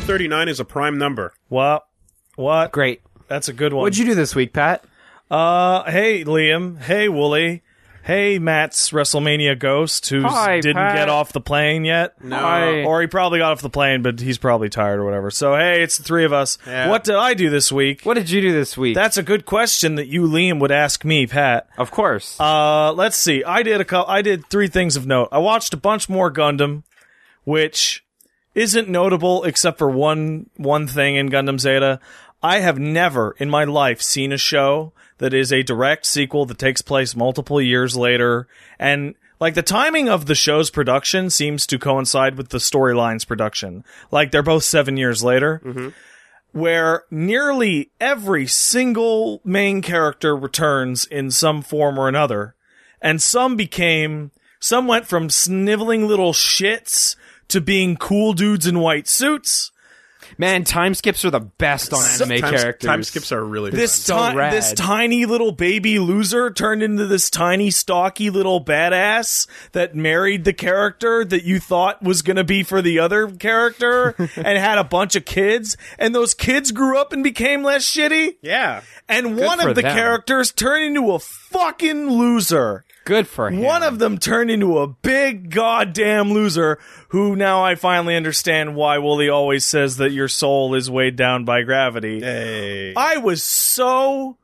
139 is a prime number. What? Great. That's a good one. What'd you do this week, Pat? Hey, Liam. Hey, Wooly. Hey, Matt's WrestleMania ghost, who didn't Pat. get off the plane yet. No. Hi. Or he probably got off the plane, but he's probably tired or whatever. So, hey, it's the three of us. Yeah. What did I do this week? What did you do this week? That's a good question that you, Liam, would ask me, Pat. Of course. Let's see. I did three things of note. I watched a bunch more Gundam, which isn't notable except for one thing in Gundam Zeta. I have never in my life seen a show that is a direct sequel that takes place multiple years later. And, like, the timing of the show's production seems to coincide with the storyline's production. Like, they're both 7 years later. Where nearly every single main character returns in some form or another. And some went from sniveling little shits to being cool dudes in white suits. Man, time skips are the best on anime characters. Time skips are really This fun. rad. this tiny little baby loser turned into this tiny, stocky little badass that married the character that you thought was going to be for the other character and had a bunch of kids. And those kids grew up and became less shitty. Yeah. And Good one for of the them. characters turned into a fucking loser. Good for him. One of them turned into a big goddamn loser who now I finally understand why Wooly always says that your soul is weighed down by gravity. Hey. I was so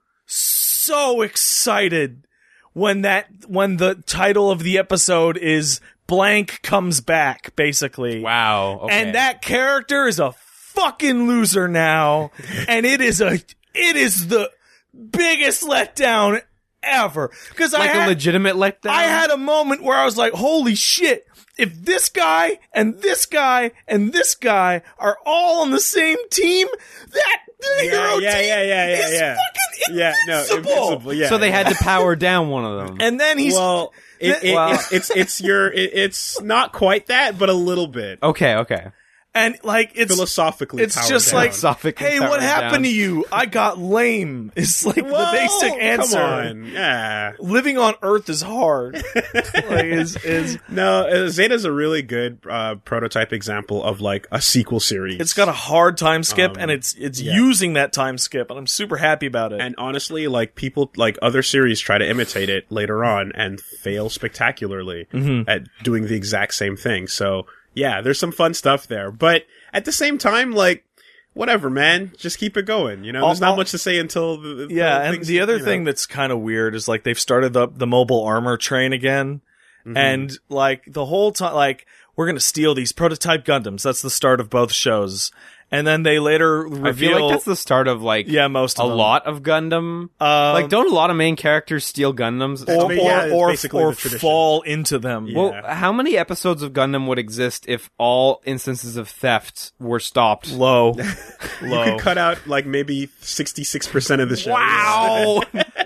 excited when the title of the episode is blank comes back, basically. Wow. Okay. And that character is a fucking loser now. And it is the biggest letdown ever. Because like a legitimate letdown? I had a moment where I was like, holy shit, if this guy and this guy and this guy are all on the same team, that hero team is fucking invincible. Yeah. So they had to power down one of them. And then he's... Well, it's not quite that, but a little bit. Okay. And, like, it's... Philosophically It's powered just down. like, Philosophically hey, what powered happened down. to you? I got lame. It's like the basic answer. Come on. Yeah. Living on Earth is hard. Like, is No, Zeta's a really good prototype example of, like, a sequel series. it's got a hard time skip, and it's using that time skip, and I'm super happy about it. And honestly, like, people, like, other series try to imitate it later on and fail spectacularly at doing the exact same thing. So, yeah, there's some fun stuff there. But at the same time, like, whatever, man. Just keep it going. You know, there's not much to say until and the other thing that's kind of weird is, like, they've started the mobile armor train again. And, like, the whole time, like, we're going to steal these prototype Gundams. That's the start of both shows. And then they later reveal... I feel like that's the start of, like, most of a them. lot of Gundam. Like, don't a lot of main characters steal Gundams? Or basically the tradition. fall into them. Yeah. Well, how many episodes of Gundam would exist if all instances of theft were stopped? Low. You could cut out, like, maybe 66% of the show. Wow!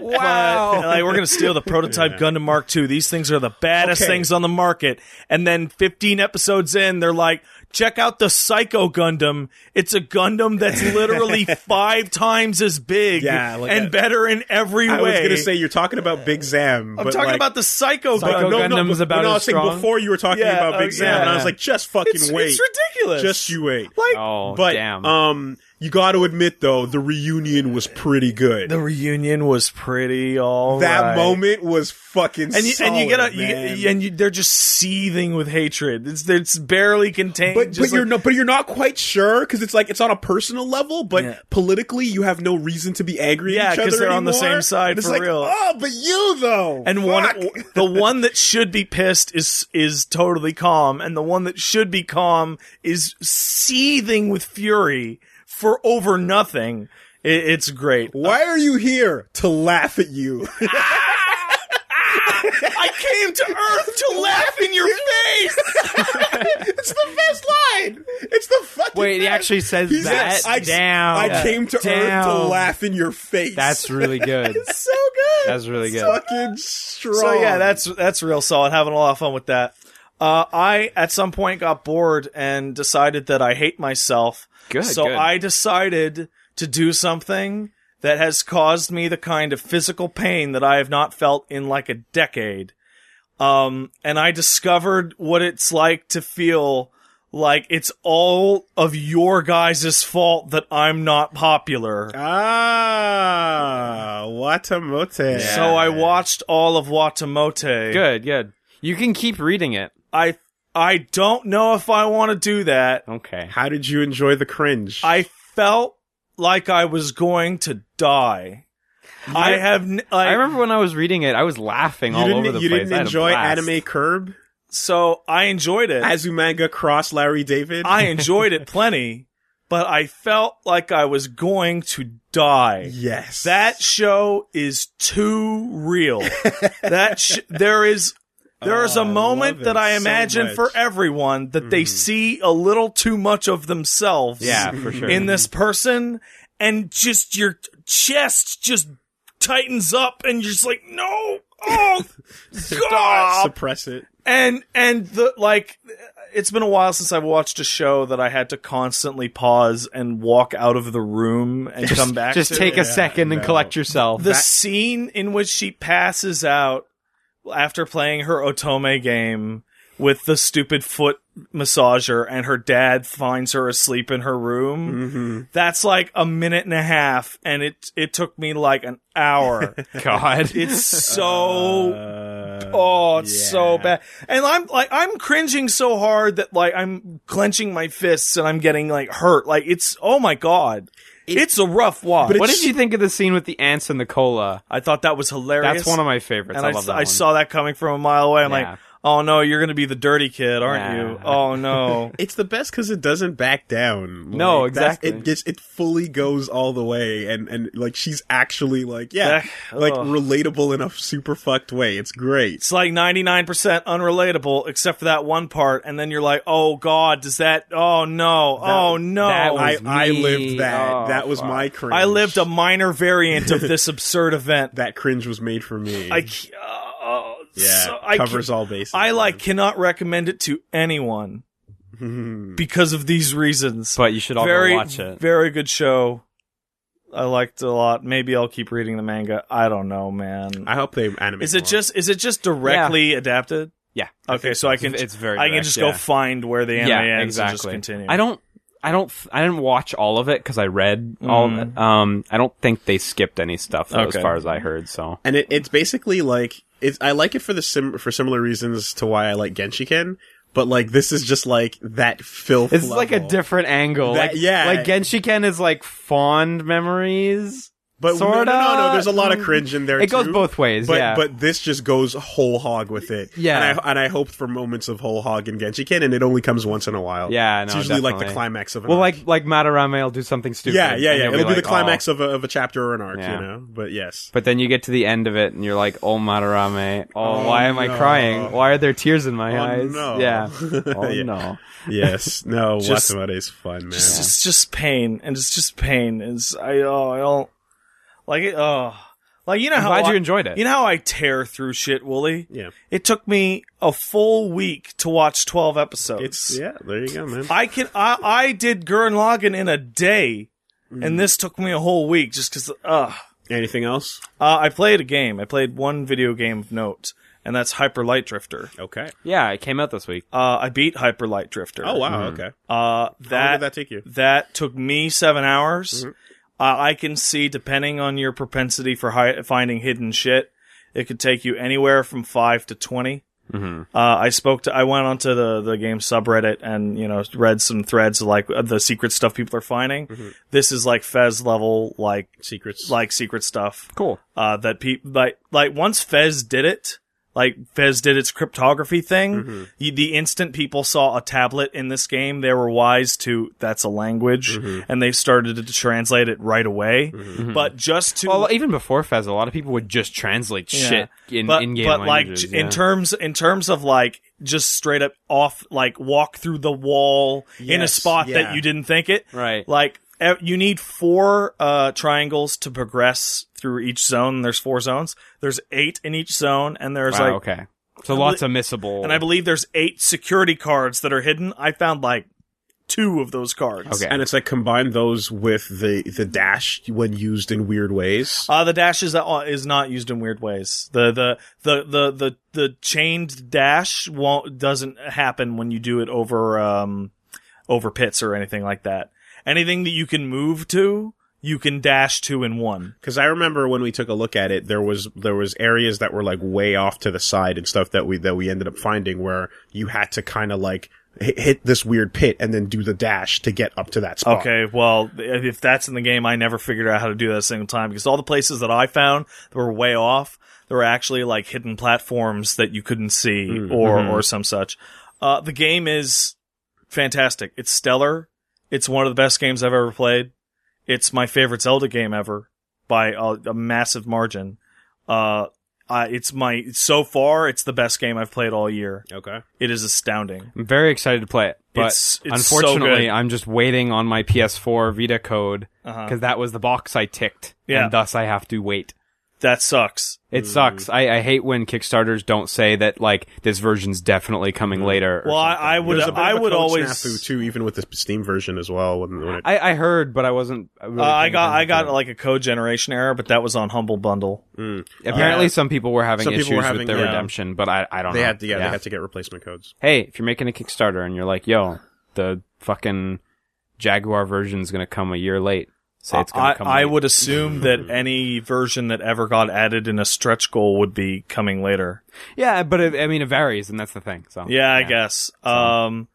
Wow! Like, we're gonna steal the prototype Gundam Mark II. These things are the baddest Okay. things on the market. And then 15 episodes in, they're like, check out the Psycho Gundam. It's a Gundam that's literally 5 times as big Yeah, like and better in every way. I was gonna say, you're talking about Big Zam. I'm talking about the Psycho Psycho Gundam. Gundam is about I as was saying strong. before you were talking Yeah, about Big Zam, and I was like, just fucking wait. It's ridiculous. Just you wait. Like, Oh, But, damn. you gotta admit, though, the reunion was pretty good. the reunion was pretty all That right. moment was fucking And you solid, man. they're just seething with hatred. It's barely contained. But just you're not quite sure because it's like it's on a personal level, but Yeah. politically you have no reason to be angry Yeah, at each other 'cause they're on the anymore. same side And it's for like, real. Oh, but you though, And Fuck. the one that should be pissed is totally calm, and the one that should be calm is seething with fury for over nothing. It's great. Why are you here to laugh at you? I came to Earth to laugh in your face. It's the best line. It's the fucking. Wait, he best. actually says He that? says, Damn. I came to Earth to Damn. laugh in your face. That's really good. It's so good. That's really good. Fucking strong. So yeah, that's real solid. Having a lot of fun with that. I at some point got bored and decided that I hate myself. Good, So good. I decided to do something that has caused me the kind of physical pain that I have not felt in like a decade. And I discovered what it's like to feel like it's all of your guys' fault that I'm not popular. Watamote. So I watched all of Watamote. Good. You can keep reading it. I don't know if I want to do that. Okay. How did you enjoy the cringe? I felt like I was going to die. I remember when I was reading it, I was laughing all over the place. You didn't I had a enjoy blast. Anime Curb? So I enjoyed it. Azumanga Cross Larry David? I enjoyed it plenty, but I felt like I was going to die. Yes. That show is too real. There is a moment that I imagine for everyone that they see a little too much of themselves Yeah, for sure. in this person, and just your chest just tightens up and you're just like, no, oh God. Suppress it. And it's been a while since I've watched a show that I had to constantly pause and walk out of the room and come back to. Just take a second and collect yourself. The scene in which she passes out after playing her Otome game with the stupid foot massager and her dad finds her asleep in her room. Mm-hmm. That's like a minute and a half, and it took me like an hour. God. It's so so bad. And I'm cringing so hard that like I'm clenching my fists and I'm getting like hurt. Like it's, oh my God. It's a rough watch. What did you think of the scene with the ants and the cola? I thought that was hilarious. That's one of my favorites. And I love that I one. saw that coming from a mile away. I'm Yeah. like, oh no, you're going to be the dirty kid, aren't you? Oh no. It's the best because it doesn't back down. No, Like, exactly. It fully goes all the way, and like she's actually like Ugh. relatable in a super fucked way. It's great. It's like 99% unrelatable except for that one part, and then you're like, oh God, does that, oh no, oh no. that was I me. lived that. Oh, that was fuck. my cringe. I lived a minor variant of this absurd event. That cringe was made for me. Covers all bases. I cannot recommend it to anyone because of these reasons. But you should all go watch it. Very good show. I liked it a lot. Maybe I'll keep reading the manga. I don't know, man. I hope they animate. Is it just directly adapted? Yeah. Okay, so I can It's very. I can direct, just yeah. go find where the anime Yeah, ends and just exactly. continue. I didn't watch all of it because I read all of it. I don't think they skipped any stuff though, Okay. as far as I heard. So And it's basically like I like it for for similar reasons to why I like Genshiken, but like this is just like that filth. it's like a level. different angle. That- yeah. like Genshiken is like fond memories. But sorta. no, there's a lot of cringe in there. It goes too. both ways. But yeah, but this just goes whole hog with it. Yeah. and I hoped for moments of whole hog in Genshiken, and it only comes once in a while. Yeah, it's no, usually like the definitely. climax of an well, arc. like Madarame will do something stupid. yeah. and you'll It'll be like, the climax oh. of a chapter or an arc, Yeah. you know. But yes, But then you get to the end of it, and you're like, "Oh, Madarame! Oh, why am I no. crying? Why are there tears in my eyes?" no. Yeah. Oh Yeah. no. yes, no. Just- Watamote is fun, man. It's just pain, and it's just pain. I don't like it. Like you know I'm how glad you enjoyed it. You know how I tear through shit, Wooly. Yeah. It took me a full week to watch 12 episodes. There you go, man. I did Gurren Lagann in a day, and this took me a whole week just because. Anything else? I played a game. I played one video game of note, and that's Hyper Light Drifter. Okay. Yeah, it came out this week. I beat Hyper Light Drifter. Oh wow. Okay. That How long did that take you? That took me 7 hours. I can see, depending on your propensity for finding hidden shit, it could take you anywhere from 5 to 20. I went onto the game subreddit and, read some threads of, like, the secret stuff people are finding. This is, like, Fez level, like, Secrets. secret stuff. Cool. That people, like, once Fez did it, like Fez did its cryptography thing, the instant people saw a tablet in this game, they were wise to, that's a language, and they started to translate it right away. But just to... Well, even before Fez, a lot of people would just translate shit in in-game but languages. like in terms of like just straight up off, like walk through the wall in a Yes, spot yeah. that you didn't think it. Right. Like you need 4 triangles to progress through each zone. There's 4 zones. There's 8 in each zone, and there's Wow, like okay. So lots of missable. and I believe there's 8 security cards that are hidden. I found like 2 of those cards. Okay. And it's like combine those with the dash when used in weird ways. The dash is not used in weird ways. The chained dash doesn't happen when you do it over over pits or anything like that. Anything that you can move to, you can dash to in one. Because I remember when we took a look at it, there was areas that were like way off to the side and stuff that we ended up finding where you had to kind of like hit this weird pit and then do the dash to get up to that spot. Okay, well, if that's in the game, I never figured out how to do that a single time, because all the places that I found that were way off, there were actually like hidden platforms that you couldn't see or some such. The game is fantastic. It's stellar. It's one of the best games I've ever played. It's my favorite Zelda game ever by a massive margin. So far, it's the best game I've played all year. Okay. It is astounding. I'm very excited to play it, but It's unfortunately, so good. I'm just waiting on my PS4 Vita code because that was the box I ticked, and thus I have to wait. That sucks. It sucks. I hate when Kickstarters don't say that, like, this version's definitely coming later. Well, I would There's a bit of a code always. snafu too, even with the Steam version as well. When it, I heard, but I wasn't. Really I got like a code generation error, but that was on Humble Bundle. Apparently, some people were having some issues people were with having, their yeah. redemption, but I don't they know. had to, they had to get replacement codes. Hey, if you're making a Kickstarter and you're like, yo, the fucking Jaguar version's gonna come a year late. Say it's gonna come I late. would assume that any version that ever got added in a stretch goal would be coming later. Yeah, but it varies, and that's the thing. So Yeah, I guess. I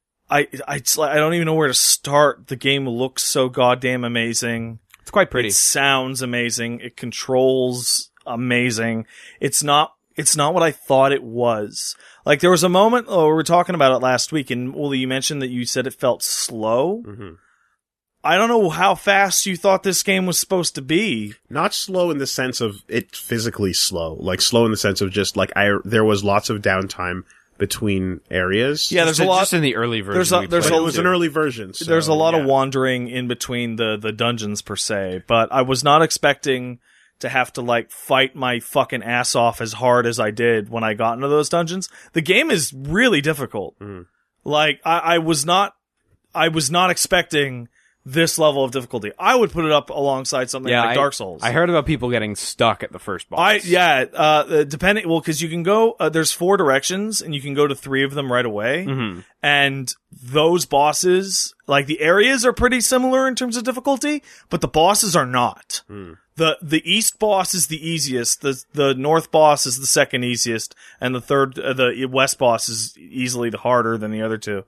don't even know where to start. The game looks so goddamn amazing. it's quite pretty. It sounds amazing. It controls amazing. It's not what I thought it was. Like, there was a moment, we were talking about it last week, and Wooly, you mentioned that you said it felt slow. Mm-hmm. I don't know how fast you thought this game was supposed to be. Not slow in the sense of it physically slow, like slow in the sense of just like there was lots of downtime between areas. Yeah, there's a lot. Just in the early version. there's But a- it was an early version. So, There's a lot yeah. of wandering in between the dungeons per se, but I was not expecting to have to like fight my fucking ass off as hard as I did when I got into those dungeons. The game is really difficult. Like I was not expecting this level of difficulty. I would put it up alongside something like Dark Souls. I heard about people getting stuck at the first boss. Depending, well, because you can go, there's 4 directions, and you can go to 3 of them right away. And those bosses, like, the areas are pretty similar in terms of difficulty, but the bosses are not. The east boss is the easiest, the north boss is the second easiest, and the west boss is easily the harder than the other 2.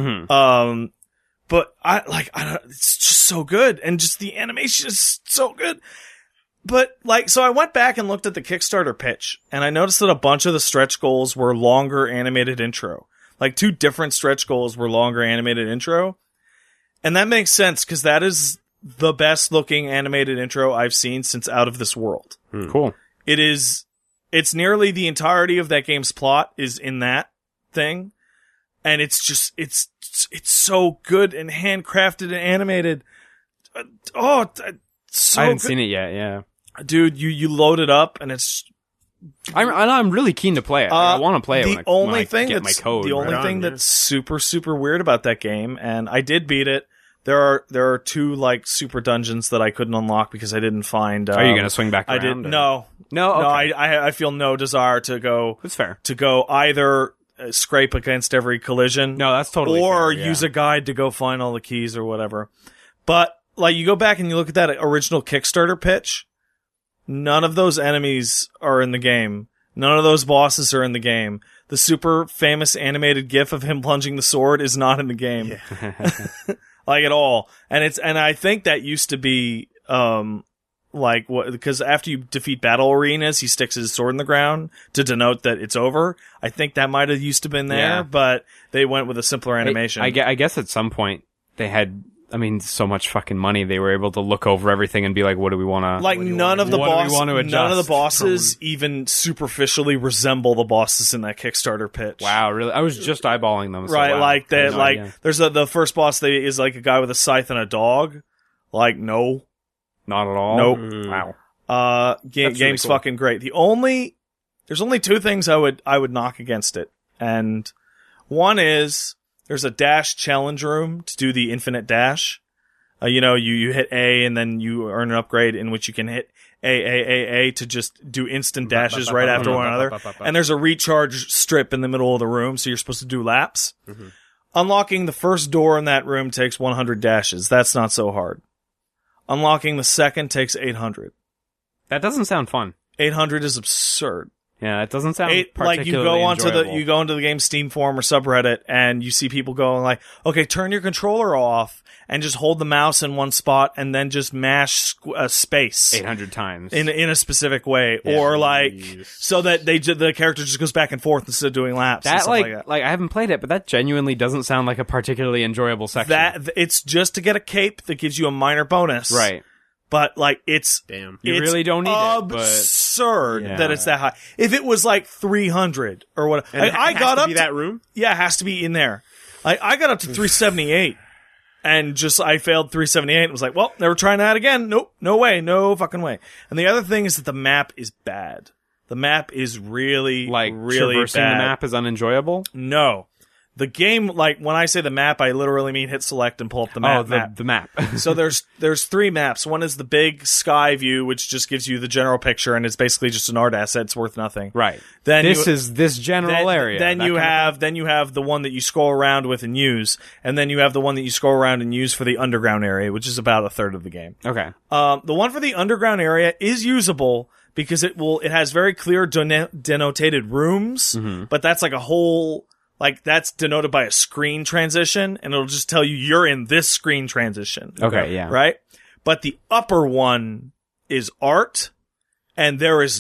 But it's just so good, and just the animation is so good. But so I went back and looked at the Kickstarter pitch, and I noticed that a bunch of the stretch goals were longer animated intro. Like 2 different stretch goals were longer animated intro. And that makes sense, because that is the best looking animated intro I've seen since Out of This World. Cool. It's nearly the entirety of that game's plot is in that thing. And it's so good and handcrafted and animated. So I haven't good. seen it yet. Yeah, Dude, you load it up and it's I'm really keen to play it. I want to play it. The only thing get my code. the only Right thing on, that's super super weird about that game, and I did beat it. There are 2 like super dungeons that I couldn't unlock because I didn't find. Are you gonna swing back I around? did or- no. Okay. I feel no desire to go. That's fair. To go either scrape against every collision. No, that's totally Or fair, yeah. use a guide to go find all the keys or whatever. But like you go back and you look at that original Kickstarter pitch, none of those enemies are in the game. None of those bosses are in the game. The super famous animated gif of him plunging the sword is not in the game. Like at all. And I think that used to be like what, because after you defeat battle arenas, he sticks his sword in the ground to denote that it's over. I think that might have used to been there, Yeah. but they went with a simpler animation. I guess at some point they had, so much fucking money, they were able to look over everything and be like, what do we want to... Like none of the adjust bosses even superficially resemble the bosses in that Kickstarter pitch. Wow, really? I was just eyeballing them. So Right, wow. like that. No Like idea. there's the first boss is like a guy with a scythe and a dog. Like no. Not at all? Nope. Wow. Game's really cool. fucking great. There's only 2 things I would knock against it. And one is there's a dash challenge room to do the infinite dash. You hit A and then you earn an upgrade in which you can hit A to just do instant dashes right after one another. And there's a recharge strip in the middle of the room, so you're supposed to do laps. Unlocking the first door in that room takes 100 dashes. That's not so hard. Unlocking the second takes 800. That doesn't sound fun. 800 is absurd. Yeah, it doesn't sound Like you particularly go enjoyable. into the game Steam forum or subreddit and you see people going like, okay, turn your controller off and just hold the mouse in one spot and then just mash space 800 times. in a specific way, or like so that the character just goes back and forth instead of doing laps. And that stuff like that. I haven't played it, but that genuinely doesn't sound like a particularly enjoyable section. That it's just to get a cape that gives you a minor bonus, right. But like it's Damn. You really don't need it, but- absurd Yeah. that it's that high. If it was like 300 or what, And I it has got to up be to that room. yeah, it has to be in there. I got up to 378 and I failed 378 and was like, well, never trying that again. Nope, no way, no fucking way. And the other thing is that the map is bad. The map is really really traversing bad. the map is unenjoyable. No. The game, like, when I say the map, I literally mean hit select and pull up the map. The map. So there's 3 maps. One is the big sky view, which just gives you the general picture, and it's basically just an art asset. It's worth nothing. Right. Then This is this general area. Then that you kind of have the one that you scroll around with and use, and then you have the one that you scroll around and use for the underground area, which is about a third of the game. thing. Okay. The one for the underground area is usable because it has very clear denotated rooms, but that's like a whole. Like, that's denoted by a screen transition, and it'll just tell you you're in this screen transition. Okay, yeah. Right? But the upper one is art, and there is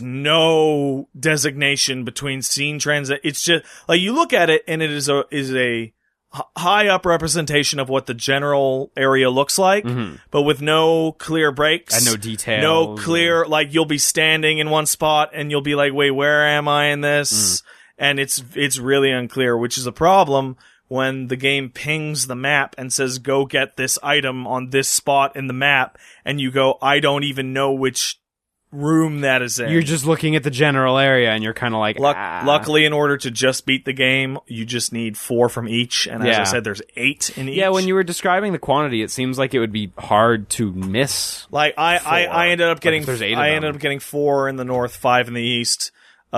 no designation between scene transit. It's just, like, you look at it, and it is a high up representation of what the general area looks like, but with no clear breaks. And no details. No clear, like, you'll be standing in one spot, and you'll be like, wait, where am I in this? And it's really unclear, which is a problem when the game pings the map and says, go get this item on this spot in the map, and you go, I don't even know which room that is in. You're just looking at the general area, and you're kind of like, Luckily, in order to just beat the game, you just need 4 from each, and as Yeah. I said, there's 8 in each. Yeah, when you were describing the quantity, it seems like it would be hard to miss. Like, I ended up getting, if there's 8 of I them. ended up getting 4 in the north, 5 in the east,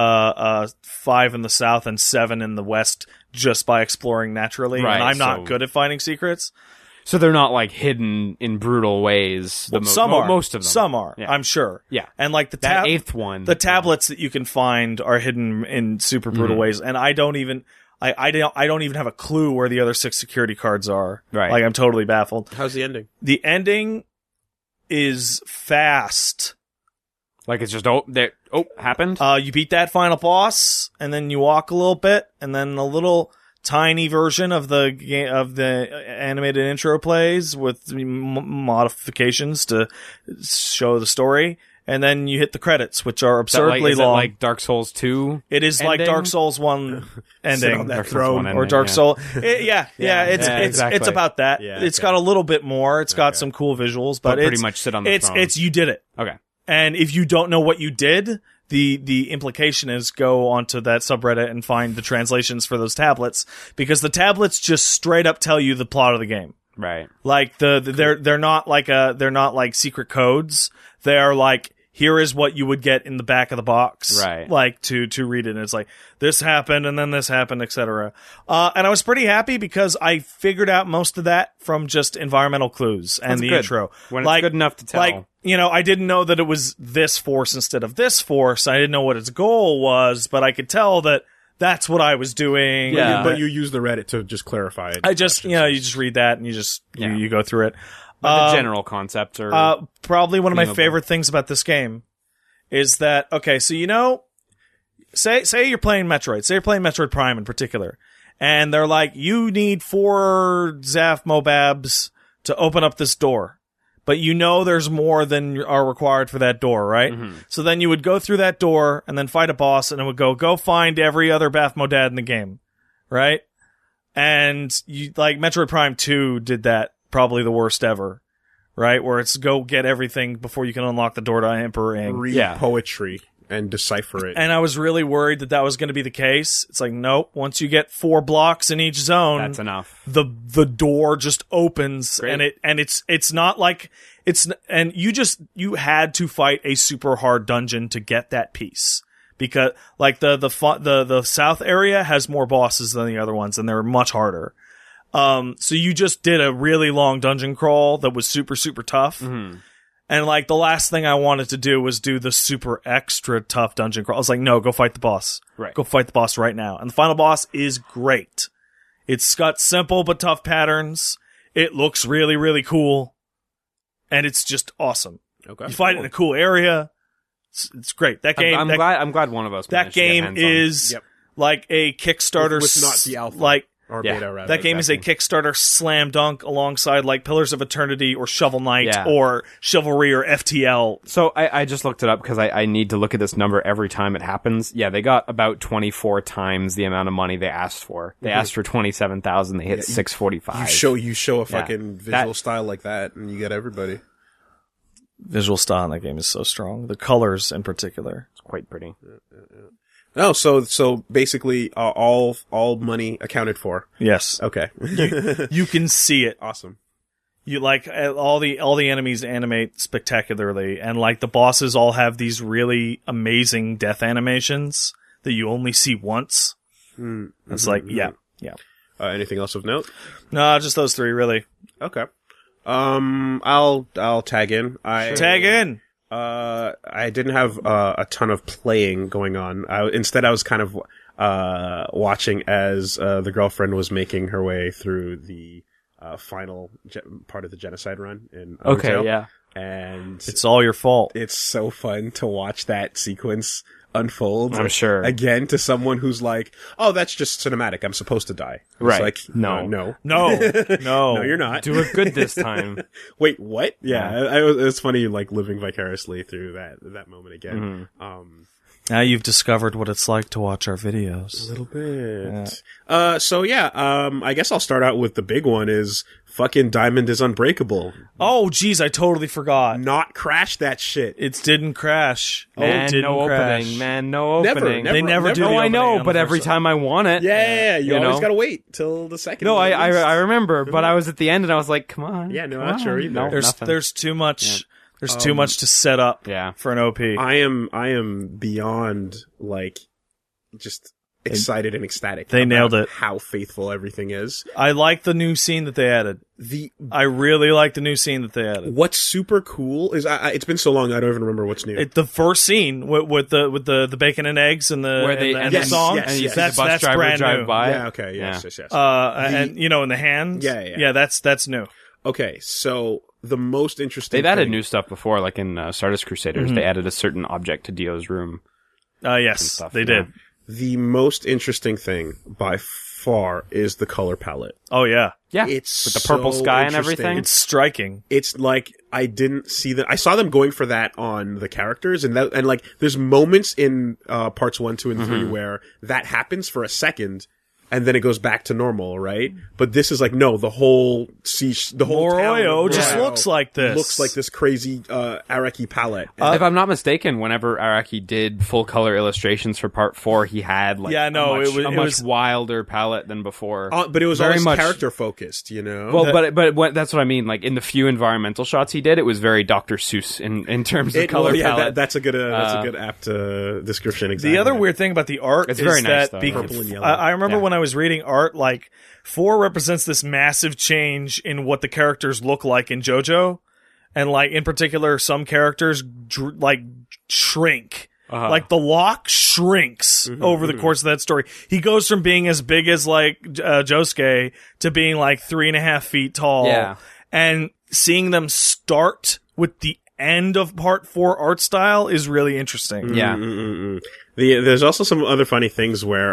5 in the south, and 7 in the west, just by exploring naturally. Right, and I'm not so- good at finding secrets. So they're not like hidden in brutal ways. Some are. Most of them. Some are. Yeah. I'm sure. Yeah. And like the That 8th one. the tablets that you can find are hidden in super brutal ways, and I don't even have a clue where the other 6 security cards are. Right. Like, I'm totally baffled. How's the ending? The ending is fast. Like it's just happened. You beat that final boss, and then you walk a little bit, and then a little tiny version of the animated intro plays with modifications to show the story, and then you hit the credits, which are absurdly is long. It like Dark Souls 2? It is like ending? Dark Souls 1 ending. on that Dark Souls throne. 1 Or ending, Dark yeah. Soul. It's exactly. about that. Yeah, It's okay. got a little bit more. It's got some cool visuals, but pretty it's much sit on the throne. It's you did it. Okay. And if you don't know what you did, the implication is go onto that subreddit and find the translations for those tablets, because the tablets just straight up tell you the plot of the game. Right. Like they're not like secret codes. They are like, here is what you would get in the back of the box. Right. Like to read it. And it's like, this happened and then this happened, etc. And I was pretty happy because I figured out most of that from just environmental clues and That's the good. intro. When it's good enough to tell. Like, I didn't know that it was this force instead of this force. I didn't know what its goal was, but I could tell that that's what I was doing. Yeah. But you use the Reddit to just clarify it. I just, you just read that and you just, you go through it. But the general concepts are... Probably one of my Memeable. favorite things about this game is that, okay, so say you're playing Metroid. Say you're playing Metroid Prime in particular. And they're like, you need 4 Zaf Mobabs to open up this door. But there's more than are required for that door, right? Mm-hmm. So then you would go through that door and then fight a boss, and it would go find every other Baphomet in the game, right? And like Metroid Prime 2 did that, probably the worst ever, right? Where it's go get everything before you can unlock the door to Emperor Ing. Read poetry and decipher it. And I was really worried that was going to be the case. It's like, nope. Once you get 4 blocks in each zone, That's enough. the door just opens. Great. and it's not like and you had to fight a super hard dungeon to get that piece, because like the south area has more bosses than the other ones, and they're much harder. So you just did a really long dungeon crawl that was super, super tough. And like the last thing I wanted to do was do the super extra tough dungeon crawl. I was like, no, go fight the boss. Right. Go fight the boss right now. And the final boss is great. It's got simple but tough patterns. It looks really, really cool. And it's just awesome. Okay. You fight it in a cool area. It's great. That game. I'm glad one of us. That game is like a Kickstarter. With not the alpha. Like Or Yeah. beta, rather. that game is a Kickstarter slam dunk alongside like Pillars of Eternity or Shovel Knight Yeah. or Chivalry or FTL. So I just looked it up because I need to look at this number every time it happens. Yeah, they got about 24 times the amount of money they asked for. They asked for 27,000. They hit 645. You show a fucking visual style like that, and you get everybody. Visual style in that game is so strong. The colors in particular. It's quite pretty. No, so basically all money accounted for. Yes. Okay. You can see it. Awesome. You like all the enemies animate spectacularly, and like the bosses all have these really amazing death animations that you only see once. It's like, yeah. Anything else of note? No, just those three really. Okay. I'll tag in. Tag in. I didn't have a ton of playing going on. Instead, I was kind of watching as the girlfriend was making her way through the final part of the genocide run in Undertale. Yeah. And It's all your fault. it's so fun to watch that sequence unfold. I'm sure. Again, to someone who's like, "Oh, that's just cinematic. I'm supposed to die." It's Right. like, No. no, No. no, you're not. Do it good this time. Wait, what? Yeah, it's funny, like living vicariously through that moment again. Now you've discovered what it's like to watch our videos. A little bit. So yeah, I guess I'll start out with the big one is fucking Diamond is Unbreakable. Oh, geez, I totally forgot. Not crash that shit. It didn't crash. Man, it didn't no crash. opening. Man, no Never, opening. never. They never do. No, the I opening know, on but the every first time I want it. Yeah, you always know? gotta wait till the second. No, at least. I remember, but I was at the end and I was like, come on. Yeah, no, come not sure on. either. No, nothing. There's too much. There's too much to set up Yeah. for an OP. I am beyond like just excited and ecstatic. They about nailed it. How faithful everything is. I like the new scene that they added. I really like the new scene that they added. What's super cool is it's been so long I don't even remember what's new. The first scene with the bacon and eggs and the Where they- and yes, the song. yes, and you yes. see the bus That's driver brand drive new. by. Yeah. Okay. Yes. Yeah. Yes. And in the hands. Yeah. That's new. Okay. So the most interesting. They've added thing- new stuff before, like in Stardust Crusaders. They added a certain object to Dio's room. Yes, stuff, they yeah. did. The most interesting thing by far is the color palette. Oh yeah, Yeah. It's with the purple so sky and interesting. everything. it's striking. It's like I didn't see that. I saw them going for that on the characters, and like there's moments in parts 1, 2, and 3 where that happens for a second, and then it goes back to normal, right? But this is like no, the whole Moroyo town just of looks like this. Looks like this crazy Araki palette. If I'm not mistaken, whenever Araki did full color illustrations for Part 4, he had like Yeah, no, a it much was- wilder palette than before. But it was very always much- character focused, you know. Well, but that's what I mean. Like in the few environmental shots he did, it was very Dr. Seuss in terms of color palette. That's a good apt description. Exactly. The other weird thing about the art It's is very nice, that though, yeah. Purple and yellow. I remember Yeah. when I was reading art, like 4 represents this massive change in what the characters look like in JoJo, and like in particular, some characters shrink. Like the Lock shrinks over the course of that story. He goes from being as big as like Josuke to being like 3.5 feet tall. Yeah. And seeing them start with the end of Part 4 art style is really interesting. Yeah. There's also some other funny things where,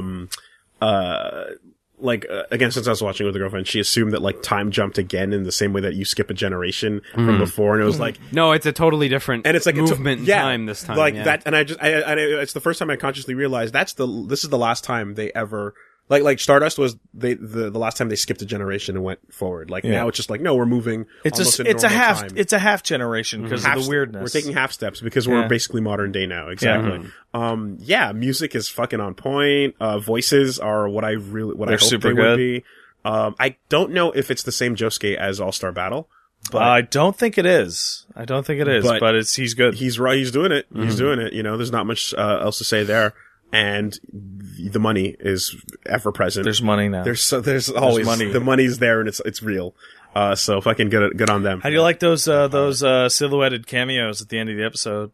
again, since I was watching with the girlfriend, she assumed that like time jumped again in the same way that you skip a generation from before, and it was like, No, it's a totally different and it's like movement it's time this time. like yeah. that. And it's the first time I consciously realized this is the last time they ever. Like Stardust was the last time they skipped a generation and went forward. Like now it's just like no, we're moving. almost in It's a normal half time. it's a half generation because of the weirdness. We're taking half steps because we're basically modern day now. Exactly. Music is fucking on point. Voices are what I hope super they good. would be. I don't know if it's the same Josuke as All Star Battle, but I don't think it is. But he's good. he's right. He's doing it. He's doing it. You know, there's not much else to say there. and the money is ever present. There's money now. There's always money. The money's there, and it's real. So if I can get on them. How do you like those silhouetted cameos at the end of the episode?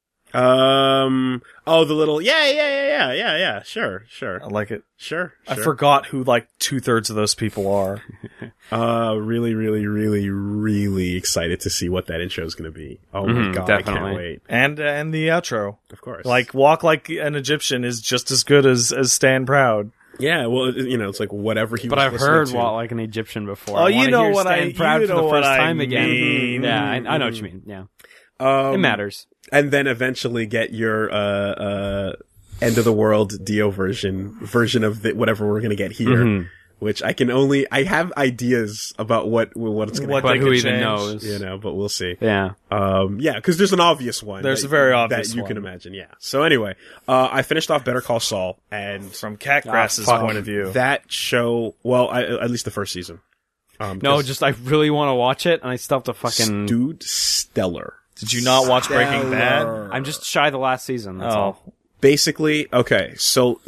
Oh, the little, yeah, sure. I like it. Sure. I forgot who like 2/3 of those people are. Really, really, really, really excited to see what that intro is going to be. Oh my God, definitely. I can't wait. And the outro. Of course. Like, Walk Like an Egyptian is just as good as Stand Proud. Yeah, well, it's like whatever he But was I've listening heard to. Walk Like an Egyptian before. Oh, I you wanna know hear what Stand Proud you for know the what first I time again. mean. Yeah, I know what you mean. Yeah. It matters. And then eventually get your end of the world Dio version of whatever we're going to get here, which I have ideas about what it's going to What happen. they But who could even change. knows? But we'll see. Yeah. Because there's an obvious one. There's a very obvious that you one. can imagine. Yeah. So anyway, I finished off Better Call Saul, and From Catgrass's fuck. point of view. that show, well, at least the first season. No, just I really want to watch it, and I still have to fucking. dude, stellar. Did you not watch Breaking Bad? I'm just shy the last season. That's all. Basically, okay, so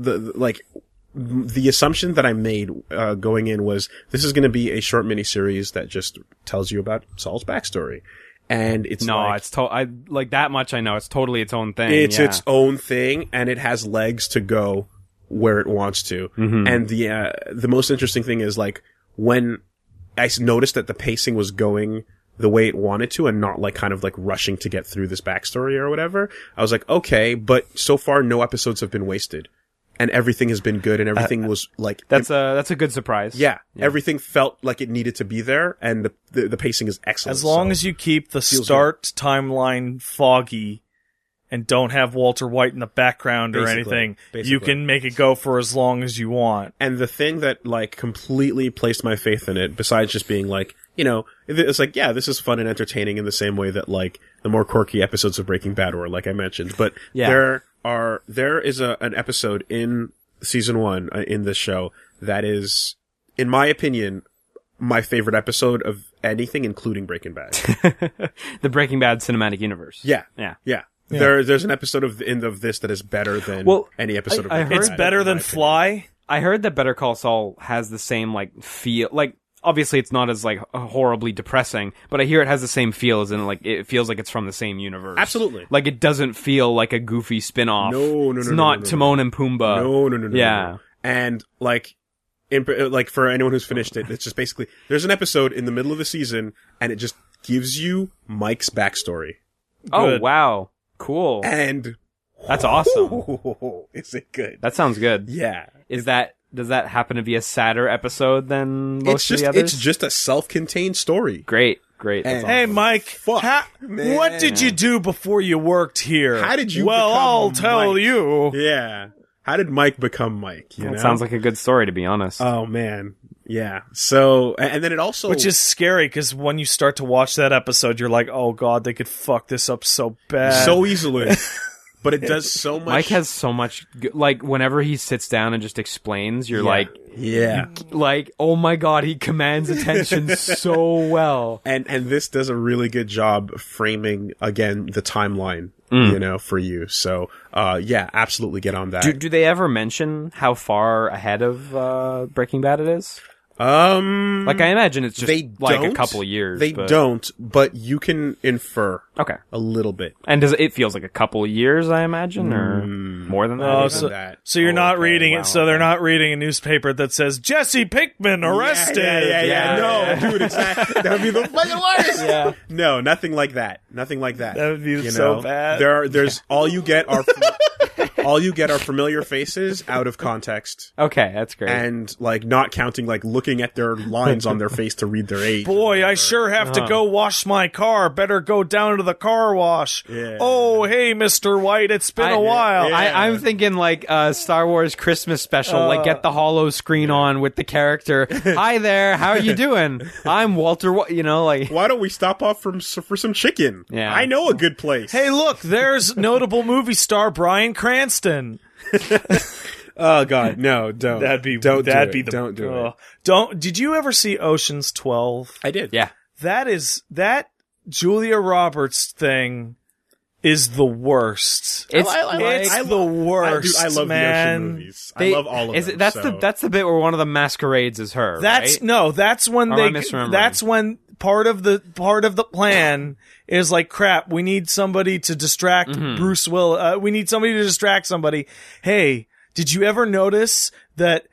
the assumption that I made going in was this is going to be a short miniseries that just tells you about Saul's backstory, and it's No, like, it's I like that much. I know it's totally its own thing. it's yeah. its own thing, and it has legs to go where it wants to. And the most interesting thing is like when I noticed that the pacing was going the way it wanted to and not like kind of like rushing to get through this backstory or whatever. I was like, okay, but so far no episodes have been wasted and everything has been good and everything was like, That's a good surprise. yeah, everything felt like it needed to be there and the pacing is excellent. As long as you keep the start timeline foggy and don't have Walter White in the background or anything, you can make it go for as long as you want. And the thing that like completely placed my faith in it, besides just being like, it's like, yeah, this is fun and entertaining in the same way that like the more quirky episodes of Breaking Bad were, like I mentioned. But there is an episode in season 1 in this show that is, in my opinion, my favorite episode of anything, including Breaking Bad. The Breaking Bad cinematic universe. Yeah. Yeah. There's an episode of this that is better than any episode of I Breaking heard It's Bad, better in than my opinion. Fly. I heard that Better Call Saul has the same like feel. Like obviously it's not as like horribly depressing, but I hear it has the same feel as in like it feels like it's from the same universe. Absolutely. Like it doesn't feel like a goofy spin-off. No, It's not Timon and Pumbaa. No. Yeah. And like for anyone who's finished it, it's just basically there's an episode in the middle of the season and it just gives you Mike's backstory. Oh Good. wow. Cool. And That's awesome. is it good? That sounds good. Yeah. Does that happen to be a sadder episode than most It's of the others? it's just a self-contained story. Great. That's And- awesome. Hey, Mike. Fuck, man. What did you do before you worked here? How did you Well, become I'll tell Mike? you. Yeah. How did Mike become Mike? You That know? sounds like a good story, to be honest. Oh man. Yeah. So and then it also Which is scary because when you start to watch that episode, you're like, oh god, they could fuck this up so bad. so easily. But it does so much. Mike has so much, like, whenever he sits down and just explains, you're yeah. like, oh my god, he commands attention so well. And this does a really good job framing again the timeline, for you. So yeah, absolutely get on that. Do they ever mention how far ahead of Breaking Bad it is? Like, I imagine it's just they like don't. a couple of years. They but... don't, but you can infer Okay. a little bit. And it feels like a couple of years, I imagine, or more than that? Oh, even? so, that. so you're not okay, reading wow, it. So they're okay. not reading a newspaper that says Jesse Pinkman arrested. Yeah. Yeah. No, dude, exactly. That would be the fucking worst. Yeah. No, nothing like that. Nothing like that. That would be You so know? bad. There's all you get are familiar faces out of context. Okay, that's great. And like not counting, like looking at their lines on their face to read their age. Boy, I sure have to go wash my car. Better go down to the car wash. Yeah. Oh, hey, Mr. White, it's been a while. yeah. I'm thinking like Star Wars Christmas special, like get the hollow screen on with the character. Hi there, how are you doing? I'm Walter. Like Why don't we stop off for some chicken? Yeah. I know a good place. Hey, look, there's notable movie star Bryan Cranston. Oh God, no, don't. Don't do it. Don't do it. Don't. Did you ever see Ocean's 12? I did. yeah. That Julia Roberts thing is the worst. It's It's the worst, I love man. the ocean movies. I love all of them. That's the bit where one of the masquerades is her. That's right? no. That's when Or am I misremembering? That's when part of the plan is like, crap. We need somebody to distract Bruce Will. We need somebody to distract somebody. Hey, did you ever notice that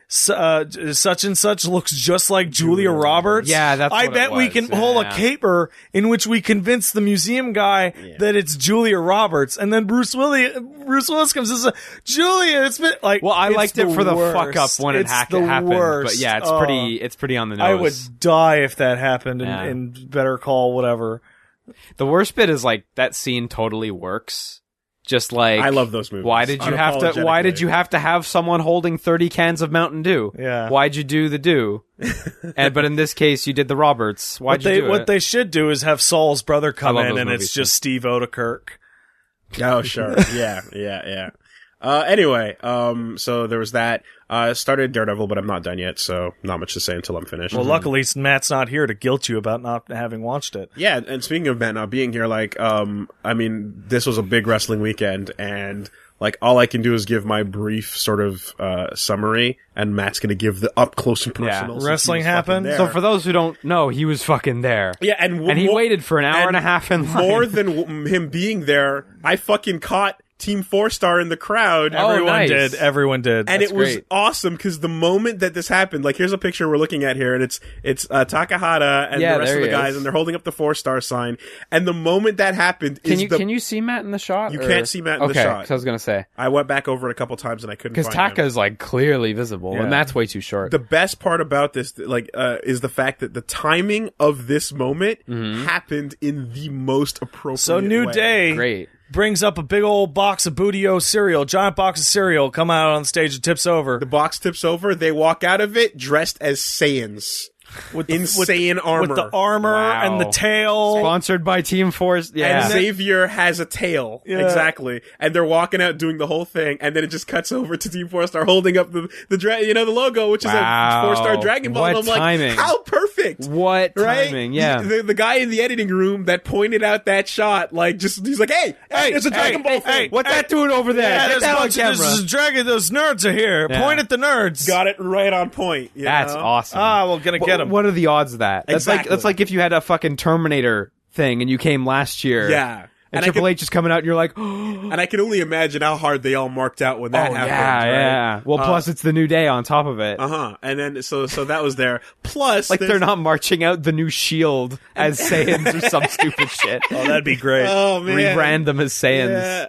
such and such looks just like Julia Roberts? Yeah, that's I what bet it we was. can pull a Yeah. caper in which we convince the museum guy that it's Julia Roberts, and then Bruce Willis comes and says, "Julia, it's been like." Well, I it's liked it for the worst. fuck up when It's it the happened, worst. but yeah, it's pretty on the nose. I would die if that happened Yeah. in Better Call whatever. The worst bit is like that scene totally works. Just like I love those movies. Why did you have to? Why did you have to have someone holding 30 cans of Mountain Dew? Yeah. Why'd you do the Dew? But in this case, you did the Roberts. Why'd you do What it? they should do is have Saul's brother come love in, those and movies, it's just Steve Odekirk. Oh, sure. Yeah. Anyway, so there was that. Started Daredevil, but I'm not done yet, so not much to say until I'm finished. Well, luckily Matt's not here to guilt you about not having watched it. Yeah, and speaking of Matt not being here, like, I mean, this was a big wrestling weekend, and, like, all I can do is give my brief sort of, summary, and Matt's gonna give the up close and personal. since he Wrestling was fucking happened? there. So for those who don't know, he was fucking there. Yeah, and he waited for an hour and a half in line. More than him being there, I fucking caught Team 4-Star in the crowd. nice. Everyone did. And That's it was great. awesome because the moment that this happened, like, here's a picture we're looking at here, and it's Takahata and Yeah, the rest there of the he guys, is. and they're holding up the 4-star sign. And the moment that happened, Can you see Matt in the shot? You or- can't see Matt in the okay, shot. 'cause I was gonna say I went back over it a couple times and I couldn't because find him. Taka's like clearly visible, Yeah. and Matt's way too short. The best part about this, like, is the fact that the timing of this moment happened in the most appropriate So New way. Day Great. brings up a big old box of Bootio cereal, giant box of cereal, come out on stage and tips over. The box tips over. They walk out of it dressed as Saiyans. With Insane armor. With the armor Wow. and the tail. Sponsored by Team Force. Yeah. And Xavier has a tail. Yeah. Exactly. And they're walking out doing the whole thing, and then it just cuts over to Team 4-Star holding up the logo, which is a Wow. 4-star Dragon Ball. What And I'm like, timing. how perfect! What Right? timing? Yeah. The guy in the editing room that pointed out that shot, like, he's like, hey, there's a Dragon Ball thing. What's that doing over there? Yeah, Get there's that a on bunch of camera. this is dragon. Those nerds are here. Yeah. Point at the nerds. Got it right on point. you That's know? awesome. We're gonna get them. What are the odds of that? Exactly. That's like if you had a fucking Terminator thing and you came last year. Yeah. And I Triple could- H is coming out and you're like, And I can only imagine how hard they all marked out when that happened. yeah, right? yeah. Well, plus it's the New Day on top of it. And then, so that was there. Plus, Like there's- they're not marching out the new Shield as Saiyans or some stupid shit. Oh, that'd be great. Oh, man. Rebrand them as Saiyans. Yeah.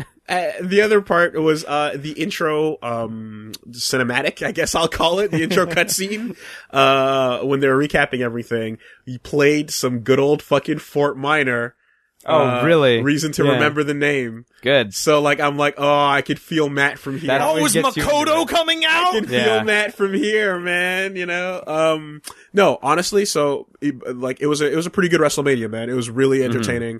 The other part was the intro cinematic, I guess I'll call it, the intro cutscene. When they were recapping everything, he played some good old fucking Fort Minor. Oh, really? Reason to Yeah. remember the name. Good. So, like, I'm like, oh, I could feel Matt from here. That Oh, always is gets you Makoto into it. coming I out? can Yeah. feel Matt from here, man. You know, no, honestly. So, it was a pretty good WrestleMania, man. It was really entertaining.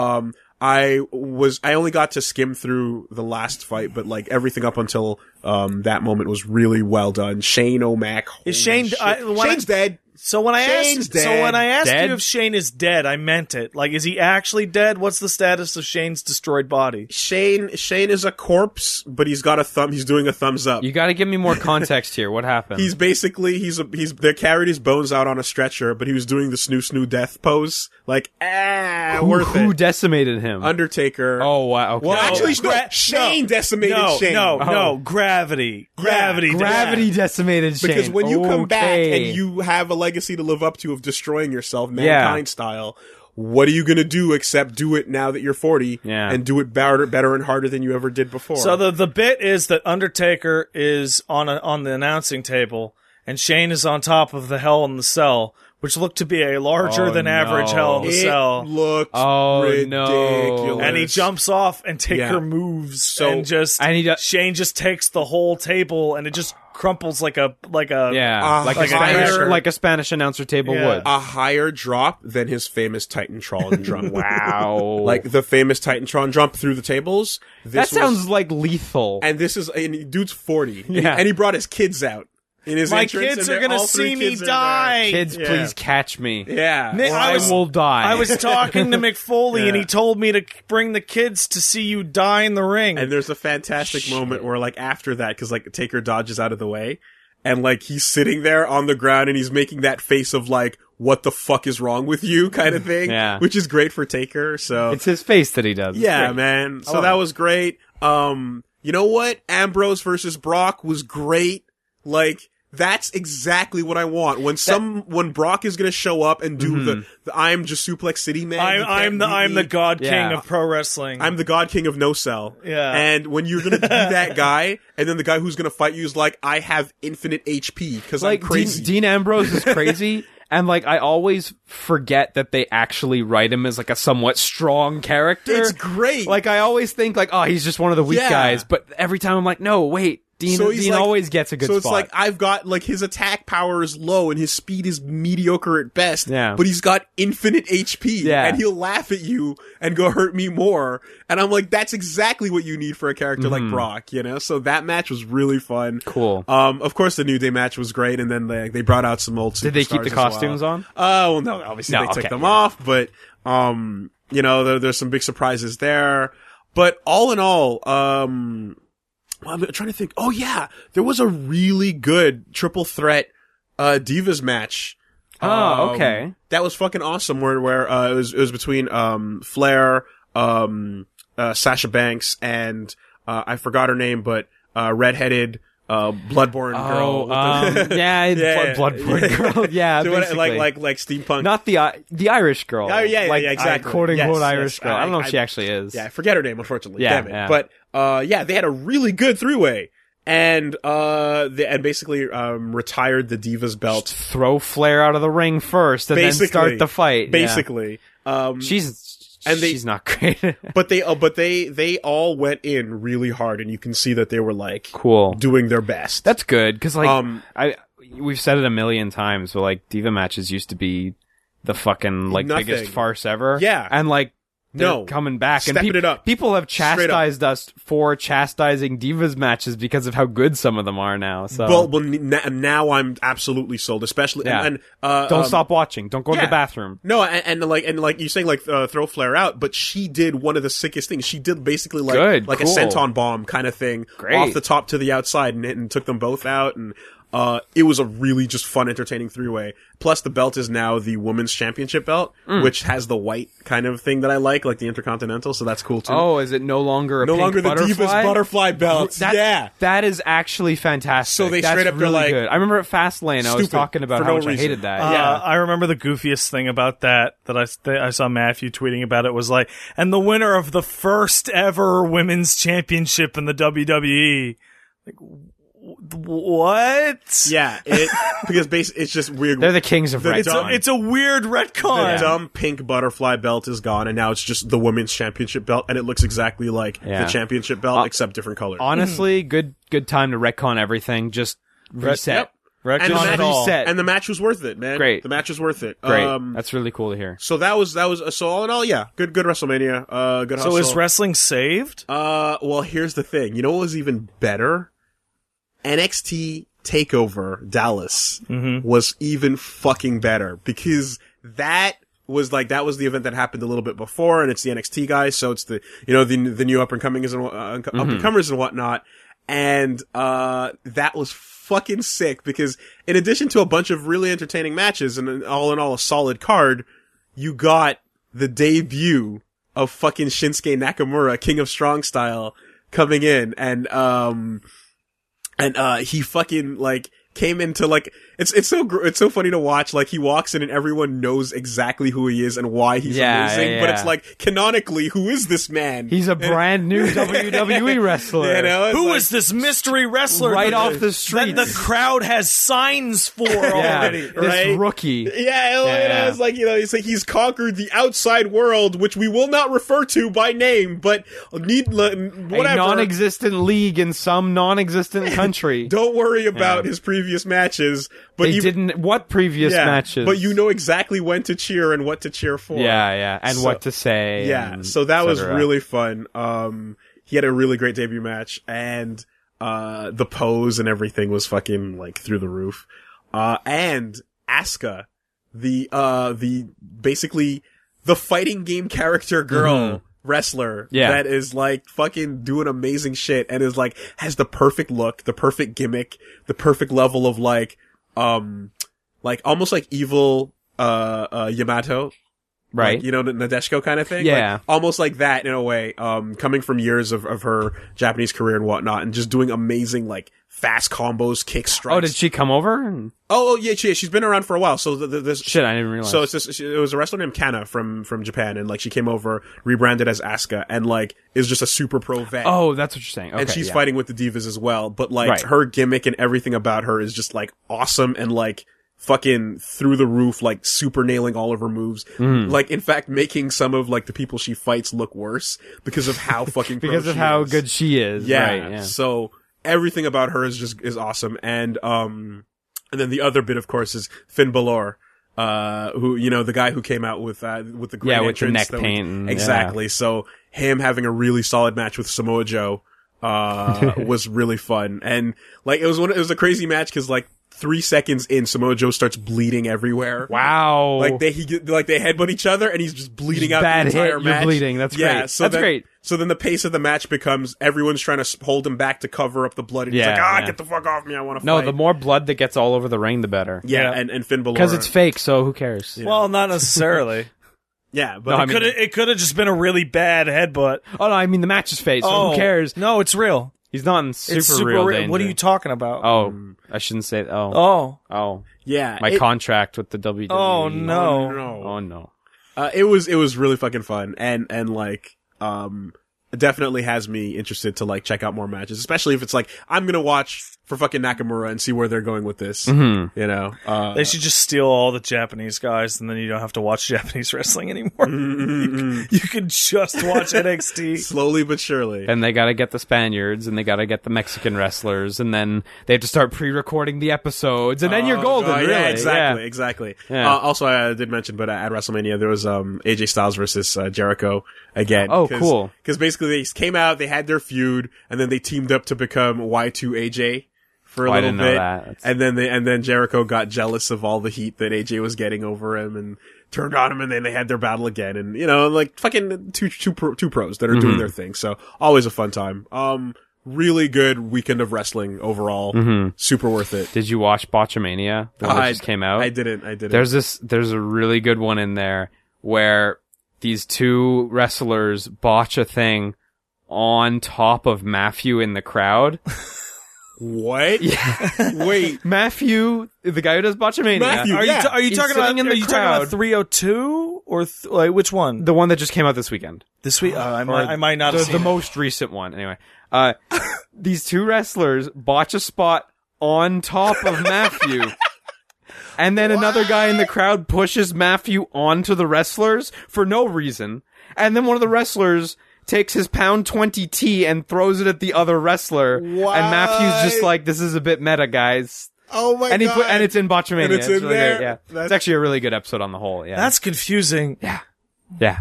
I only got to skim through the last fight, but like everything up until that moment was really well done. Shane O'Mac. Is Shane- Shane's dead. So when I Shane's asked dead. you if Shane is dead, I meant it. Like, is he actually dead? What's the status of Shane's destroyed body? Shane is a corpse, but he's got a thumb. He's doing a thumbs up. You got to give me more context here. What happened? He's basically they carried his bones out on a stretcher, but he was doing the snoo death pose. Like, worth who it. decimated him? Undertaker. Oh wow. Okay. Well, actually, Gra- Shane no. decimated No, Shane. no, Gravity. Gravity. did Gravity that. decimated Shane. Because when you come back Okay. and you have a legacy to live up to of destroying yourself, mankind style, what are you going to do except do it now that you're 40 and do it better and harder than you ever did before? So the bit is that Undertaker is on the announcing table, and Shane is on top of the Hell in the Cell, which looked to be a larger than average Hell in the it Cell. looked Oh, no. ridiculous. And he jumps off, and Taker Yeah. moves, And Shane just takes the whole table, and it just crumples like a like a Spanish announcer table Yeah. would. a higher drop than his famous Titantron drop. Wow. Like the famous Titantron jump through the tables. That sounds like lethal. And this is, and dude's 40. Yeah. And he brought his kids out. in his My entrance, kids and are gonna all three see me kids are there. die. Kids, Yeah. please catch me. Yeah. Nick, Or I will die. I was talking to McFoley, and Yeah. he told me to bring the kids to see you die in the ring. And there's a fantastic moment where, like, after that, because, like, Taker dodges out of the way, and, like, he's sitting there on the ground, and he's making that face of, like, what the fuck is wrong with you kind of thing. Yeah. Which is great for Taker, so. It's his face that he does. It's Yeah, great. man. So love that it. was great. You know what? Ambrose versus Brock was great. Like, that's exactly what I want. When Brock is gonna show up and do the I'm just Suplex City man. you I'm can't beat the me. God King Yeah. of pro wrestling. I'm the God King of No Cell. Yeah. And when you're gonna be that guy, and then the guy who's gonna fight you is like, I have infinite HP because I'm Like crazy. Dean Ambrose is crazy. And like I always forget that they actually write him as like a somewhat strong character. It's great. Like I always think like, oh, he's just one of the weak Yeah. guys. But every time I'm like, no, wait, Dean So he's like- always gets a good so spot. it's like I've got like his attack power is low and his speed is mediocre at best. Yeah. But he's got infinite HP. Yeah. And he'll laugh at you and go hurt me more. And I'm like, that's exactly what you need for a character like Brock, you know? So that match was really fun. Cool. Of course the New Day match was great, and then they brought out some old Did they keep superstars the as well. costumes on? Well, no, obviously No, they took okay, them yeah. off, but, you know, there's some big surprises there. But all in all, I'm trying to think. Oh yeah, there was a really good triple threat, Divas match. Oh, okay. That was fucking awesome. Where it was between, Flair, Sasha Banks, and, I forgot her name, but, redheaded, bloodborne girl. with the- yeah, Yeah, Bloodborne girl. Yeah, So what- basically. like steampunk. Not the Irish girl. Oh, yeah, like, exactly. Quote unquote Yes, Irish yes. girl. I don't know if I- she actually is. Yeah, I forget her name, unfortunately. Yeah, Damn it. yeah. But, yeah, they had a really good three-way. And, and basically, retired the Divas belt. Throw Flair out of the ring first, and then start the fight. Basically. Yeah. She's not great. But they all went in really hard, and you can see that they were like, Cool. doing their best. That's good because like Um, we've said it a million times, but like diva matches used to be the fucking like Nothing. biggest farce ever. Yeah. and like they're No. coming back and Stepping it up. People have Straight up. chastised us for chastising divas matches because of how good some of them are now. So well, now I'm absolutely sold, especially, Yeah. and don't stop watching. Don't go to yeah. the bathroom. No, and like you're saying, like throw Flair out, but she did one of the sickest things. She did basically like Good, like cool. a senton bomb kind of thing, Great. off the top to the outside, and took them both out. And it was a really just fun, entertaining three-way. Plus, the belt is now the women's championship belt, which has the white kind of thing that I like the Intercontinental. So that's cool too. Oh, is it no longer a no pink longer the butterfly? Divas butterfly belts. That, yeah. that is actually fantastic. So they That's straight up, they're really like, good. I remember at Fastlane, I was stupid, talking about for how no much I reason. hated that. Yeah. I remember the goofiest thing about that I saw Matthew tweeting about it was like, and the winner of the first ever women's championship in the WWE. Like, what? Yeah, because it's just weird. They're the kings of They're wrestling. It's a weird The retcon. dumb pink butterfly belt is gone, and now it's just the women's championship belt, and it looks exactly like Yeah. the championship belt, except different colors. Honestly, good time to retcon everything. Just reset. Yep. Retcon And the match- it all. reset. And the match was worth it, man. Great. The match was worth it. Great. That's really cool to hear. So that was so all in all, yeah, good WrestleMania. Good hustle. So is wrestling saved? Well, here's the thing. You know what was even better? NXT TakeOver Dallas was even fucking better, because that was the event that happened a little bit before, and it's the NXT guys, so it's the new up and comers and whatnot, and that was fucking sick, because in addition to a bunch of really entertaining matches and all in all a solid card, you got the debut of fucking Shinsuke Nakamura, King of Strong Style, coming in, and he fucking like came into like it's so funny to watch. Like, he walks in and everyone knows exactly who he is and why he's amazing. But it's like, canonically, who is this man? He's a brand new WWE wrestler. You know, Who is this mystery wrestler Right that off the street. that the crowd has signs for Yeah, already? this right? rookie. Yeah, it's like, it's like he's conquered the outside world, which we will not refer to by name, but whatever. A non-existent league in some non-existent country. Don't worry about his previous matches. But They didn't. What previous matches? But you know exactly when to cheer and what to cheer for. Yeah, and So- what to say. Yeah, and so that et was cetera. really fun. He had a really great debut match, and The pose and everything was fucking like through the roof. And Asuka, basically the fighting game character girl wrestler that is like fucking doing amazing shit and is like, has the perfect look, the perfect gimmick, the perfect level of like almost like evil, Yamato. Right. Like, you know, Nadeshiko kind of thing. Yeah. Like, almost like that in a way, coming from years of her Japanese career and whatnot and just doing amazing, like, fast combos, kick strikes. Oh, did she come over? Oh, yeah, she's been around for a while. So this Shit, I didn't realize. So it's just, it was a wrestler named Kana from Japan, and like she came over, rebranded as Asuka, and like is just a super pro vet. Oh, that's what you're saying. Okay, and she's fighting with the Divas as well. But like Right. her gimmick and everything about her is just like awesome and like fucking through the roof, like super nailing all of her moves. Like in fact making some of like the people she fights look worse because of how fucking pro because of she how is. good she is. Yeah. Right, yeah. So everything about her is awesome. And then the other bit, of course, is Finn Balor, who, you know, the guy who came out with the great with the entrance neck that paint and- exactly. So him having a really solid match with Samoa Joe, was really fun. And like, it was a crazy match because like 3 seconds in, Samoa Joe starts bleeding everywhere. Wow. Like they headbutt each other and he's just bleeding out bad the entire hit, you're match. bleeding. That's yeah, great. So That's then, great. So then the pace of the match becomes everyone's trying to hold him back to cover up the blood. And he's Yeah, like, yeah. get the fuck off me. I want to No, fight. the more blood that gets all over the ring, the better. Yeah, and Finn Balor. Because it's fake, so who cares? Well, not necessarily. yeah, but No, I mean- It could have just been a really bad headbutt. Oh, no, I mean, the match is fake, so who cares? No, it's real. He's not in super, It's super real real. danger. What are you talking about? Oh, I shouldn't say. Oh, Oh. oh, yeah, my contract with the WWE. Oh, no. Oh no. It was really fucking fun and like it definitely has me interested to like check out more matches, especially if it's like I'm gonna watch for fucking Nakamura and see where they're going with this. You know, They should just steal all the Japanese guys, and then you don't have to watch Japanese wrestling anymore. You can just watch NXT. slowly but surely. And they gotta get the Spaniards, and they gotta get the Mexican wrestlers, and then they have to start pre-recording the episodes, and then you're golden. God, really. yeah, exactly, Yeah. exactly. Yeah. Also, I did mention, but at WrestleMania there was AJ Styles versus Jericho again. Oh, cool. Because basically they came out, they had their feud, and then they teamed up to become Y2AJ for a Oh, I little didn't know bit. that. That's- And then Jericho got jealous of all the heat that AJ was getting over him and turned on him, and then they had their battle again. And you know, like fucking two pros that are doing their thing. So always a fun time. Really good weekend of wrestling overall. Super worth it. Did you watch Botchamania? The one that just came out. I didn't. There's a really good one in there where these two wrestlers botch a thing on top of Matthew in the crowd. What? Wait. Matthew, the guy who does Botchamania. Matthew. Are Yeah. you He's talking sitting about? in Are the you talking about crowd. 302 or like which one? The one that just came out this weekend. This week? I might not The, have the seen it. most recent one. Anyway, these two wrestlers botch a spot on top of Matthew. And then another guy in the crowd pushes Matthew onto the wrestlers for no reason. And then one of the wrestlers takes his pound 20 tea and throws it at the other wrestler. What? And Matthew's just like, this is a bit meta, guys. Oh my And god. and it's in Botchamania. And it's in really there? great, yeah. That's- It's actually a really good episode on the whole. Yeah. That's confusing. yeah.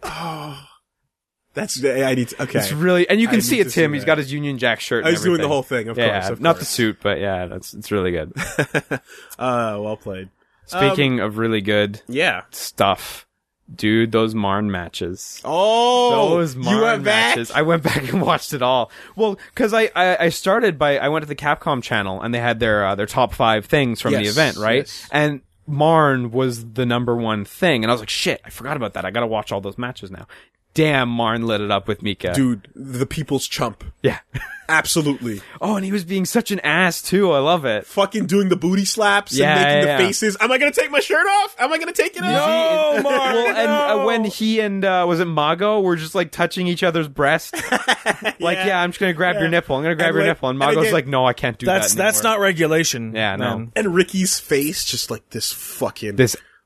That's I need to, okay. It's really, and you I can need see to it's see him. He's that. got his Union Jack shirt. Oh, And he's doing the everything. whole thing, of Yeah, course, of not the course. suit, but yeah, it's really good. Well played. Speaking of really good Yeah. stuff, dude, those Marn matches. Oh, Those Marn you went back? matches. I went back and watched it all. Well, because I started by I went to the Capcom channel and they had their top 5 things from the Yes, event, right? yes. And Marn was the number one thing, and I was like, shit, I forgot about that. I gotta watch all those matches now. Damn, Marn lit it up with Mika. Dude, the people's chump. Yeah. Absolutely. Oh, and he was being such an ass too. I love it. Fucking doing the booty slaps Yeah, and making yeah, the yeah. faces. Am I gonna take my shirt off? Am I gonna take it off? No, Marn, Well, and no. when he and was it Mago were just like touching each other's breast, like yeah, I'm just gonna grab your nipple. I'm gonna grab And, your like- nipple, and and Mago's again- like, no, I can't do That's that. not regulation. Yeah, no. man. And Ricky's face, just like this fucking This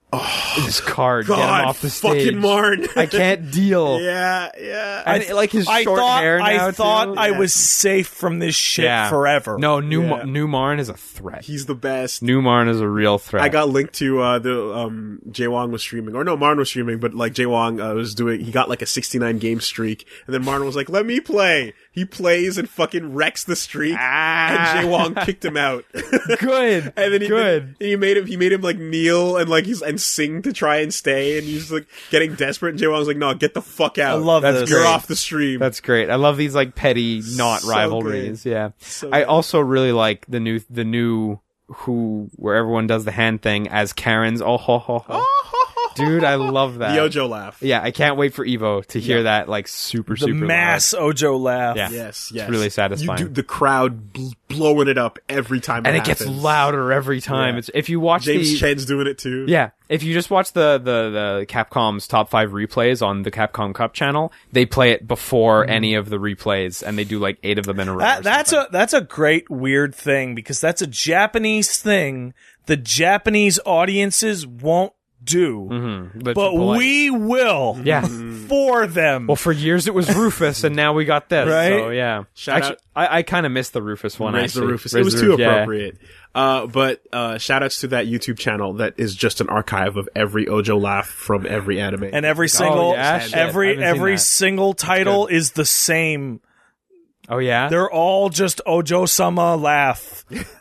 This card, get him God, off the stage. fucking Marn. I can't deal. Yeah. And like his I short thought hair now, I thought too. I was safe from this shit Yeah. forever. No, Yeah. New Marn is a threat. He's the best. New Marn is a real threat. I got linked to Jay Wong was streaming, or no, Marn was streaming, but like Jay Wong was doing. He got like a 69 game streak, and then Marn was like, "Let me play." He plays and fucking wrecks the streak, and Jay Wong kicked him out. good. And then good. he made him like kneel and like and sing to try and stay, and he's like getting desperate. And Jay Wong's like, "No, get the fuck out! I love this. You're great. off the stream." That's great. I love these like petty, not So rivalries. good. Yeah. So I good. also really like the new where everyone does the hand thing as Karen's. Oh ho ho ho. Dude, I love that. the Ojo laugh. Yeah, I can't wait for Evo to hear that like super The mass Ojo laugh. Yeah. Yes. It's really satisfying. You do the crowd blowing it up every time, and it gets happens. louder every time. Yeah. It's if you watch James Chen's doing it too. Yeah, if you just watch the Capcom's top 5 replays on the Capcom Cup channel, they play it before any of the replays, and they do like 8 of them in a row. That's a great weird thing because that's a Japanese thing the Japanese audiences won't do, but we will. Yeah. For them. Well, for years it was Rufus, and now we got this. Right? So, yeah. Shout Actually, I kind of missed the Rufus one. Raise the actually. Rufus. Raise It was the too Roof, yeah. appropriate. But shout outs to that YouTube channel that is just an archive of every Ojo laugh from every anime. And every single yeah? Shit, I every haven't seen that. single title is the same. Oh yeah. They're all just Ojo-sama laugh.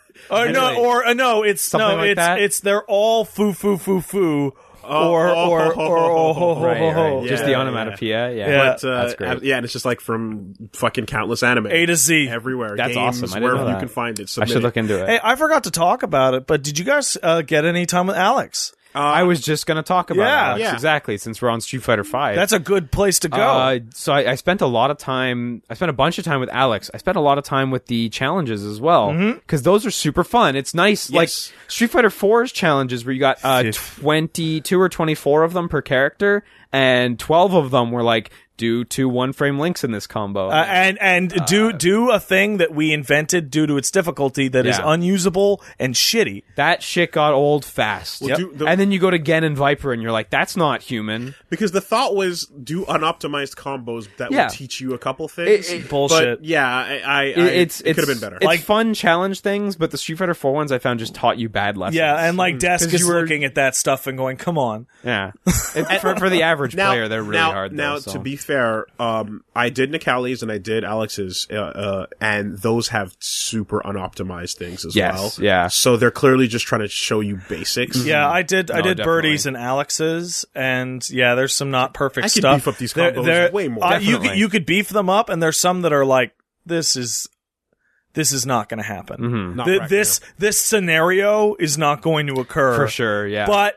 Something like that? it's they're all foo foo foo foo or oh ho ho Right, ho ho. right. Just the onomatopoeia. Yeah. Yeah. But, That's great. Yeah, and it's just like from fucking countless anime. A to Z. Everywhere. That's Games, awesome. I didn't wherever know you that. can find it. I Submit should it. look into it. Hey, I forgot to talk about it, but did you guys get any time with Alex? I was just going to talk about Yeah. Alex. Yeah. Exactly, since we're on Street Fighter V. That's a good place to go. So I spent a lot of time. I spent a bunch of time with Alex. I spent a lot of time with the challenges as well because those are super fun. It's nice, like Yes. Street Fighter 4's challenges where you got 22 or 24 of them per character, and 12 of them were like do 2 1-frame links in this combo. And do a thing that we invented due to its difficulty that is Yeah. unusable and shitty. that shit got old fast. Well, do the- And then you go to Gen and Viper, and you're like, that's not human. Because the thought was do unoptimized combos that Yeah. will teach you a couple things. Bullshit. But yeah, It could have been better. It's fun challenge things, but the Street Fighter 4 ones I found just taught you bad lessons. Yeah, and like Desk 'Cause is you were- looking at that stuff and going, "Come on." Yeah. For the average player, they're really hard, though. Now, so. to be fair, I did Nicali's and I did Alex's, and those have super unoptimized things as Yes, well. yeah. So they're clearly just trying to show you basics. Yeah, I did definitely. Birdie's and Alex's, and yeah, there's some not perfect I could stuff. beef up these combos way more. Definitely. You could beef them up, and there's some that are like, this is not going to happen. Not This scenario is not going to occur For sure, yeah. But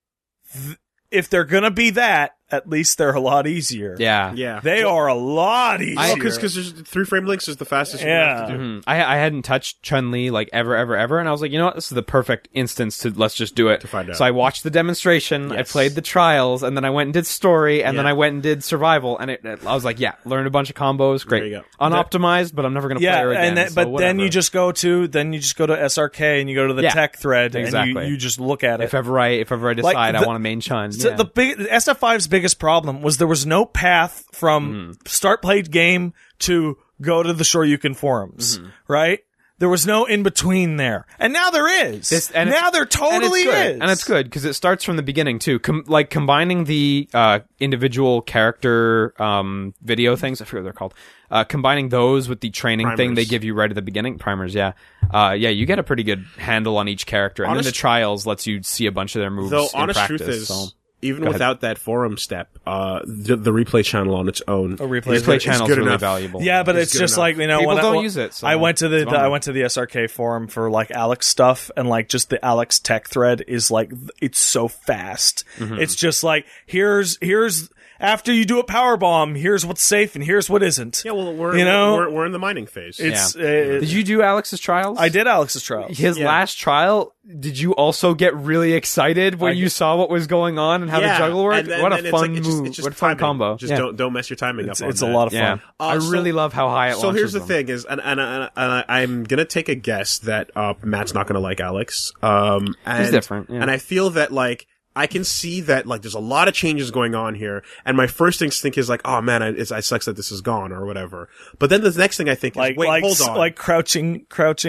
if they're going to be that, at least they're a lot easier. yeah. Yeah. They are a lot easier. Because there's 3-frame links is the fastest you Yeah. have to do. Mhm. I hadn't touched Chun-Li like ever, and I was like, you know what, this is the perfect instance to let's just do it. To find out. So I watched the demonstration, I Yes. played the trials, and then I went and did story, and then Yeah. I went and did survival, and I was like, yeah, learned a bunch of combos, great. There you go. Unoptimized, but I'm never gonna play Yeah, her again. and then, so but then whatever. you just go to SRK and you go to the Yeah, tech thread exactly. and you just look at it. if ever I decide I the- want to main Chun, So yeah. the SF5's biggest problem was there was no path from start played game to go to the Shoryuken forums, right? There was no in between there, and now there is. Now there totally is, and it's good because it starts from the beginning too. Combining the individual character video things, I forget what they're called. Combining those with the training thing Primers. they give you right at the beginning, primers. Yeah, you get a pretty good handle on each character, and then the trials lets you see a bunch of their moves. Though, in honest practice, truth is, so. even Go ahead. without that forum step, the replay channel on its own, Replay channel is good really enough. valuable. Yeah, but It's it's good just enough. like, you know, People when don't use it, so I went to it's bummer. I went to the SRK forum for like Alex stuff, and like just the Alex tech thread is like it's so fast. It's just like here's after you do a power bomb, here's what's safe and here's what isn't. Yeah, well, we're in the mining phase. It's Did you do Alex's trials? I did Alex's trials. His last trial, did you also get really excited when you saw what was going on and how the juggle worked? and What then a it's fun like, it's move. Just What a fun timing. combo. Just Yeah. don't mess your timing up on It's a that. lot of Yeah. fun. I So- really love how high it So launches here's the them. thing is, and I'm gonna take a guess that Matt's not gonna like Alex. He's different, yeah. and I feel that like I can see that, like, there's a lot of changes going on here, and my first instinct is like, oh man, it sucks that this is gone, or whatever. But then the next thing I think is, wait, hold on. Like crouching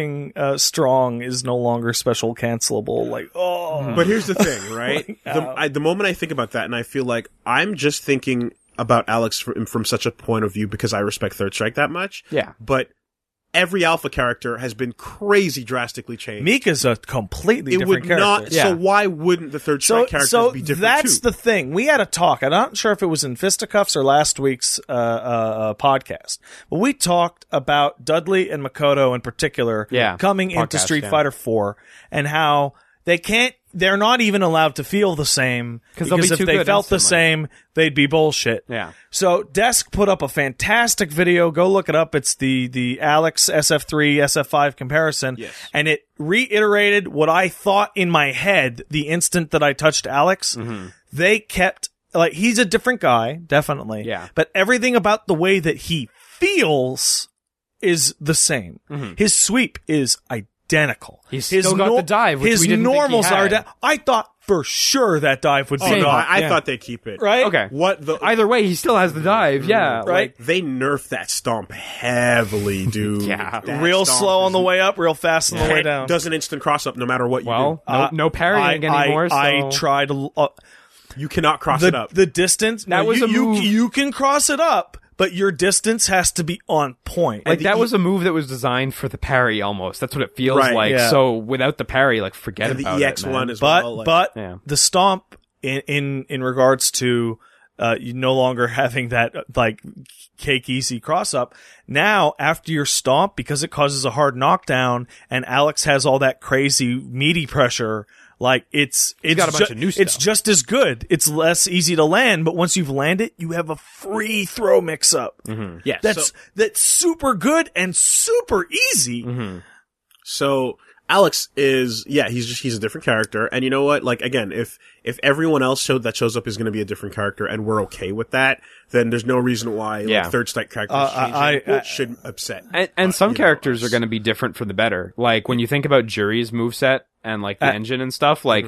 strong is no longer special cancelable. Like, oh. But here's the thing, right? The moment I think about that, and I feel like I'm just thinking about Alex from such a point of view because I respect Third Strike that much. Yeah. But every alpha character has been crazy drastically changed. Mika's a completely different character. Not. Yeah. So why wouldn't the Third Strike characters be different that's too? the thing. We had a talk. I'm not sure if it was in Fisticuffs or last week's podcast, but we talked about Dudley and Makoto in particular coming into Street Fighter 4 and how they're not even allowed to feel the same because if they felt the same, they'd be bullshit. Yeah. So Desk put up a fantastic video. Go look it up. It's the Alex SF3 SF5 comparison. Yes. And it reiterated what I thought in my head the instant that I touched Alex. Mm-hmm. They kept, like, he's a different guy, definitely. Yeah. But everything about the way that he feels is the same. Mm-hmm. His sweep is identical. He's still got the dive, which his we didn't think he normals had. are. I thought for sure that dive would be Oh, no, gone. I thought they'd keep it. Right? Okay. What the? Either way, he still has the dive. Yeah. Right? Like, They nerfed that stomp heavily, dude. Yeah. That Real stomp slow on is- the way up, real fast on the way down. Does an instant cross up no matter what you well, do. no parrying anymore. I so. tried You cannot cross it up. the distance. That was a move. You can cross it up, but your distance has to be on point. Like, that was a move that was designed for the parry almost. That's what it feels Right, like. yeah. So without the parry, like, forget And the about EX it, man. one as but well. Like, but yeah. the stomp in regards to you no longer having that like cake easy cross up. Now after your stomp, because it causes a hard knockdown, and Alex has all that crazy meaty pressure. Like it's got a bunch of new stuff. It's just as good. It's less easy to land, but once you've landed, you have a free throw mix up. Mm-hmm. yeah, That's super good and super easy. Mm-hmm. So Alex is, he's a different character. And you know what? Like, again, if everyone else shows up is going to be a different character and we're okay with that, then there's no reason why like, Third Strike characters should upset. And some you know, characters us. are going to be different for the better. Like, when you think about Juri's moveset and, like, the engine and stuff, like,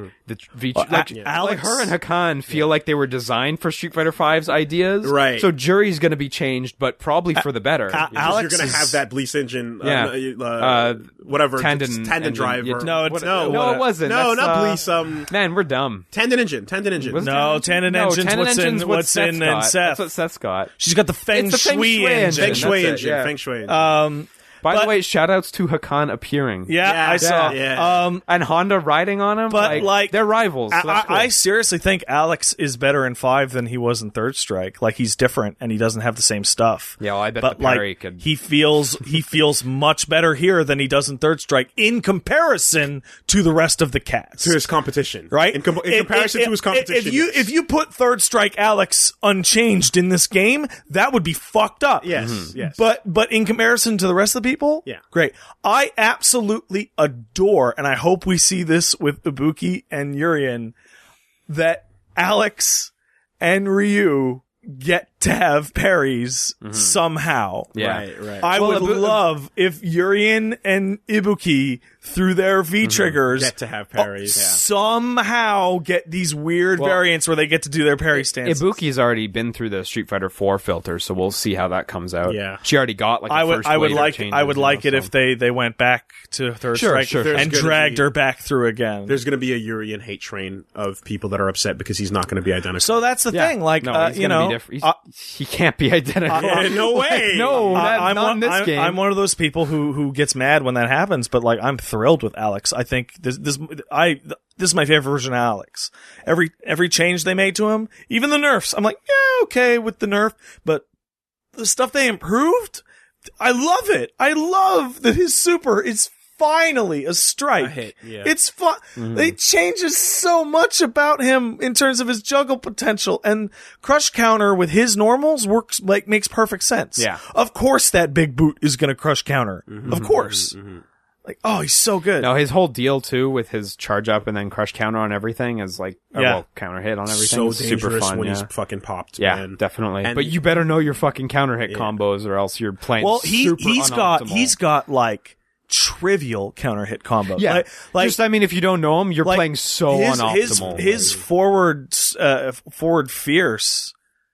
Alex, her and Hakan feel like they were designed for Street Fighter V's ideas. Right. So Juri's going to be changed, but probably for the better. Alex you're going to have is- that Bleach engine, Yeah. whatever, Tendon tendon engine. driver. Yeah, No, it's- No, it wasn't. No, That's, not Bleach. Man, we're dumb. Tendon engine. Was No, Tandon Engine's Tendon what's Engine's in what what's in Seth's got. Seth. That's what Seth's got. She's got the Feng It's the Feng Shui Shui engine. Feng Shui That's it, engine. yeah. Feng Shui engine. By But- the way, shout-outs to Hakan appearing. Yeah, I saw. yeah. And Honda riding on him. But, like, they're rivals. So that's cool. I seriously think Alex is better in 5 than he was in Third Strike. Like, he's different and he doesn't have the same stuff. Yeah, well, I bet but the parry like could. he feels much better here than he does in Third Strike in comparison to the rest of the cats. To his competition. Right? In comparison to his competition. If you put Third Strike Alex unchanged in this game, that would be fucked up. Yes, yes. But in comparison to the rest of the people, Yeah. great. I absolutely adore, and I hope we see this with Ibuki and Urien, that Alex and Ryu get to have parries somehow. Yeah. Right. I would love if Urien and Ibuki, through their V triggers, Get to have parries. somehow get these weird variants where they get to do their parry stances. Ibuki's already been through the Street Fighter 4 filter, so we'll see how that comes out. Yeah. She already got like the first I would wave of like changes, I would you like know, it if they went back to Third Sure, Strike sure. and There's gonna dragged be- her back through again. There's going to be a Urian hate train of people that are upset because he's not going to be identical. So that's the Yeah. thing. Like, No, he's you gonna be know, different. He can't be identical. Yeah, no way. No, not in this I'm, game. I'm one of those people who gets mad when that happens, but like I'm thrilled with Alex. I think this is my favorite version of Alex. Every change they made to him, even the nerfs, I'm like, yeah, okay with the nerf, but the stuff they improved, I love it. I love that his super is finally a strike. A hit, yeah. It's fun. It changes so much about him in terms of his juggle potential, and crush counter with his normals works like makes perfect sense. Yeah. Of course that big boot is going to crush counter. Of course. Like, oh, he's so good. No, his whole deal too with his charge up and then crush counter on everything is like, counter hit on everything. so is super dangerous fun. when Yeah. he's fucking popped. Yeah, man. definitely. And- but you better know your fucking counter hit combos, or else you're playing. Well, super he's unoptimal. got like trivial counter hit combo. Yeah. Like Just, I mean, if you don't know him, you're like, playing so unoptimal. His forward fierce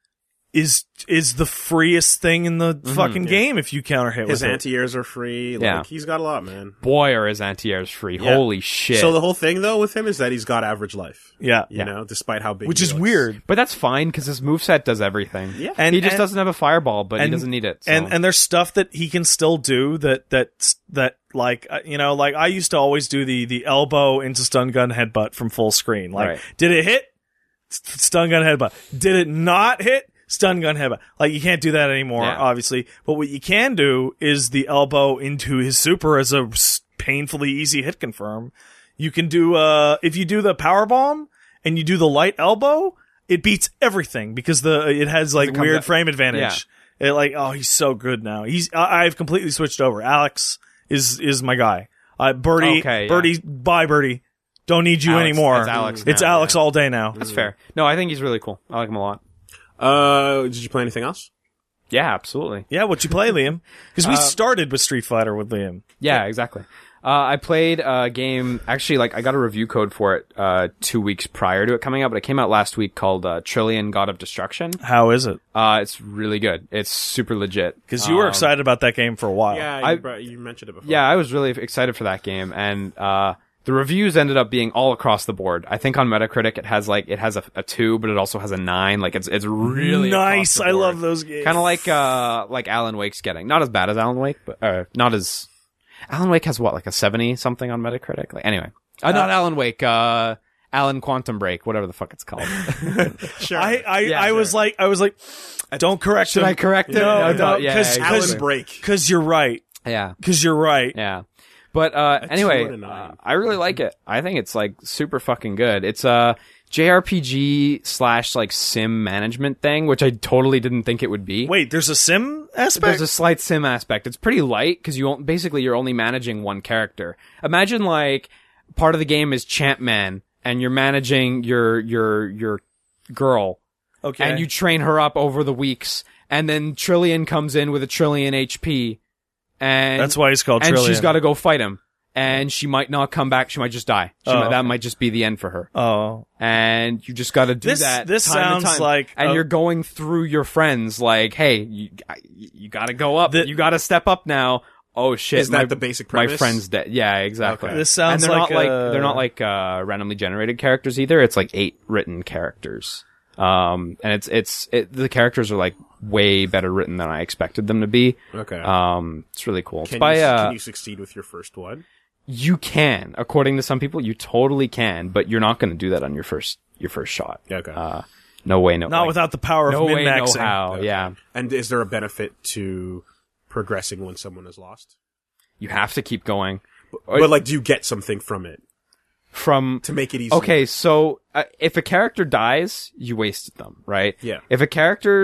is the freest thing in the fucking game if you counter hit His with it. anti-airs are free. Like, Yeah. he's got a lot, man. Boy, are his anti-airs free. Yeah. Holy shit. So the whole thing, though, with him is that he's got average life. Yeah. You know, despite how big Which he is looks. weird. but that's fine, because his moveset does everything. Yeah. And He just doesn't have a fireball, but he and- doesn't need it. So. And there's stuff that he can still do that like you know, like I used to always do the elbow into stun gun headbutt from full screen. Like, Right. did it hit? Stun gun headbutt. Did it not hit? Stun gun headbutt. Like, you can't do that anymore, Yeah. obviously. But what you can do is the elbow into his super as a painfully easy hit confirm. You can do if you do the power bomb and you do the light elbow, it beats everything because it has like comes weird up- frame advantage. It, like, oh, he's so good now. I've completely switched over. Alex is my guy. Birdie, Okay, yeah. Birdie, bye Birdie. Don't need you Alex- anymore. it's Alex It's now, Alex yeah. all day now. That's fair. No, I think he's really cool. I like him a lot. Did you play anything else? Yeah, absolutely. Yeah, what you play, Liam? Because we started with Street Fighter with Liam. Yeah, exactly. I played a game, actually, like, I got a review code for it 2 weeks prior to it coming out, but it came out last week, called Trillion God of Destruction. How is it? It's really good. It's super legit. Because you were excited about that game for a while. Yeah, you mentioned it before. Yeah, I was really excited for that game, and the reviews ended up being all across the board. I think on Metacritic it has a 2, but it also has a 9. Like, it's really nice. across the I board. love those games. Kind of like Alan Wake's getting. Not as bad as Alan Wake, but not as. Alan Wake has what, like a 70 something on Metacritic? Like, anyway, not Alan Wake. Alan Quantum Break, whatever the fuck it's called. Sure. I was like, don't correct Should him. I correct it? No, No, yeah, because exactly. Alan Break. Because you're right. Yeah, Because you're right. yeah. But 2 out anyway, of 9. I really like it. I think it's like super fucking good. It's a JRPG / like sim management thing, which I totally didn't think it would be. Wait, there's a sim aspect? There's a slight sim aspect. It's pretty light because basically you're only managing one character. Imagine like part of the game is Champman and you're managing your girl Okay. and you train her up over the weeks, and then Trillion comes in with a trillion HP, and That's why he's called and Trillion. she's got to go fight him, and she might not come back. She might just die. Oh, That might just be the end for her. Oh. And you just got to do This- that. this time to sounds time. like and a- you're going through your friends like, hey, you got to go up. You got to step up now. Oh shit! Is that the basic premise? My friend's dead. Yeah, exactly. Okay. This sounds and they're like not like randomly generated characters either. It's like 8 written characters. And the characters are like way better written than I expected them to be. Okay. It's really cool. It's Can by you succeed with your first one? you can, according to some people, you totally can, but you're not going to do that on your first shot. Okay. No way, no. not like, without the power no of way, no min-maxing. how. Okay. Yeah, And is there a benefit to progressing when someone is lost? you have to keep going. But like, do you get something from it From to make it easier? okay, so if a character dies, you wasted them, right? Yeah. If a character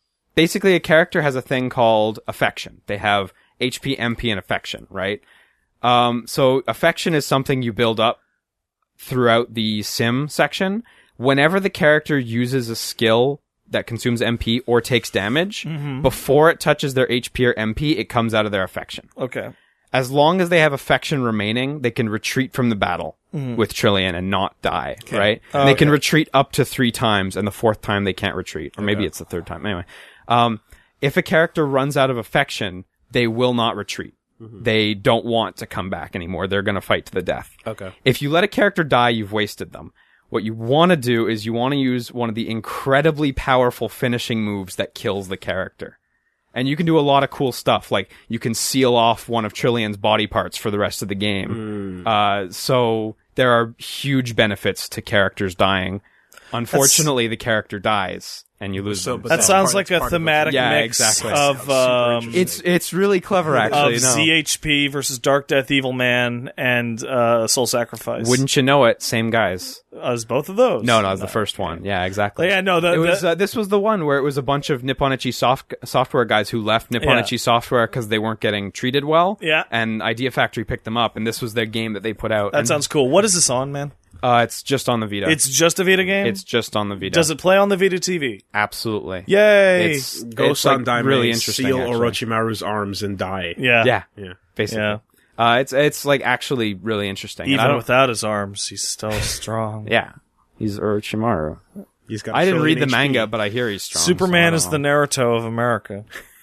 has a thing called affection. They have HP, MP, and affection, right? So affection is something you build up throughout the sim section. Whenever the character uses a skill that consumes MP or takes damage, before it touches their HP or MP, it comes out of their affection. Okay. As long as they have affection remaining, they can retreat from the battle with Trillion and not die, right? Oh, They can okay. retreat up to 3 times, and the 4th time they can't retreat. Or maybe it's the 3rd time. Anyway, if a character runs out of affection, they will not retreat. They don't want to come back anymore. They're going to fight to the death. Okay. If you let a character die, you've wasted them. What you want to do is you want to use one of the incredibly powerful finishing moves that kills the character. And you can do a lot of cool stuff, like you can seal off one of Trillion's body parts for the rest of the game. So there are huge benefits to characters dying. Unfortunately, the character dies and you lose them. but That that's sounds part- like that's a part of the thematic Yeah, mix exactly. of Sounds super It's really clever, actually. of No. ZHP versus Dark Death Evil Man and Soul Sacrifice. Wouldn't you know it? Same guys. As both of those? No, it was the first one. Yeah, exactly. Yeah, no. It was this was the one where it was a bunch of Nipponichi software guys who left Nipponichi software because they weren't getting treated well. Yeah. And Idea Factory picked them up, and this was their game that they put out. That And, sounds cool. What is this on, man? It's just on the Vita. It's just a Vita game? It's just on the Vita. Does it play on the Vita TV? Absolutely. Yay! It's Ghost on like Daime, really interesting. seal actually. Orochimaru's arms and die. yeah. Yeah, Yeah. basically. Yeah. It's like actually really interesting. And I Even don't- without his arms, he's still strong. yeah, he's Orochimaru. He's got. I didn't read the HP. manga, but I hear he's strong. Superman so I is don't the know. Naruto of America.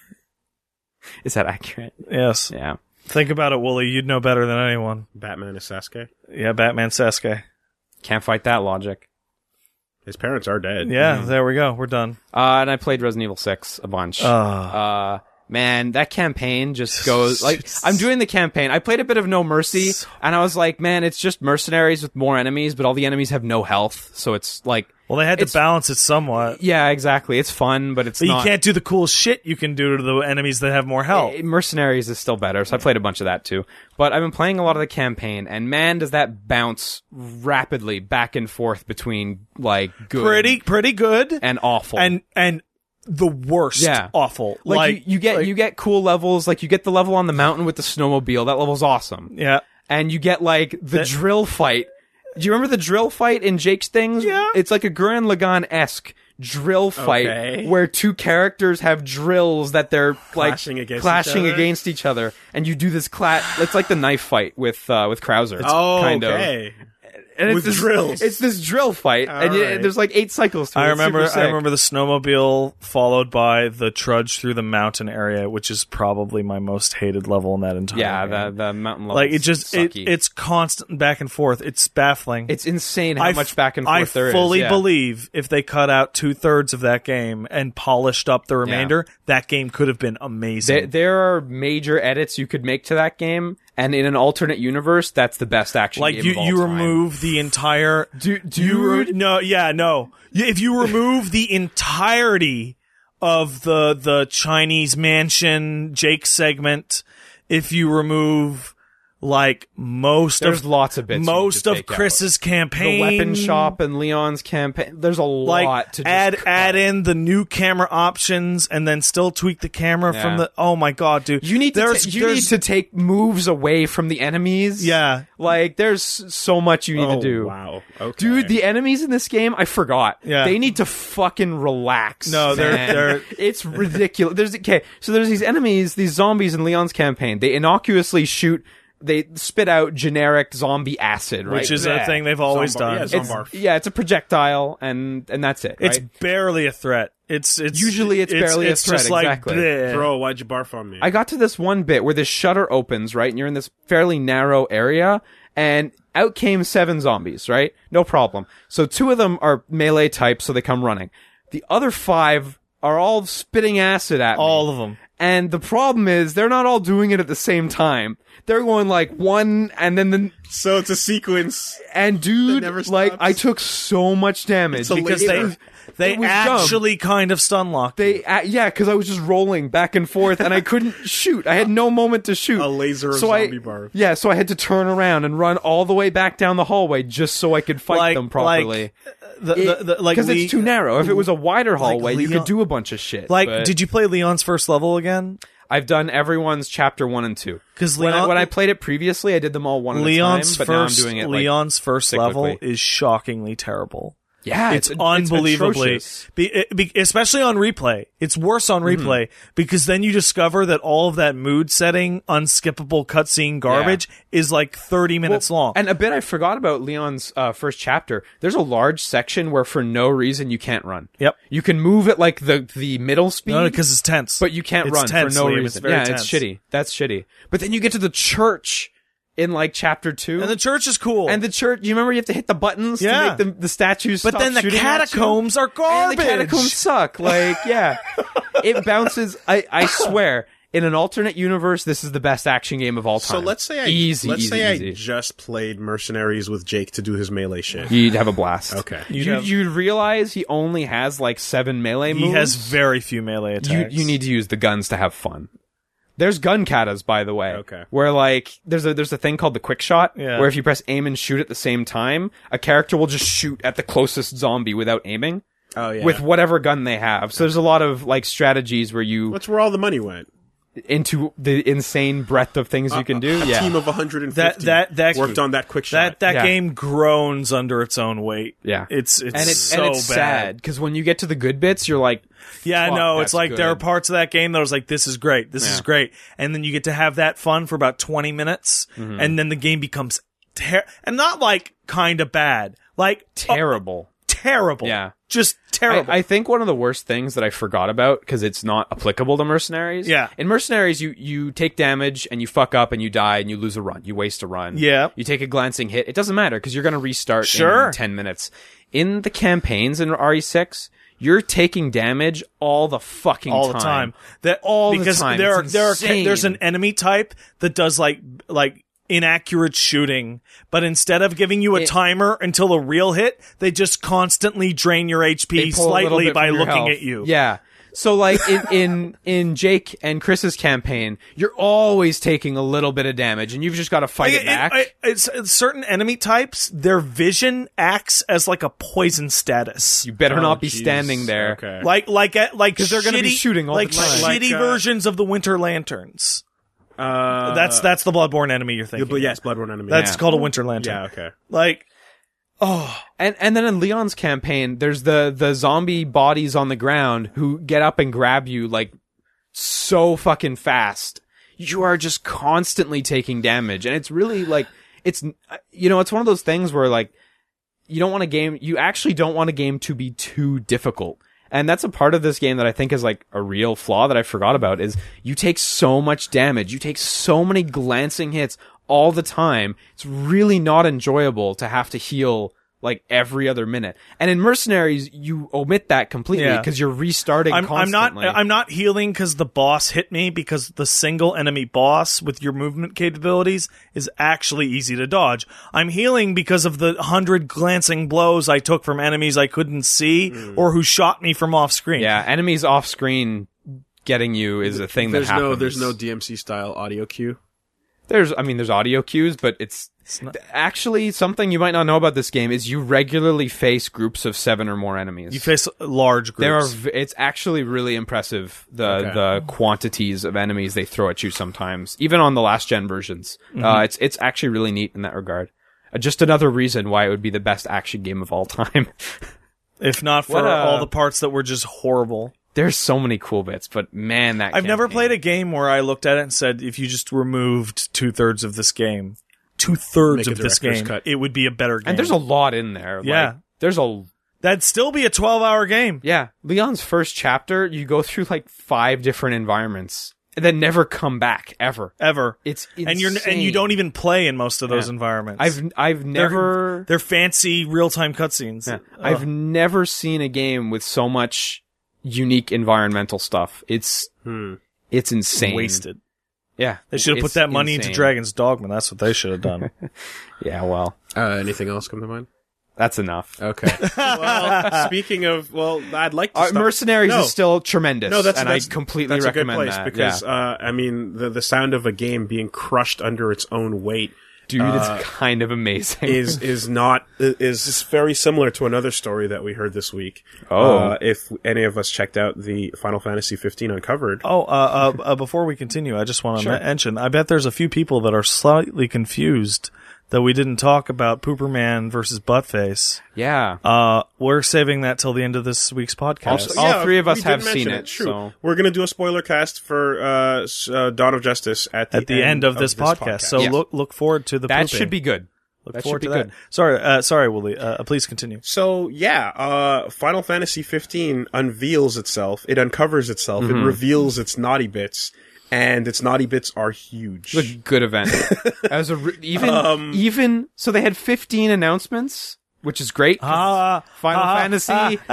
Is that accurate? Yes. Yeah. Think about it, Wooly. You'd know better than anyone. Batman is Sasuke. Yeah, Batman Sasuke. Can't fight that logic. His parents are dead. Yeah, there we go. We're done. And I played Resident Evil 6 a bunch. Man, that campaign just goes like I'm doing the campaign. I played a bit of No Mercy, and I was like, man, it's just mercenaries with more enemies, but all the enemies have no health, so it's like, Well, they had to It's- balance it somewhat. yeah, exactly. It's fun, but it's But not. you can't do the cool shit you can do to the enemies that have more health. Mercenaries is still better, so I played a bunch of that too. But I've been playing a lot of the campaign, and man, does that bounce rapidly back and forth between like good, Pretty good. and awful, And the worst. Yeah. Awful. like you get cool levels. Like you get the level on the mountain with the snowmobile. That level's awesome. Yeah. And you get like the drill fight. Do you remember the drill fight in Jake's Things? Yeah. It's like a Gurren Lagann-esque drill fight Okay. where two characters have drills that they're like Clashing against clashing each other? against each other, and you do this it's like the knife fight with Krauser. Oh, kind of. okay. And With this, drills. It's this drill fight, and Alright. there's like 8 cycles to it. I It's super sick. remember the snowmobile followed by the trudge through the mountain area, which is probably my most hated level in that entire Yeah, game. the mountain level. Like it's constant back and forth. It's baffling. It's insane how much back and forth there I is. fully yeah. believe if they cut out 2/3 of that game and polished up the remainder, that game could have been amazing. There are major edits you could make to that game, and in an alternate universe, that's the best action Like game of all you time. remove the entire Dude. no. If you remove the entirety of the Chinese mansion Jake segment, if you remove like most There's of lots of bits. you need most to of take out. Chris's campaign, the weapon shop and Leon's campaign. There's a like lot to just add in the new camera options and then still tweak the camera from Yeah. the. Oh my god, dude! You need to There's- you need to take moves away from the enemies. Yeah. like there's so much you need Oh, to do. wow. Okay. Dude, the enemies in this game, I forgot. Yeah. They need to fucking relax. No, they're- it's ridiculous. So there's these enemies, these zombies in Leon's campaign. They innocuously they spit out generic zombie acid, right? which is a thing they've always Zombar- done. yeah, it's, Zombarf. yeah, it's a projectile, and that's it. It's right? barely a threat. It's Usually it's barely a it's threat, Just like, exactly. bleh. Bro, why'd you barf on me? I got to this one bit where this shutter opens, right? And you're in this fairly narrow area, and out came 7 zombies, right? No problem. So 2 of them are melee type, so they come running. The other 5 are all spitting acid at me. all of them. And the problem is, they're not all doing it at the same time. They're going like one, and then So it's a sequence. and dude, never like stops. I took so much damage It's a Because laser. they it was dumb. actually kind of stun locked. yeah, because I was just rolling back and forth, and I couldn't shoot. I had no moment to shoot. A laser of so zombie barf. Yeah, so I had to turn around and run all the way back down the hallway just so I could fight them properly. Because it's too narrow. If it was a wider hallway, you Leon- could do a bunch of shit. Like, but did you play Leon's first level again? I've done everyone's chapter 1 and 2. 'Cause when Leon- I played it previously, I did them all one Leon's at a time. But now I'm first doing it like, Leon's first level cyclically. is shockingly terrible. yeah, It's unbelievably, atrocious. especially on replay. It's worse on replay because then you discover that all of that mood setting, unskippable cutscene garbage is like 30 minutes long. And a bit I forgot about Leon's first chapter. There's a large section where for no reason you can't run. Yep. You can move at like the middle speed. No, because it's tense. but you can't It's run tense, for no Liam. reason. It's very yeah, tense. it's shitty. That's shitty. But then you get to the church in like chapter 2. And the church is cool. And the church, you remember you have to hit the buttons Yeah. to make the statues but stop then the shooting at you? catacombs are And garbage. the catacombs suck. Like, yeah. It bounces. I swear, in an alternate universe, this is the best action game of all time. So let's say I easy. I just played Mercenaries with Jake to do his melee shit. You'd have a blast. Okay. You'd realize he only has like 7 melee moves. He has very few melee attacks. You need to use the guns to have fun. There's gun katas, by the way. Okay. Where like there's a thing called the quick shot, Yeah. where if you press aim and shoot at the same time, a character will just shoot at the closest zombie without aiming Oh yeah. with whatever gun they have. So there's a lot of like strategies where you That's where all the money went. into the insane breadth of things you can do. A team of 150 that worked on that quick shot. That Yeah. game groans under its own weight. Yeah. It's and it's so bad. sad because when you get to the good bits, you're like, Yeah, fuck, no, that's it's like good. there are parts of that game that I was like, this is great, this is Yeah. great. And then you get to have that fun for about 20 minutes, and then the game becomes and not like kind of bad, like terrible. terrible. Yeah. Just terrible. I think one of the worst things that I forgot about, because it's not applicable to Mercenaries. Yeah. In Mercenaries, you take damage and you fuck up and you die and you lose a run. You waste a run. Yeah. You take a glancing hit. It doesn't matter because you're going to restart Sure. in 10 minutes. In the campaigns in RE6, you're taking damage all the fucking all the time. That All the because time. There It's are insane. there's an enemy type that does like inaccurate shooting, but instead of giving you a timer until a real hit, they just constantly drain your They HP pull a little slightly bit by from your looking health. at you. Yeah. So like in Jake and Chris's campaign, you're always taking a little bit of damage and you've just got to fight it back. It's certain enemy types, their vision acts as like a poison status. You better not be jeez. standing there. Okay. Like because they're gonna be shooting all the time. Like, shitty versions of the Winter Lanterns. That's That's the Bloodborne enemy you're thinking. but yes, Bloodborne enemy. That's Yeah. called a Winter Lantern. yeah, okay. Like, And then in Leon's campaign, there's the zombie bodies on the ground who get up and grab you like so fucking fast. You are just constantly taking damage, and it's really like it's it's one of those things where like you actually don't want a game to be too difficult. And that's a part of this game that I think is like a real flaw that I forgot about is you take so much damage. You take so many glancing hits all the time. It's really not enjoyable to have to heal like every other minute. And in Mercenaries, you omit that completely Yeah. because you're restarting I'm constantly. not healing because the boss hit me, because the single enemy boss with your movement capabilities is actually easy to dodge. I'm healing because of the 100 glancing blows I took from enemies I couldn't see or who shot me from off screen. Yeah, enemies off screen getting you is a thing that happens. There's no DMC style audio cue. There's audio cues, but it's actually something you might not know about this game is you regularly face groups of 7 or more enemies. You face large groups. It's actually really impressive the quantities of enemies they throw at you sometimes, even on the last gen versions. It's actually really neat in that regard. Just another reason why it would be the best action game of all time. If not for all the parts that were just horrible. There's so many cool bits, but man, I've never played a game where I looked at it and said, if you just removed 2/3 of this game, 2/3 Make a of this director's game, cut. it would be a better game. And there's a lot in there. Yeah. Like, there's a That'd still be a 12-hour game. Yeah, Leon's first chapter, you go through like 5 different environments and then never come back ever. Ever. It's insane. And you don't even play in most of those environments. I've never They're fancy real-time cutscenes. yeah, I've never seen a game with so much unique environmental stuff. It's insane. wasted. Yeah, They should have put it's that money into insane. Dragon's Dogma. That's what they should have done. Yeah, well, Anything else come to mind? that's enough. Okay. Well, speaking of, I'd like to stop. Mercenaries No. is still tremendous. No, that's and I completely that's recommend a good place that. because yeah. I mean the sound of a game being crushed under its own weight Dude, it's kind of amazing. is very similar to another story that we heard this week. Oh. If any of us checked out the Final Fantasy 15 Uncovered. Before we continue, I just want to mention, I bet there's a few people that are slightly confused that we didn't talk about Pooperman versus Buttface. Yeah. We're saving that till the end of this week's podcast. All 3 of us we did have mention seen it, True. so- We're going to do a spoiler cast for Dawn of Justice at the end of this podcast. So Yes. look forward to the that pooping. should be good. Look that forward should to be that. good. Sorry, Wooly. Please continue. So yeah, Final Fantasy 15 unveils itself. It uncovers itself. It reveals its naughty bits, and its naughty bits are huge. It was a good event. As a even so, they had 15 announcements, which is great. Final Fantasy.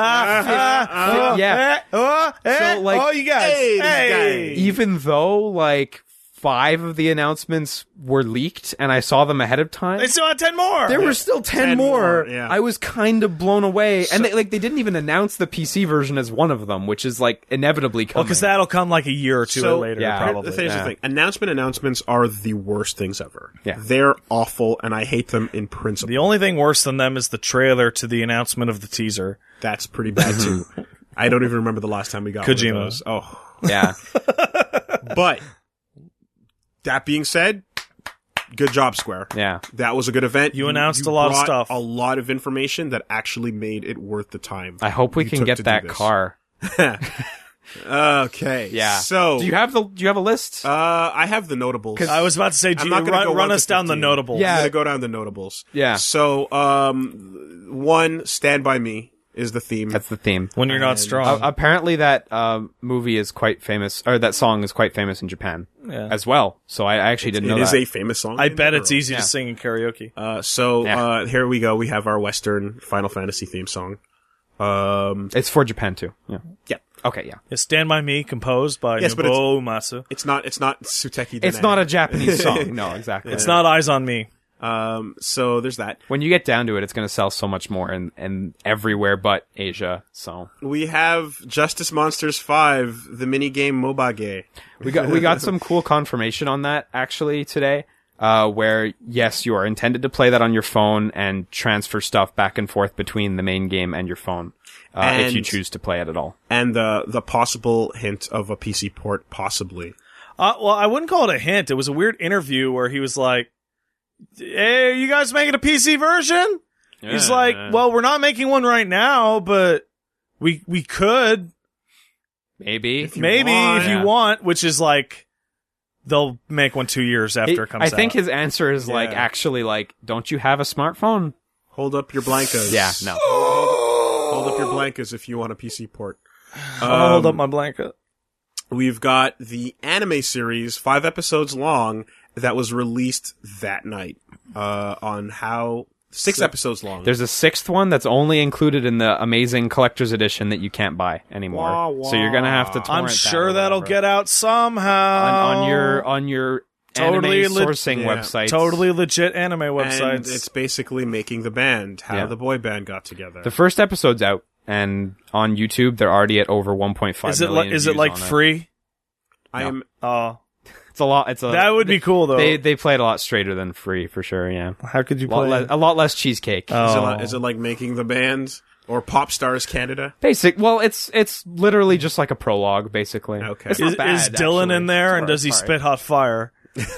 Yeah. So, like, you guys. hey. Even though like 5 of the announcements were leaked, and I saw them ahead of time. They still had 10 more. There were still 10 more. yeah. I was kind of blown away. And they didn't even announce the PC version as one of them, which is like inevitably coming. because that'll come like a year or two So, later, yeah. probably. Here's the thing. Announcements are the worst things ever. Yeah. They're awful, and I hate them in principle. The only thing worse than them is the trailer to the announcement of the teaser. That's pretty bad, too. I don't even remember the last time we got one Kojima. of those. Oh. Yeah. But that being said, good job, Square. Yeah. That was a good event. You announced a lot of brought stuff. A lot of information that actually made it worth the time. I hope we you can took get to do that this. car. Okay. Yeah. So do you have a list? I have the notables. I was about to say, I'm not gonna go run 1 to us down the 15. notables. Yeah. I'm gonna go down the notables. Yeah. So, 1, Stand By Me is the theme. That's the theme. When you're not And- strong. Apparently that movie is quite famous, or that song is quite famous in Japan Yeah. as well. So I actually didn't know It is that. a famous song. I in bet the it's world. easy to sing in karaoke. Here we go. We have our Western Final Fantasy theme song. It's for Japan too. Yeah. Yeah. Okay, yeah. It's Stand By Me, composed by Yes, but Nobuo Uematsu. It's not Suteki Dene. It's not a Japanese song. No, exactly. It's not Eyes on Me. So there's that. When you get down to it, it's going to sell so much more and everywhere but Asia. So We have Justice Monsters 5, the minigame Mobage. we got some cool confirmation on that actually today. Where yes, you are intended to play that on your phone and transfer stuff back and forth between the main game and your phone, if you And- choose to play it at all. And the possible hint of a PC port, possibly. Well, I wouldn't call it a hint. It was a weird interview where he was like, "Hey, are you guys making a PC version?" He's like, "Well, we're not making one right now, but we could maybe maybe want. if you want." Which is like, they'll make one 2 years after it comes out. I think his answer is like Yeah. actually like, don't you have a smartphone? Hold up your blankas. Yeah, no. Hold up your blankas if you want a PC port. I'll hold up my blanket. We've got the anime series, 5 episodes long, that was released that night. On how 6 episodes long. There's a 6th one that's only included in the amazing collector's edition that you can't buy anymore. Wah, wah. So you're gonna have to. I'm torrent that sure or that'll whatever. get out somehow on your Totally anime sourcing yeah. websites. totally legit anime and websites. it's basically making the band, how Yeah. the boy band got together. The first episode's out, and on YouTube they're already at over 1.5 Is it million like views on it. free? I am Oh, It's a lot. It's a that would be cool though. They play it a lot straighter than free for sure. Yeah, How could you a lot, play? a lot less cheesecake. Oh. is it like making the band or Pop Stars Canada? Basic. Well, it's literally just like a prologue, basically. Okay. It's not Is bad, Dylan actually. in there, It's and does he alright. spit hot fire?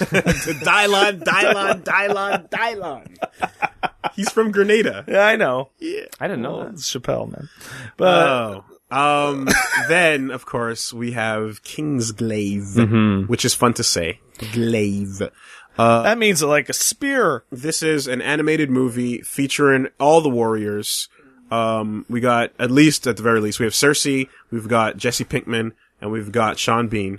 Dylon. He's from Grenada. Yeah, I know. Yeah. I didn't know Well, that. it's Chappelle, man. But Then, of course, we have Kingsglaive, Mm-hmm. which is fun to say. Glaive. that means like a spear. This is an animated movie featuring all the warriors. We got, at least at the very least, we have Cersei, we've got Jesse Pinkman, and we've got Sean Bean.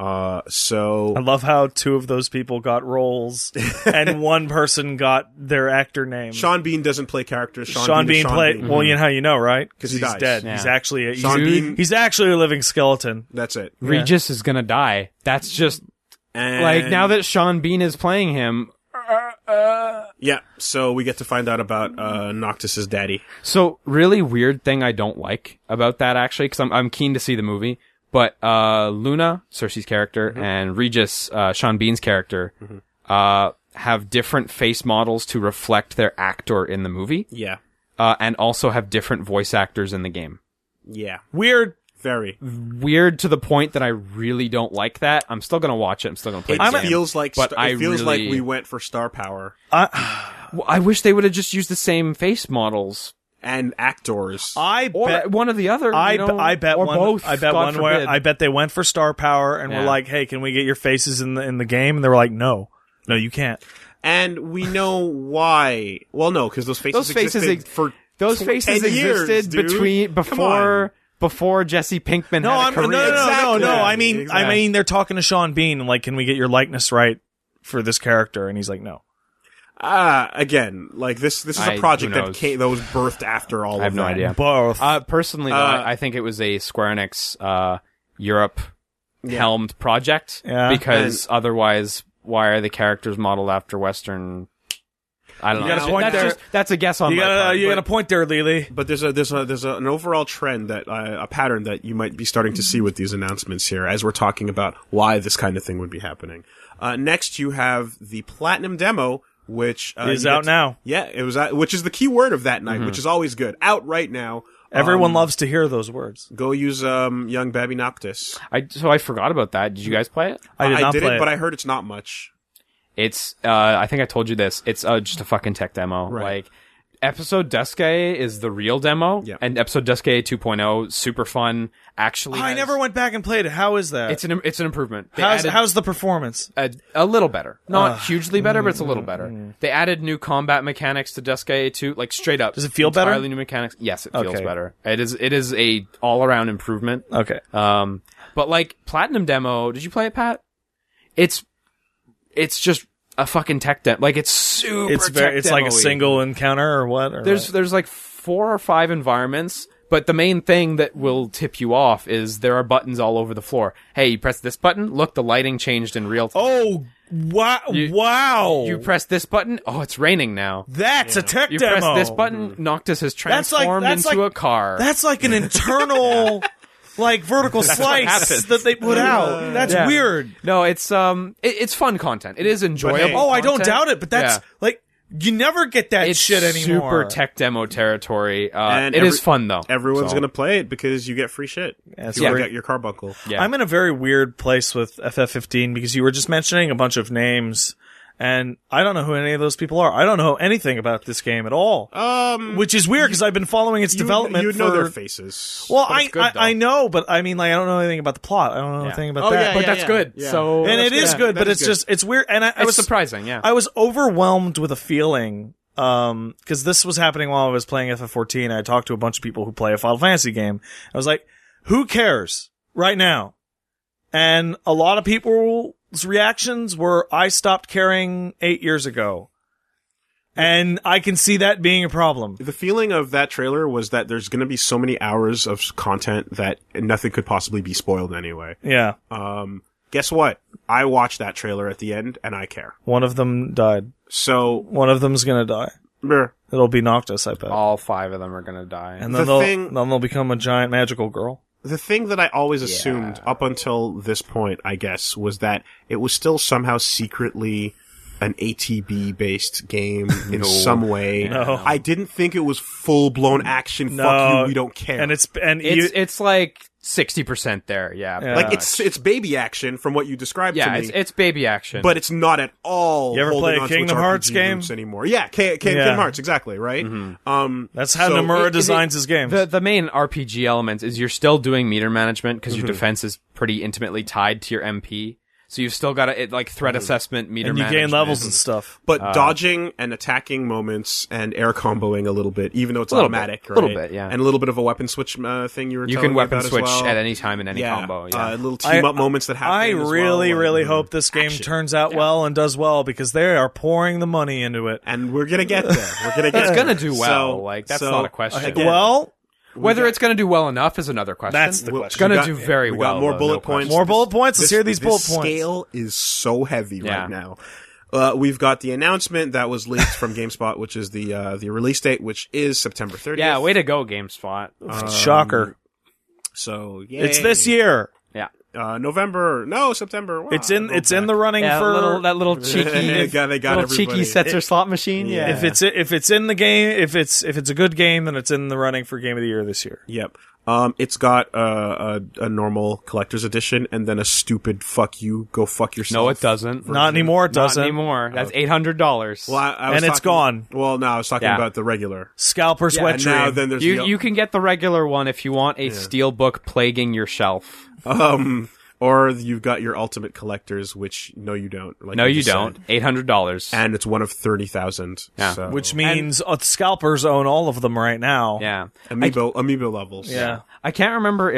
So I love how two of those people got roles, and one person got their actor name. Sean Bean doesn't play characters. Sean Bean played. Well, you know how you know, right? 'Cause he he's dies. dead. Yeah. He's actually Sean Bean- he's actually a living skeleton. That's it. Regis is gonna die. That's just And like now that Sean Bean is playing him. yeah, so we get to find out about Noctis's daddy. So really weird thing I don't like about that actually, because I'm keen to see the movie. But Luna, Cersei's character, and Regis, Sean Bean's character, have different face models to reflect their actor in the movie, Yeah, and also have different voice actors in the game. yeah, Weird. very. Weird to the point that I really don't like that. I'm still gonna watch it. I'm still gonna play It the game. feels like but it feels like really- we went for star power Well, I wish they would have just used the same face models. and actors. I Or bet. one or the other. I, you know, I bet or one. both. I bet God one way. forbid. I bet they went for star power and were Yeah. like, "Hey, can we get your faces in the game?" And they were like, "No, you can't." And we know why. Well, no, because those faces existed for those 10 faces years, existed dude. Come on. before Jesse Pinkman No, had a I'm, no, career. no, no, no, Exactly. no. I mean, Exactly. they're talking to Sean Bean, like, can we get your likeness right for this character? And he's like, no. Again, like this is who a project knows? that was birthed after all I have of no that. idea. Both. Personally, though, I think it was a Square Enix Europe helmed project Yeah. because otherwise, why are the characters modeled after Western? I don't You know. got a point there. That's a guess on you my part. got a point there, Lily. But there's an overall trend that a pattern that you might be starting to see with these announcements here as we're talking about why this kind of thing would be happening. Next, you have the Platinum demo, which Is you out get to- now. Yeah, it was, which is the key word of that night, which is always good. Out right now. Everyone loves to hear those words. Go use young Babby Noctis. So I forgot about that. Did you guys play it? I did not did play it, it. but I heard it's not much. It's I think I told you this. It's just a fucking tech demo. Right. Like Episode Duscae is the real demo, Yeah. and Episode Duscae 2.0 super fun. Actually, I never went back and played it. How is that? It's an improvement. They added How's the performance? a little better, not hugely better, but it's a little better. They added new combat mechanics to Duscae 2, like straight up. Does it feel better? Entirely new mechanics. Yes, it feels Okay. better. It is a all around improvement. Okay. But like Platinum demo, did you play it, Pat? It's just a fucking tech demo. Like it's super. It's like a single encounter or what? Or There's like 4 or 5 environments, but the main thing that will tip you off is there are buttons all over the floor. Hey, you press this button, look, the lighting changed in real time. Oh, wow. You press this button, oh, it's raining now. That's a tech You demo. press this button, Noctis has transformed into a car. That's like an internal, like vertical slice happens. that they put out. That's Yeah. weird. No, it's fun content. It is enjoyable. hey- Oh, I don't content. doubt it, but that's Yeah. like you never get that It's shit anymore. super tech demo territory. And It is fun though. Everyone's So, going to play it because you get free shit. That's you weird. get your carbuncle. Yeah. I'm in a very weird place with FF15 because you were just mentioning a bunch of names, and I don't know who any of those people are. I don't know anything about this game at all, which is weird because I've been following its development. You for... know their faces. Well, But it's good, though. I know, but I mean, like, I don't know anything about the plot. I don't know anything about that. but that's good. yeah. So And it is good, That but is it's good. just it's weird. And I It's was surprising. Yeah. I was overwhelmed with a feeling because this was happening while I was playing FF14. I talked to a bunch of people who play a Final Fantasy game. I was like, who cares right now? And a lot of people's reactions were, I stopped caring 8 years ago. And I can see that being a problem. The feeling of that trailer was that there's going to be so many hours of content that nothing could possibly be spoiled anyway. Yeah. Guess what? I watched that trailer at the end, and I care. One of them died. So, One of them's gonna die. brr, It'll be Noctis, I bet. All 5 of them are gonna die. And The then they'll become a giant magical girl. the thing that I always assumed up until this point, I guess, was that it was still somehow secretly an ATB-based game in some way. No. I didn't think it was full-blown action. No. Fuck you, we don't care. And It's like 60% there. Yeah. Yeah. like pretty it's baby action from what you described much. to Yeah. me. It's baby action. But it's not at all. You ever holding play a onto Kingdom its Hearts RPG game? roots anymore? Yeah, Kingdom Hearts, exactly, right? that's how so Nomura designs his games. the main RPG elements is you're still doing meter management because your defense is pretty intimately tied to your MP. So you've still got threat assessment, meter and you management. gain levels and stuff. But dodging and attacking moments and air comboing a little bit, even though it's Little automatic, bit. right? Little bit, yeah. And a little bit of a weapon switch thing you were You telling can me weapon about switch as well. at any time in any combo. Yeah. Little team-up moments that happen I as well, really, and, really hope this game action. turns out well and does well because they are pouring the money into it. And we're gonna get there. We're gonna get It's there. gonna do well. So- That's so, not a question. again, Well, Whether it's going to do well enough is another question. That's the We'll- question. It's going we to got- do very we well. got more though, bullet no points. question. more bullet points. Let's hear these this bullet points. scale is so heavy Yeah. right now. We've got the announcement that was leaked from GameSpot, which is the release date, which is September 30th. Yeah, way to go, GameSpot. Shocker. So yay. It's this year. Yeah. September. Wow, It's in go the running Yeah, for that little cheeky, They got little everybody. cheeky setzer slot machine. Yeah. if it's in the game, if it's a good game, then it's in the running for Game of the Year this year. Yep. It's got a normal collector's edition and then a stupid "fuck you, go fuck yourself." No, it doesn't. Not anymore. It Not doesn't. anymore. That's $800. Well, I was And it's talking- gone. Well, no, I was talking Yeah. about the regular. Scalper And sweat now dream. then there's You can get the regular one if you want a steel book plaguing your shelf. or you've got your ultimate collectors, which no, you don't. Like No, you just don't. said. $800. And it's one of 30,000. Yeah. So. Which means scalpers own all of them right now. Yeah. amiibo levels. Yeah. I can't remember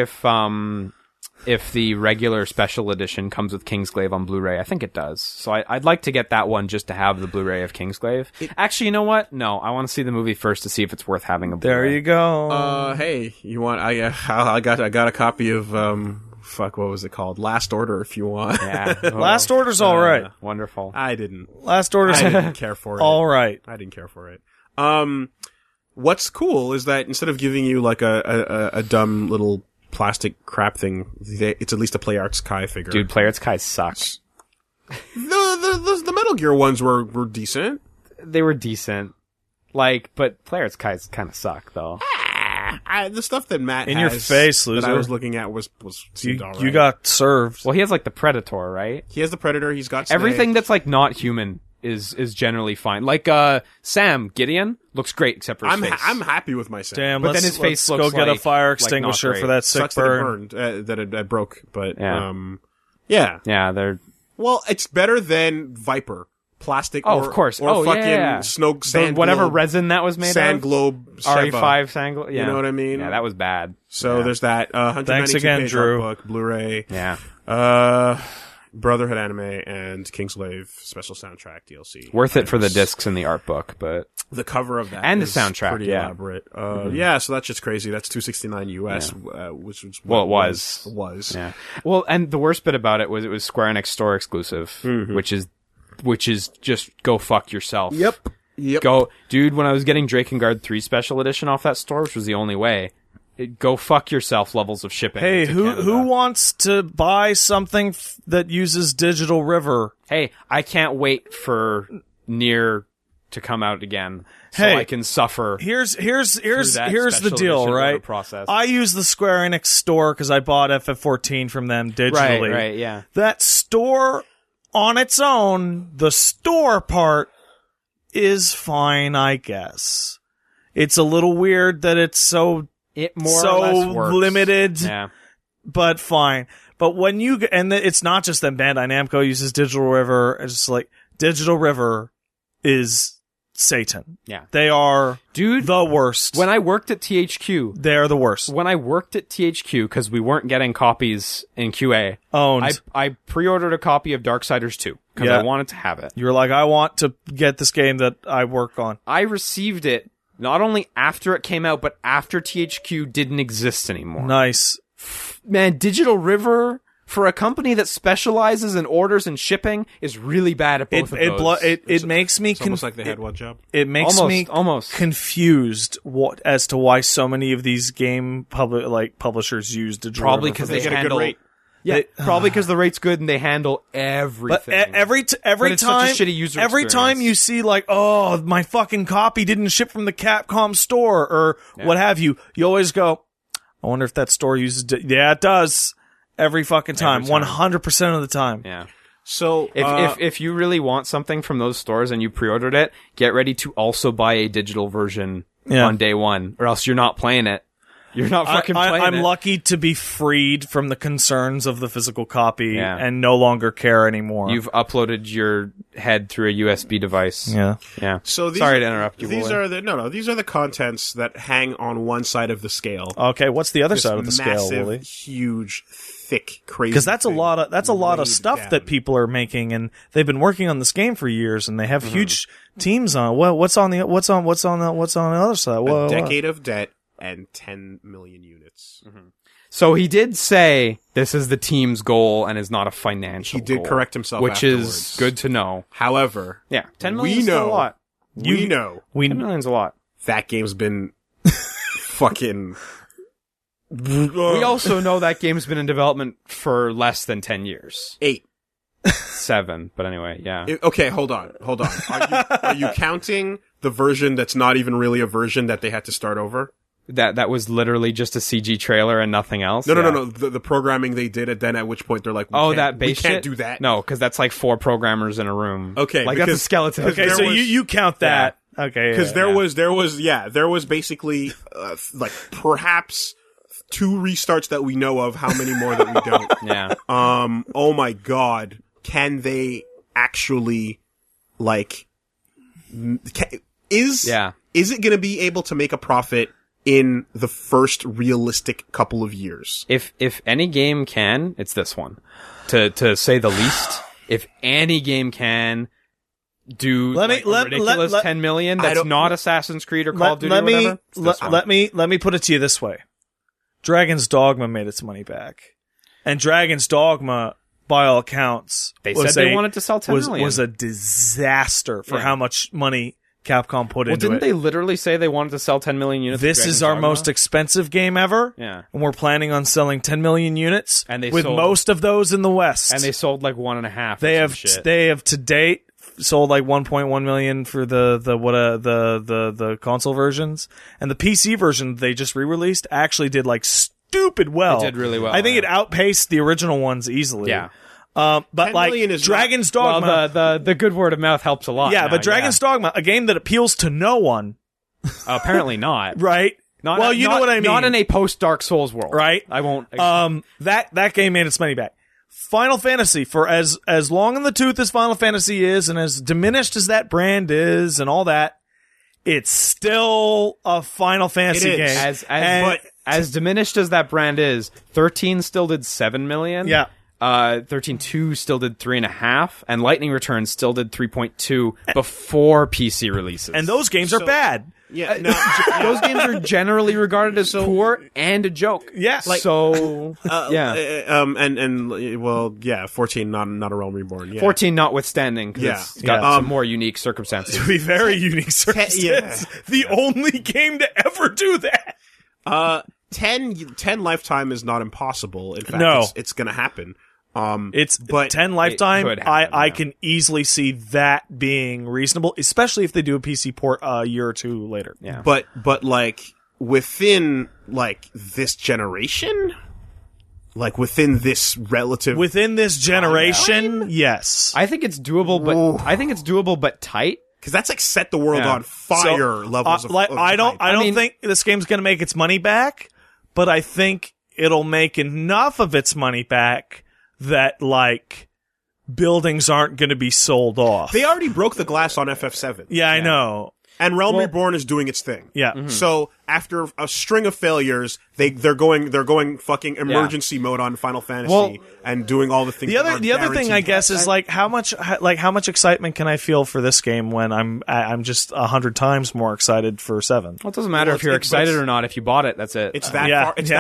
if the regular special edition comes with Kingsglaive on Blu-ray. I think it does. So I'd like to get that one just to have the Blu-ray of Kingsglaive. Actually, you know what? No, I want to see the movie first to see if it's worth having a Blu-ray. There you go. Hey, you want? I got a copy of what was it called? Last Order, if you want. Yeah. Last Order's all right. Wonderful. I didn't. Last Order's I didn't care for it. all right. I didn't care for it. What's cool is that instead of giving you like a dumb little plastic crap thing, it's at least a PlayArts Kai figure. Dude, PlayArts Kai sucks. The Metal Gear ones were decent. They were decent. But PlayArts Kai kind of suck, though. The stuff that Matt In has your face, that I loser. was looking at seemed You, all you right. got served. Well, he has like the Predator, right? He has the Predator. He's got Snake. Everything that's like not human is generally fine. Like Sam Gideon looks great except for his face. I'm happy with my Sam. Damn, But let's, then his face let's go looks get a like- fire like not extinguisher great. for that sick Sucks that it burn. burned, that it broke, but Yeah. yeah. Yeah, they're Well, it's better than Viper plastic. oh, or, of course. or Oh, fucking yeah. snow sand whatever globe, resin that was made sand of. globe Sheva. RE5 sand globe. Yeah. You know what I mean? Yeah, that was bad. So Yeah. there's that. 192 Thanks again, page Drew. art book, Blu-ray. Yeah. Brotherhood Anime and Kingslave special soundtrack DLC. Worth it for the items. discs in the art book, but The cover of that And the is soundtrack, pretty yeah. elaborate. Yeah, so that's just crazy. That's $269 US, which was Well, it what was. Yeah. Well, and the worst bit about it was Square Enix store exclusive, which is just go fuck yourself. Yep. Go, dude. When I was getting Drakengard 3 special edition off that store, which was the only way, go fuck yourself. Levels of shipping. Hey, to who Canada. wants to buy something that uses Digital River? Hey, I can't wait for Nier to come out again, so Hey, I can suffer. Here's that the special deal, edition order right? process. I use the Square Enix store because I bought FF14 from them digitally. Right, yeah. That store on its own, the store part is fine, I guess. It's a little weird that it's so It more or less works. limited, Yeah. but fine. But when you it's not just that Bandai Namco uses Digital River. It's just like Digital River is Satan. Yeah. They are Dude, the worst. when I worked at THQ, They're the worst. when I worked at THQ, because we weren't getting copies in QA, Owned. I pre-ordered a copy of Darksiders 2 because Yeah. I wanted to have it. You were like, I want to get this game that I work on. I received it not only after it came out, but after THQ didn't exist anymore. Nice. Man, Digital River, for a company that specializes in orders and shipping, is really bad at both of those. It makes me It's almost like they had one job. it makes me almost. confused as to why so many of these game publishers use Digital Probably River because for they this. get a good handle. rate. Yeah, They- probably because the rate's good and they handle everything. But every But it's time, such a shitty user every time experience. you see like, oh, my fucking copy didn't ship from the Capcom store or what have you, you always go, I wonder if that store uses. Yeah, it does. Every fucking time, Every time. 100% of the time. Yeah. So If you really want something from those stores and you pre-ordered it, get ready to also buy a digital version Yeah. on day one, or else you're not playing it. You're not fucking playing I'm it. lucky to be freed from the concerns of the physical copy Yeah. and no longer care anymore. You've uploaded your head through a USB device. yeah. Yeah. So these Sorry are, to interrupt you. These Wooly. are these are the contents that hang on one side of the scale. Okay, what's the other This side of the scale, massive, Willie? huge, thick, crazy. Because that's a thing lot of laid stuff down. that people are making, and they've been working on this game for years, and they have Mm-hmm. huge teams on it. What's on the other side? A decade of debt and 10 million units. So he did say this is the team's goal and is not a financial He did goal, correct himself which afterwards. is good to know. However, Yeah. 10 We million is still know- a lot. we know We 10 million's a lot. that game's been fucking. We also know that game's been in development for less than 10 years. 8. 7, but anyway, yeah. Okay, hold on. Are you counting the version that's not even really a version that they had to start over? That was literally just a CG trailer and nothing else. No, Yeah. no. The programming they did, and then at which point they're like, That base we can't shit? do that. No, because that's like 4 programmers in a room. Okay, like that's a because- skeleton. Okay, there so was- you count that. Okay, Because yeah. there was basically like perhaps 2 restarts that we know of. How many more that we don't? Yeah. Oh my god, can they actually like? Is it going to be able to make a profit in the first realistic couple of years? If any game can, it's this one. To say the least. If any game can do Let me- like, a let- ridiculous let- 10 million I that's don't- not Assassin's Creed or Call of Duty or me whatever, it's this one. let me put it to you this way. Dragon's Dogma made its money back. And Dragon's Dogma, by all accounts, They was said they wanted to sell 10 million. was a disaster for Yeah. how much money Capcom put Well, into didn't it. they literally say they wanted to sell 10 million units? of This Dragon's is our Dogma? most expensive game ever. Yeah. And we're planning on selling 10 million units And they with sold- most of those in the West. And they sold like 1.5. They or have some shit. they have to date sold like 1.1 million for the console versions, and the PC version they just re-released actually did like stupid well. It did really well. I think it outpaced the original ones easily. Yeah. But 10 like million is Dragon's Dogma. Well, the good word of mouth helps a lot. Yeah, now, but Dragon's Dogma, a game that appeals to no one, apparently not. Right? Not, well, you know what I mean. Not in a post Dark Souls world, right? I won't. That game made its money back. Final Fantasy, for as long in the tooth as Final Fantasy is, and as diminished as that brand is, and all that, it's still a Final Fantasy game. As diminished as that brand is, 13 still did 7 million. Yeah. 13.2 still did 3.5, and Lightning Returns still did 3.2 before PC releases. And those games are bad. Yeah, no, those games are generally regarded as poor and a joke. Yes. Like, so, yeah. Well, yeah, 14, not a Realm Reborn. Yeah. 14 notwithstanding, because it's got some more unique circumstances. To be very unique circumstances. The only game to ever do that. 10 lifetime is not impossible. In fact, No. it's going to happen. But 10 lifetime, could happen, I can easily see that being reasonable, especially if they do a PC port a year or two later. Yeah. But like within like this generation, like within this relative, Within this generation, yes. I think it's doable, but tight. because that's like set the world on fire levels of like of I don't hype. think this game's going to make its money back, but I think it'll make enough of its money back that like buildings aren't going to be sold off. They already broke the glass on FF7. Yeah, I know. And Realm Reborn is doing its thing. Yeah. So after a string of failures, they're going fucking emergency mode on Final Fantasy and doing all the things. The other thing I guess is like how much excitement can I feel for this game when I'm just 100 times more excited for 7. Well, it doesn't matter if you're excited or not. If you bought it, that's it. It's that far. It's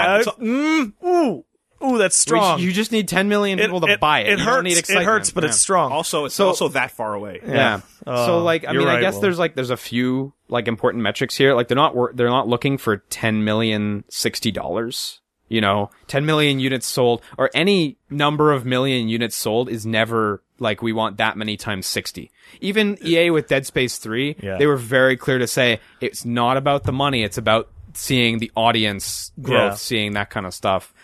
that. Ooh, that's strong. You just need 10 million people to buy it. It You hurts. don't need excitement. It hurts, but it's strong. Also, it's also that far away. Yeah. So like, I mean, I guess there's a few like important metrics here. Like they're not looking for 10 million $60. You know, 10 million units sold or any number of million units sold is never like we want that many times 60. Even EA with Dead Space 3, they were very clear to say it's not about the money. It's about seeing the audience growth, seeing that kind of stuff.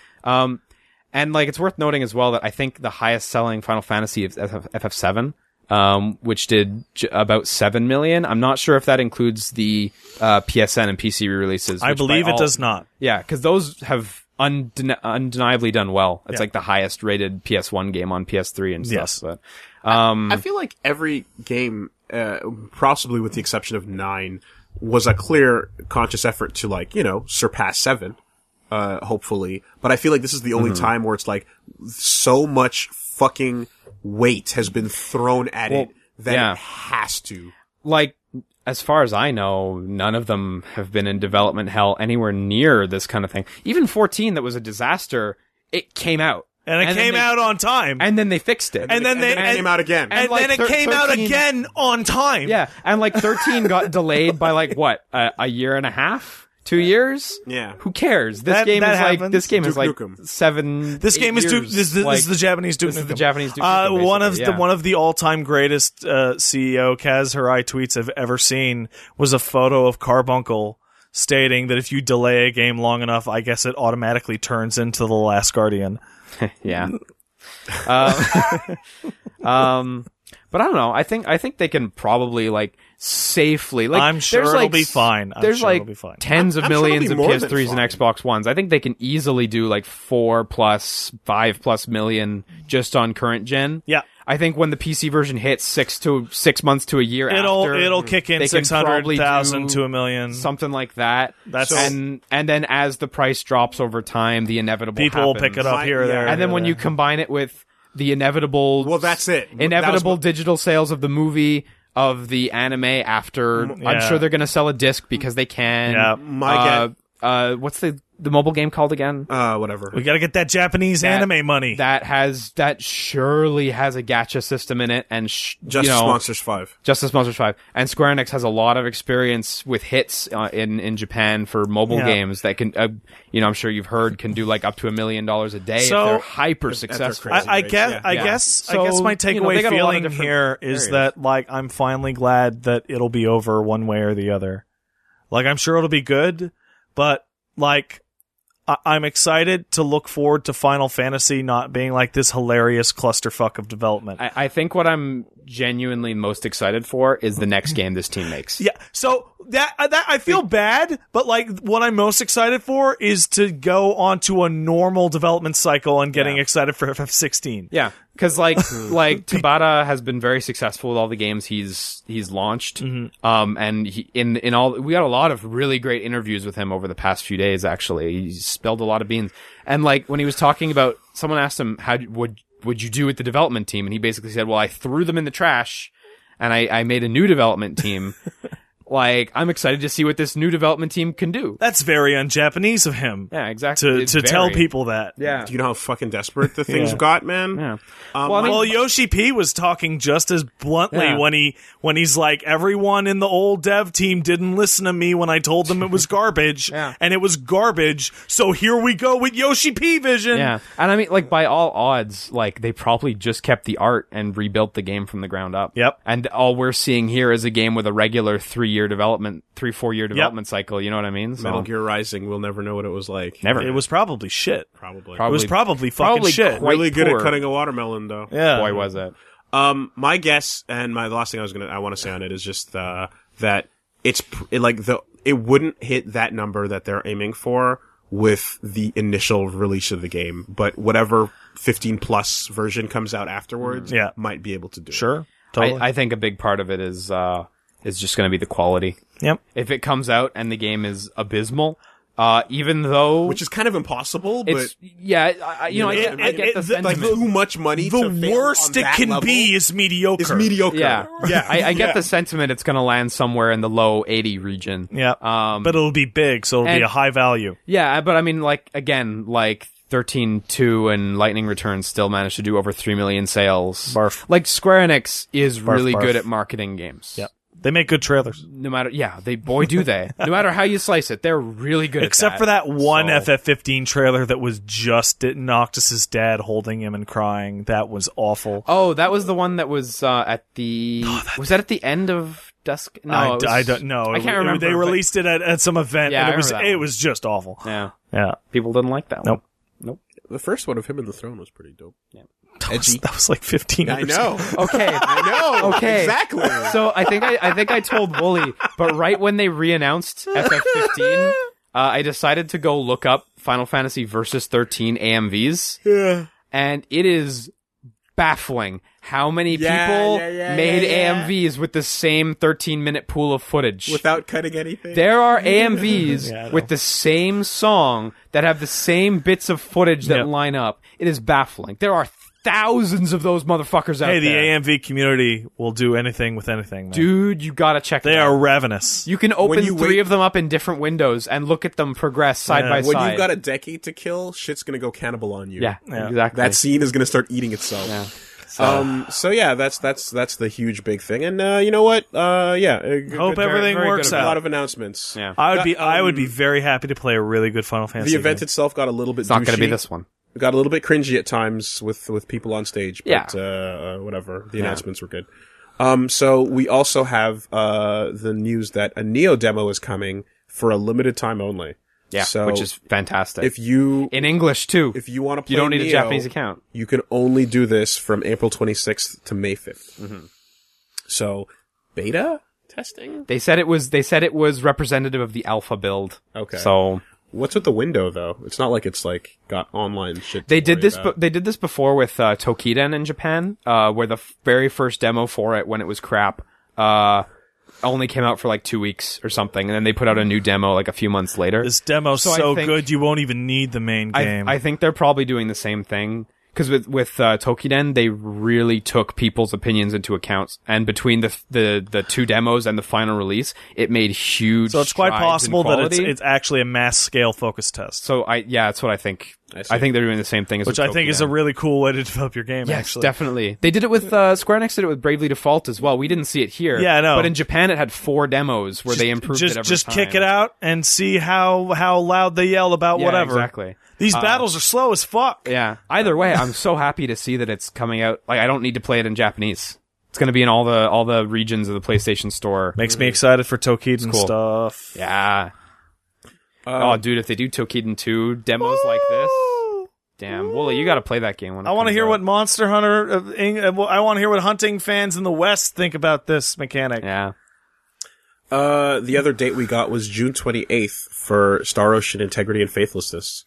And like it's worth noting as well that I think the highest selling Final Fantasy is FF7, which did about 7 million. I'm not sure if that includes the PSN and PC releases. I believe it does not. Yeah, because those have undeniably done well. It's like the highest rated PS1 game on PS3 and stuff. Yes. But, I feel like every game, possibly with the exception of 9, was a clear conscious effort to like, surpass 7. Hopefully. But I feel like this is the only time where it's like so much fucking weight has been thrown at it that it has to. Like, as far as I know, none of them have been in development hell anywhere near this kind of thing. Even 14, that was a disaster, it came out. And it came out on time. And then they fixed it. And then it came out again. And like then it came out again on time. Yeah. And like 13 got delayed by like what? A year and a half? 2 years? Yeah. Who cares? This That is happens. like Duke Nukem. 7. This game is this is the Japanese Duke Nukem. This is the Japanese Duke Nukem. One of the all-time greatest CEO Kaz Hirai tweets I've ever seen was a photo of Carbuncle stating that if you delay a game long enough, I guess it automatically turns into The Last Guardian. Yeah. But I don't know. I think they can probably like safely. Like, I'm sure it'll be fine. There's tens of millions of PS3s and Xbox Ones. I think they can easily do like 4+, 5+ million just on current gen. Yeah. I think when the PC version hits 6 months to a year after, it'll kick in 600,000 to 1 million, something like that. And then as the price drops over time, the inevitable people will pick it up here or there. And then when you combine it with the inevitable, that's it. Inevitable digital sales of the movie, of the anime after. I'm sure they're going to sell a disc because they can. Yeah. What's the the mobile game called again? Whatever. We got to get that Japanese anime money. That surely has a gacha system in it, and Justice Monsters 5. Justice Monsters 5. And Square Enix has a lot of experience with hits in Japan for mobile games that can, I'm sure you've heard, can do like up to $1 million a day if they're hyper successful. I guess my takeaway feeling here is that like I'm finally glad that it'll be over one way or the other. Like I'm sure it'll be good, but like I'm excited to look forward to Final Fantasy not being like this hilarious clusterfuck of development. I think what I'm genuinely most excited for is the next game this team makes. Yeah, so that I feel bad, but like what I'm most excited for is to go onto a normal development cycle and getting excited for FF16. Yeah, because like Tabata has been very successful with all the games he's launched. And in all we got a lot of really great interviews with him over the past few days. Actually, he spilled a lot of beans. And like when he was talking about, someone asked him how would you do with the development team, and he basically said, "Well, I threw them in the trash, and I made a new development team." Like, I'm excited to see what this new development team can do. That's very un-Japanese of him. Yeah, exactly. To tell people that. Yeah. Do you know how fucking desperate the things got, man? Yeah. Well, Yoshi P was talking just as bluntly when he's like, everyone in the old dev team didn't listen to me when I told them it was garbage, and it was garbage, so here we go with Yoshi P vision. Yeah. And I mean, like, by all odds, like, they probably just kept the art and rebuilt the game from the ground up. Yep. And all we're seeing here is a game with a regular 3-4 year development cycle, you know what I mean? So, Metal Gear Rising, we'll never know what it was like. Never. It was probably shit. Probably. It was probably fucking shit. Really good poor. at cutting a watermelon, though. Yeah. Boy, was it. My guess, and the last thing I want to say on it is just that it wouldn't hit that number that they're aiming for with the initial release of the game, but whatever 15 plus version comes out afterwards, might be able to do. Sure, totally. I think a big part of it is just going to be the quality. Yep. If it comes out and the game is abysmal, even though, which is kind of impossible, but I get the sentiment. Like too much money. The worst it can be is mediocre. It's mediocre. Yeah, I get the sentiment. It's going to land somewhere in the low 80 region. Yeah, but it'll be big, so it'll be a high value. Yeah, but I mean, like again, like 13-2 and Lightning Returns still managed to do over 3 million sales. Barf. Like Square Enix is really barf. good at marketing games. Yep. They make good trailers. No matter, do they. No matter how you slice it, they're really good Except at for that one So- FF15 trailer that was just Noctis's dad holding him and crying. That was awful. Oh, that was the one that was at the... was that at the end of Dusk? No, I don't know. I can't remember. They released it at some event, Yeah, and I remember that it one. was just awful. Yeah. Yeah. People didn't like that one. Nope. The first one of him in the throne was pretty dope. Yeah. That was like 15 years I know. Okay. I know. Okay. Exactly. So I think I told Wooly, but right when they re-announced FF15, I decided to go look up Final Fantasy Versus 13 AMVs. Yeah. And it is baffling how many people made AMVs with the same 13-minute pool of footage. Without cutting anything. There are AMVs Yeah, I know. with the same song that have the same bits of footage that Yep. line up. It is baffling. There are thousands of those motherfuckers out Hey, the there. AMV community will do anything with anything, man. Dude, you gotta check They them are out. ravenous. You can open When you three wait- of them up in different windows and look at them progress side Yeah. by When side. you've got a decade to kill, shit's gonna go cannibal on you. yeah, Yeah. exactly. That scene is gonna start eating itself. Yeah. So yeah, that's the huge big thing, and you know what? Hope everything very works good A out. lot of announcements. Yeah. I would be very happy to play a really good Final Fantasy. The event game. itself got a little bit. It's not going to be douchey. this one. It got a little bit cringy at times with people on stage, but whatever. The Yeah. announcements were good. So we also have the news that a Neo demo is coming for a limited time only. Yeah, So which is fantastic. if you in English too. if you want to play, You don't need a Neo, Japanese account. You can only do this from April 26th to May 5th. Mm-hmm. So beta testing. They said it was representative of the alpha build. Okay. So What's with the window though? It's not like it's like got online shit. to they did worry this. about. They did this before with Tokiden in Japan, where the very first demo for it, when it was crap, only came out for like 2 weeks or something, and then they put out a new demo like a few months later. This demo's So I so think- good you won't even need the main game. I think they're probably doing the same thing because with Tokiden, they really took people's opinions into account, and between the two demos and the final release, it made huge. So it's quite strides in possible that quality. it's actually a mass scale focus test. So that's what I think. I see. I think they're doing the same thing as Which with I think is Tokiden. a really cool way to develop your game, Yes, actually. definitely. They did it with Square Enix did it with Bravely Default as well. We didn't see it here. Yeah, I know. But in Japan, it had 4 demos where they improved it every Just time. kick it out and see how loud they yell about Yeah, whatever. exactly. These battles are slow as fuck. Yeah. Either way, I'm so happy to see that it's coming out. Like, I don't need to play it in Japanese. It's going to be in all the regions of the PlayStation Store. Makes me excited for Tokiden cool. stuff. Yeah. Oh, dude, if they do Tokiden 2 demos like this, damn, Wooly, you got to play that game. When I want to hear what Monster Hunter. I want to hear what hunting fans in the West think about this mechanic. Yeah. The other date we got was June 28th for Star Ocean Integrity and Faithlessness.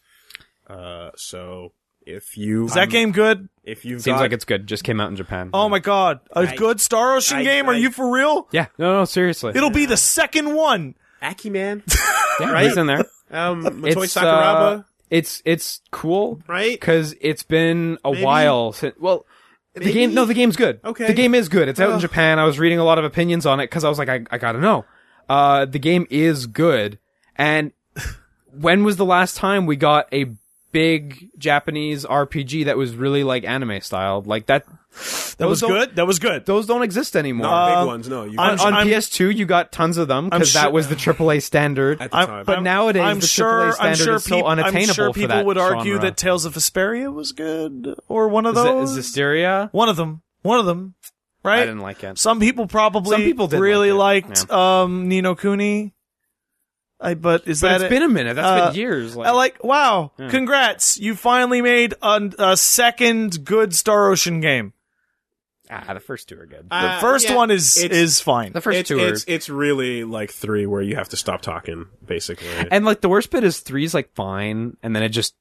So if you Is that game good? if you've Seems got, like it's good. Just came out in Japan. Oh my god, a good Star Ocean game? Are you for real? Yeah. No, seriously. It'll be the second one. Akiman, Yeah, he's in there. Motoi Sakuraba, It's cool, right? because it's been a while since. Well, the game's good. Okay. The game is good. It's out in Japan. I was reading a lot of opinions on it because I was like, I gotta know. The game is good. And when was the last time we got a big Japanese RPG that was really like anime style? Like that. That was good. That was good. Those don't exist anymore. Not big ones, no. You On got PS2, you got tons of them because that was the AAA standard. at the time. But nowadays, I'm the sure, AAA standard is so unattainable I'm sure for people that would argue genre. that Tales of Vesperia was good, or one of those. Zestiria? One of them. Right? I didn't like it. Some people probably Some people did really like it, liked Ni no Kuni. But But that it's been a minute. That's been years. wow, congrats. You finally made a second good Star Ocean game. The first 2 are good. The first one is fine. The first 2 are... it's really like 3 where you have to stop talking, basically. And like the worst bit is 3's like fine, and then it just...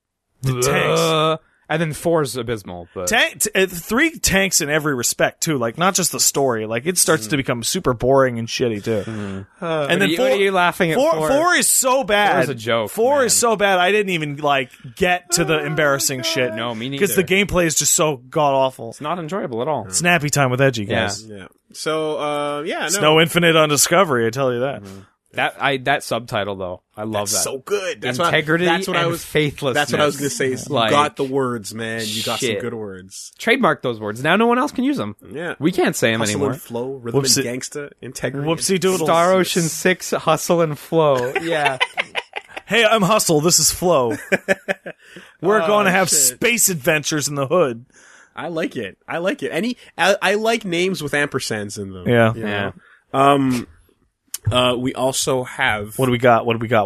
tanks. And then 4's abysmal. But 3 tanks in every respect too, like not just the story. Like it starts to become super boring and shitty too. And then what are you laughing at? 4 is so bad. 4 is a joke, 4 man. is so bad. I didn't even like get to the embarrassing shit. No, me neither. Because the gameplay is just so god awful. It's not enjoyable at all. Snappy time with Edgy, guys. Yeah. So, It's no Infinite on Discovery, I tell you that. That subtitle though, I love That's that. so good. Integrity that's what I and was faithlessness. That's what I was going to say. Is you Like, got the words, man. You got some shit. good words. Trademark those words. Now no one else can use them. Yeah. We can't say them Hustle anymore. and flow, rhythm Whoopsie- and gangsta, integrity. Whoopsie doodles. Star Ocean 6, Hustle and Flow. Yeah. Hey, I'm Hustle. This is Flo. We're going to have shit. space adventures in the hood. I like it. I like names with ampersands in them. Yeah. you know? We also have What do we got?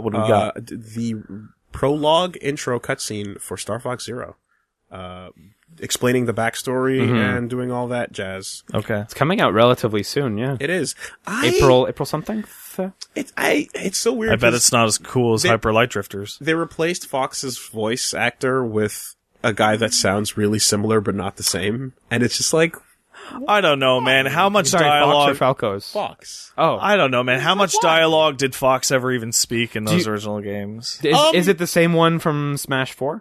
the prologue intro cutscene for Star Fox Zero, explaining the backstory and doing all that jazz. Okay. It's coming out relatively soon, yeah. It is April something? It's so weird. I bet 'cause it's not as cool as They- Hyper Light Drifters. they replaced Fox's voice actor with a guy that sounds really similar but not the same, and it's just like I don't know, man. How much Sorry, dialogue? Fox or Falcos? Fox. Oh. I don't know, man. How much dialogue did Fox ever even speak in those original games? Is it the same one from Smash 4?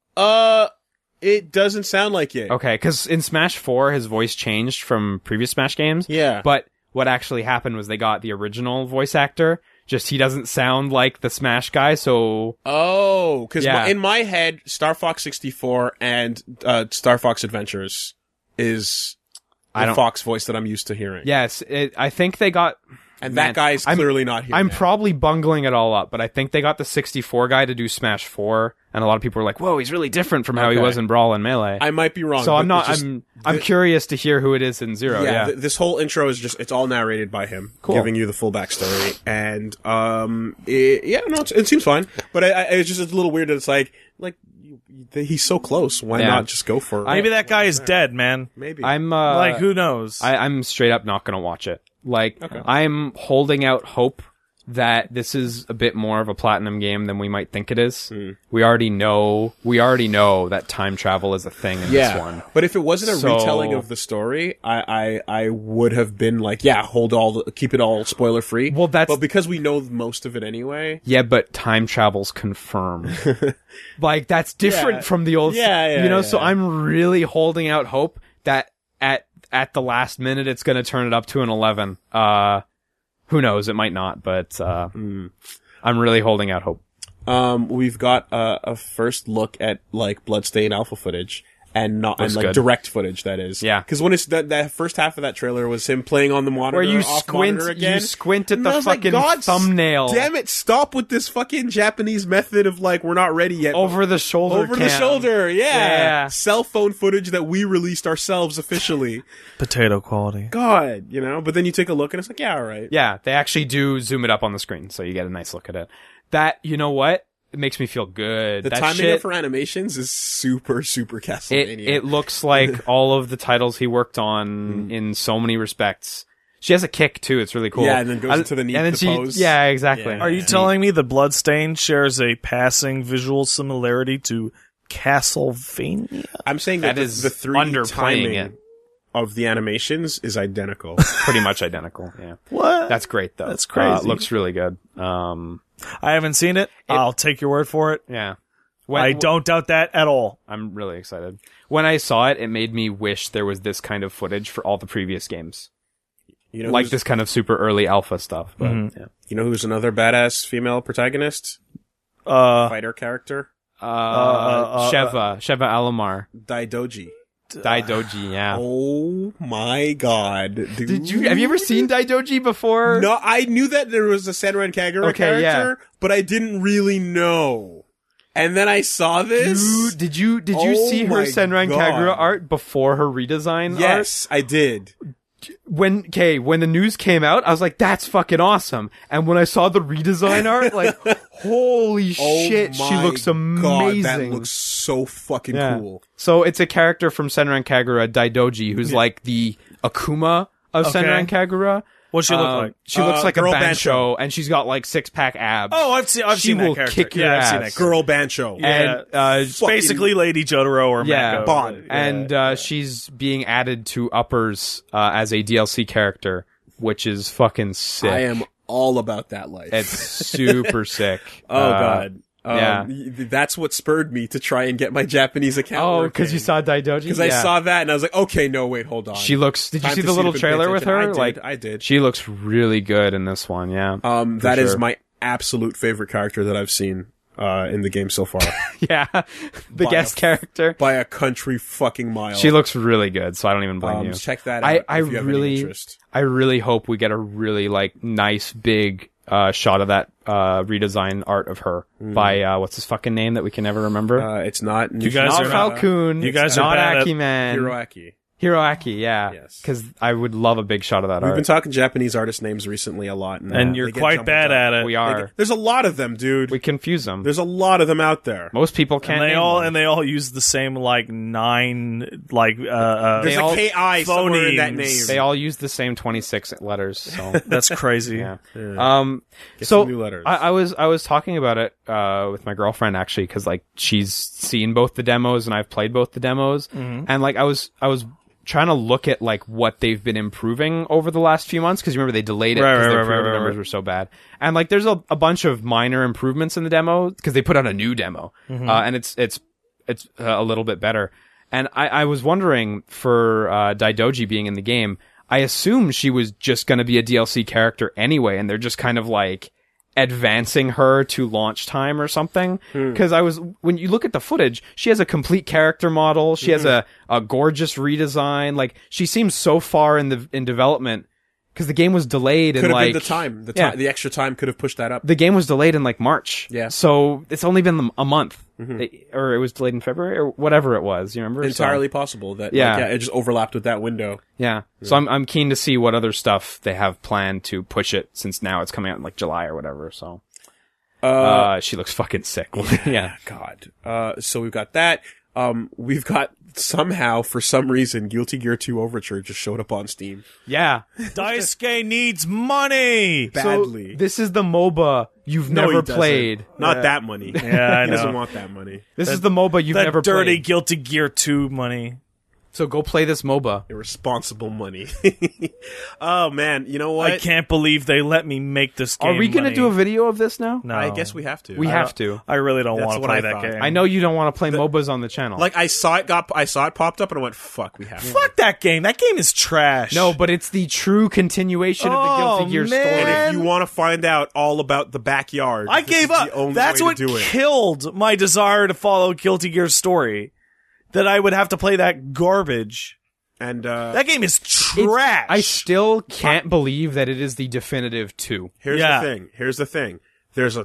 It doesn't sound like it. Okay, because in Smash 4, his voice changed from previous Smash games. Yeah. But what actually happened was they got the original voice actor, just he doesn't sound like the Smash guy, so... Oh, because Yeah. in my head, Star Fox 64 and Star Fox Adventures is the Fox voice that I'm used to hearing. Yes, I think they got... And Man, that guy is clearly not here. I'm now. probably bungling it all up, but I think they got the 64 guy to do Smash 4, and a lot of people were like, whoa, he's really different from how he Okay. was in Brawl and Melee. I might be wrong. So but I'm not... it's just- I'm curious to hear who it is in Zero, yeah, yeah. this whole intro is just, it's all narrated by him, Cool. giving you the full backstory. And, it seems fine. But it's just a little weird that it's like, he's so close. Why Yeah. not just go for it? Maybe that guy is dead, man. Maybe. I'm... Like, who knows? I'm straight up not gonna watch it. Like, I'm holding out hope that this is a bit more of a Platinum game than we might think it is. We already know that time travel is a thing in this one. But if it wasn't a retelling of the story, I would have been like, yeah, keep it all spoiler free. Well, but because we know most of it anyway. Yeah, but time travel's confirmed. Like, that's different from the old... Yeah. So I'm really holding out hope that at the last minute it's going to turn it up to an 11. Who knows? It might not, but I'm really holding out hope. We've got a first look at like Bloodstain alpha footage and good. direct footage. That is, Yeah. Because when it's that first half of that trailer was him playing on the monitor, Where you off monitor squint, again. you squint at And the I was like, fucking God thumbnail. Damn it! Stop with this fucking Japanese method of like we're not ready yet. Over the shoulder. Over the cam. shoulder, Yeah. Cell phone footage that we released ourselves officially. Potato quality. God, But then you take a look and it's like, yeah, all right. Yeah, they actually do zoom it up on the screen, so you get a nice look at it. That, you know what? It makes me feel good. The that timing shit, for animations is super, super Castlevania. it looks like all of the titles he worked on in so many respects. She has a kick too. It's really cool. Yeah, and then goes into the knee and then to she, pose. Yeah, exactly. Yeah. Are you telling me that Bloodstain shares a passing visual similarity to Castlevania? I'm saying that That is the 3D underplaying timing it. of the animations is identical. Pretty much identical. Yeah, What? that's great though. That's crazy. Looks really good. I haven't seen it. I'll take your word for it. Yeah. I don't doubt that at all. I'm really excited. When I saw it, it made me wish there was this kind of footage for all the previous games. Like this kind of super early alpha stuff. But yeah. You know who's another badass female protagonist? Fighter character? Sheva Alomar. Daidoji. Daidoji, yeah. Oh my god. Dude. Have you ever seen Daidoji before? No, I knew that there was a Senran Kagura character, but I didn't really know. And then I saw this. Dude, did you see her my Senran God. Kagura art before her redesign art? Yes, I did. When the news came out, I was like, that's fucking awesome. And when I saw the redesign art, like, holy shit, she looks amazing. God, that looks so fucking cool. So it's a character from Senran Kagura, Daidoji, who's like the Akuma of Senran Kagura. What's she look like? She looks like a Girl Bancho, and she's got like 6-pack abs. Oh, I've She seen that will character. kick your I've ass. seen that Girl Bancho. Yeah, And, it's basically Lady Jotaro or yeah, Mako. Bond. And she's being added to Uppers as a DLC character, which is fucking sick. I am all about that life. It's super sick. Oh god. yeah. That's what spurred me to try and get my Japanese account. Oh, because you saw Daidoji? Because I saw that and I was like, okay, no, wait, hold on. She looks. Did you Time see to the little if it trailer pays with her? attention. I did. She looks really good in this one. Yeah. That is sure. my absolute favorite character that I've seen in the game so far. Yeah. The guest character. By a country fucking mile. She looks really good, so I don't even blame you. Check that out if you have any interest. I really hope we get a really like nice big shot of that redesign art of her by what's his fucking name that we can never remember? It's not You guys Not are Falcon. you guys not are bad at Akiman. Hiroaki. Hiroaki, yeah. Yes. Because I would love a big shot of that We've art. been talking Japanese artist names recently a lot. And you're they get quite jumbled bad up. at it. We are. There's a lot of them, dude. We confuse them. There's a lot of them out there. Most people can't. And name they them. all use the same like 9 like There's They a all- KI somewhere in that phonemes. name. They all use the same 26 letters. So that's crazy. yeah. Get So some new letters. I was talking about it with my girlfriend actually because like she's seen both the demos and I've played both the demos and like I was trying to look at like what they've been improving over the last few months because remember they delayed it because their pre-order numbers were so bad and like there's a bunch of minor improvements in the demo because they put out a new demo and it's a little bit better and I was wondering for Daidoji being in the game I assume she was just going to be a DLC character anyway and they're just kind of like advancing her to launch time or something. Because when you look at the footage, she has a complete character model. She has a gorgeous redesign. Like she seems so far in development because the game was delayed could in have like been the time. The extra time could have pushed that up. the game was delayed in like March. Yeah. So it's only been a month, or it was delayed in February or whatever it was. You remember? Entirely possible that Yeah. it just overlapped with that window. Yeah. So I'm keen to see what other stuff they have planned to push it since now it's coming out in like July or whatever. So she looks fucking sick. Yeah. God. So we've got that. we've got somehow, for some reason, Guilty Gear 2 Overture just showed up on Steam. Yeah. Daisuke needs money. Badly. So this is the MOBA you've No, he never doesn't. played. Not that money. Yeah, I He doesn't know. want that money. This is the MOBA you've That never dirty played. Guilty Gear 2 money. So go play this MOBA. Irresponsible money. Oh, man. You know what? I can't believe they let me make this game. Are we going to money. do a video of this now? No. I guess we have to. We have to. I really don't That's want to what play I that thought. game. I know you don't want to play MOBAs on the channel. Like, I saw it popped up and I went, fuck, we have to. Fuck that game. That game is trash. no, but it's the true continuation of the Oh, Guilty Gear man. story. And if you want to find out all about the backyard, I this gave is up. The only That's way what to do it. killed my desire to follow Guilty Gear's story. That I would have to play that garbage. And That game is trash. I still can't believe that it is the definitive 2. here's Yeah. the thing. There's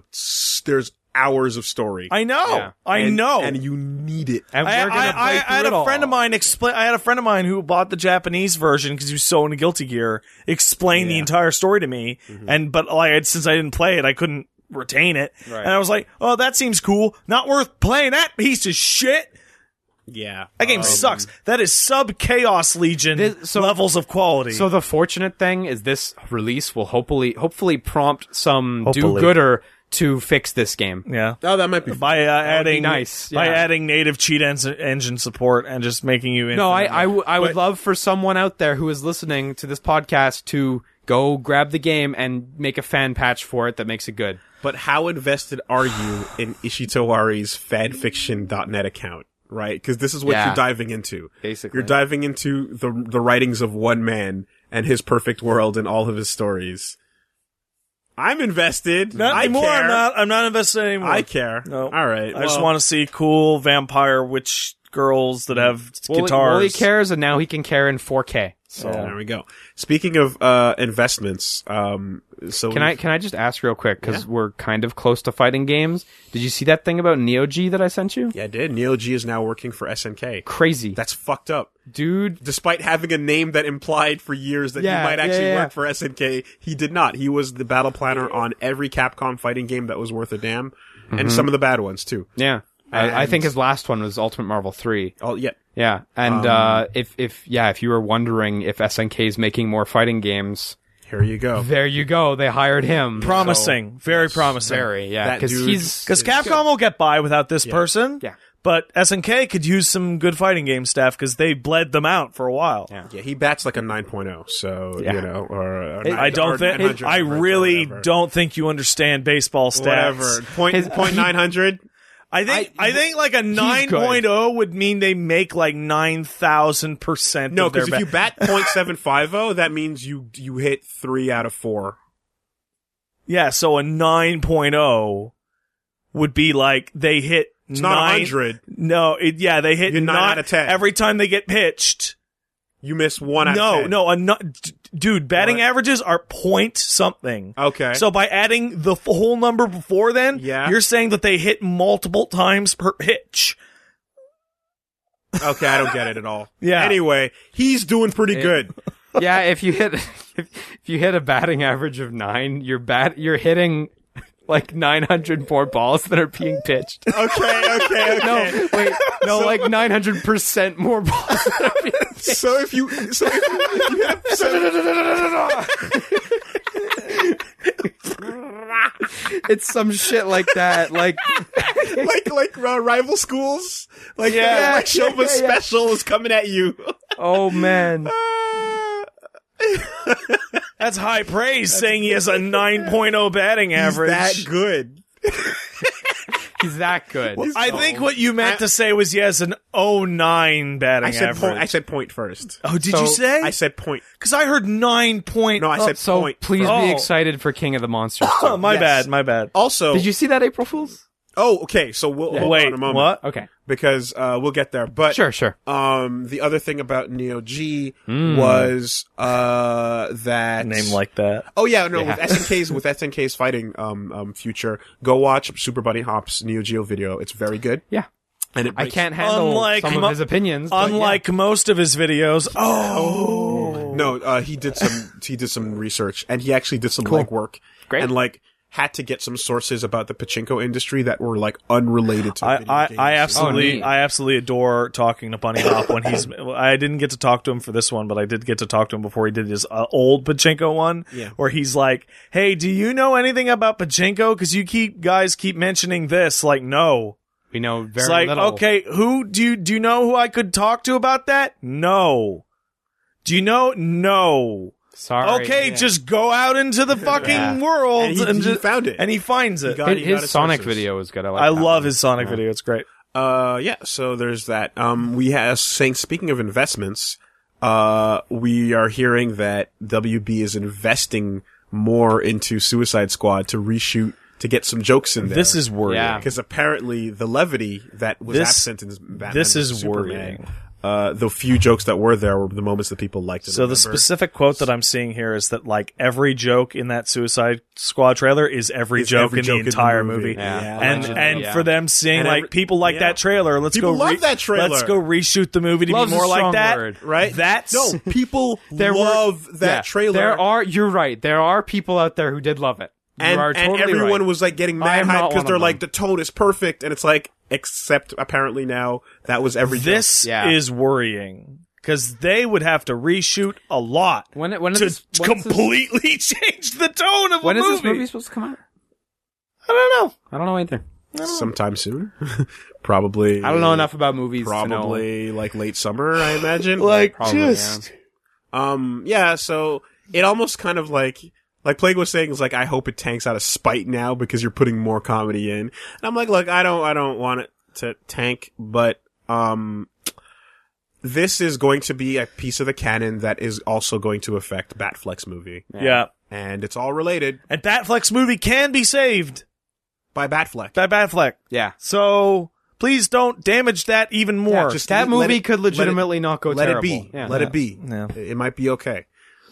hours of story. I know. Yeah. I know. and you need it. And we're going to play I through had it a all. friend of mine explain. I had a friend of mine who bought the Japanese version because he was so into Guilty Gear. Explain the entire story to me, but since I didn't play it, I couldn't retain it. Right. And I was like, "Oh, that seems cool. Not worth playing that piece of shit." Yeah. That game sucks. That is sub Chaos Legion levels of quality. So the fortunate thing is this release will hopefully prompt some Hopefully. do-gooder to fix this game. yeah. Oh, that might be By would be adding nice, by yeah. adding native cheat engine support and just making you No, I infinitely- would love for someone out there who is listening to this podcast to go grab the game and make a fan patch for it that makes it good. But how invested are you in Ishitowari's fanfiction.net account? Right? Because this is what Yeah. you're diving into. Basically. You're diving into the writings of one man and his perfect world and all of his stories. I'm invested. Not I anymore. care. I'm not invested anymore. I care. No. All right. I just want to see cool vampire witch girls that have guitars. Well, he cares, and now he can care in 4K. So there we go. Speaking of investments, so Can I just ask real quick, because we're kind of close to fighting games? Did you see that thing about Neo G that I sent you? Yeah, I did. Neo G is now working for SNK. Crazy. That's fucked up. Dude, Despite having a name that implied for years that Yeah, he might actually yeah. work for SNK, he did not. He was the battle planner on every Capcom fighting game that was worth a damn, and some of the bad ones too. yeah. I think his last one was Ultimate Marvel 3. Oh yeah, Yeah, and if you were wondering if SNK is making more fighting games, here you go. there you go. They hired him. promising, very promising. Very, yeah, That because dude- he's Because Capcom will get by without this person. Yeah. But SNK could use some good fighting game staff because they bled them out for a while. Yeah. Yeah, he bats like a 9.0, so Yeah. you know, or I don't think. I really don't think you understand baseball stats. Whatever. Point 900. I think like a 9.0 would mean they make like 9,000%. No, of their because if you bat .750, that means you hit 3 out of 4. yeah, so a 9.0 would be like they hit. It's not 100. No, they hit You get 9 out of 10. every time they get pitched. You miss 1 out of 10. No, dude, batting What? averages are point something. Okay. So by adding the whole number before then, Yeah. you're saying that they hit multiple times per pitch. Okay, I don't get it at all. Yeah. Anyway, he's doing pretty good. yeah. If you hit a batting average of 9, you're hitting like 900 more balls that are being pitched. Okay. No, wait, no, like 900% more balls that are being pitched. So if you have It's some shit like that. Like, rival schools, like Yeah, like Shoba yeah. Special is coming at you. oh man. That's high praise, saying he has a 9.0 batting average. That good. He's that good. I think what you meant to say was he has an 09 batting I said average. point. I said point first. Oh, did So, you say? I said point. Because I heard 9 point. No, I said So point. please Oh. be excited for King of the Monsters. Oh, my Yes. bad. Also, Did you see that April Fool's? Oh, okay. So we'll hold Wait, on a moment. what? Okay. Because we'll get there. But Sure. the other thing about Neo G was that Name like that. Oh yeah, no, Yeah. with SNK's fighting future, go watch Super Bunny Hop's Neo Geo video. It's very good. Yeah. And it I breaks- can't handle Unlike some mo- of his opinions. but Unlike most of his videos. Oh. No, he did some research and he actually did some Cool. legwork. Great. And like had to get some sources about the pachinko industry that were like unrelated to video games. I absolutely adore talking to Bunny Hop when he's. I didn't get to talk to him for this one, but I did get to talk to him before he did his old pachinko one, where he's like, "Hey, do you know anything about pachinko? Because you guys keep mentioning this." Like, no, We know very it's like, little. okay, who do you know who I could talk to about that? No. Do you know? No. Sorry. Okay, just go out into the fucking world And he found it. and he finds it. He got His his Sonic sources. video is good. I love his Sonic video. It's great. Yeah, so there's that. We have speaking of investments, we are hearing that WB is investing more into Suicide Squad to reshoot to get some jokes in there. This is worrying. Yeah. because apparently the levity that was absent in Batman This is vs. Superman, worrying. The few jokes that were there were the moments that people liked. So the specific quote that I'm seeing here is that like every joke in that Suicide Squad trailer is every joke in the entire movie. Yeah. And for them seeing And like people like that trailer, let's People go love that trailer. Let's go reshoot the movie to Love's be a more like strong that. word. right? That's No, people There love were, that trailer. You're right. There are people out there who did love it. and, you are and totally everyone right. was like getting I mad am hype not because one they're of like them. the tone is perfect, and it's like except apparently now that was every this joke. Yeah. is worrying because they would have to reshoot a lot When to completely change the tone of when a is movie. this movie supposed to come out? I don't know. I don't know either. sometime soon, probably. I don't know enough about movies. Probably like late summer, I imagine. Like Probably, just Yeah, so it almost kind of like Plague was saying is like, I hope it tanks out of spite now because you're putting more comedy in. And I'm like, look, I don't want it to tank, but, this is going to be a piece of the canon that is also going to affect Batfleck's movie. yeah. And it's all related And Batfleck's movie can be saved by Batfleck. by Batfleck. Yeah. So please don't damage that even more. just That let movie it- could legitimately not go let terrible. it be. Yeah. Let it be. Yeah. It might be okay.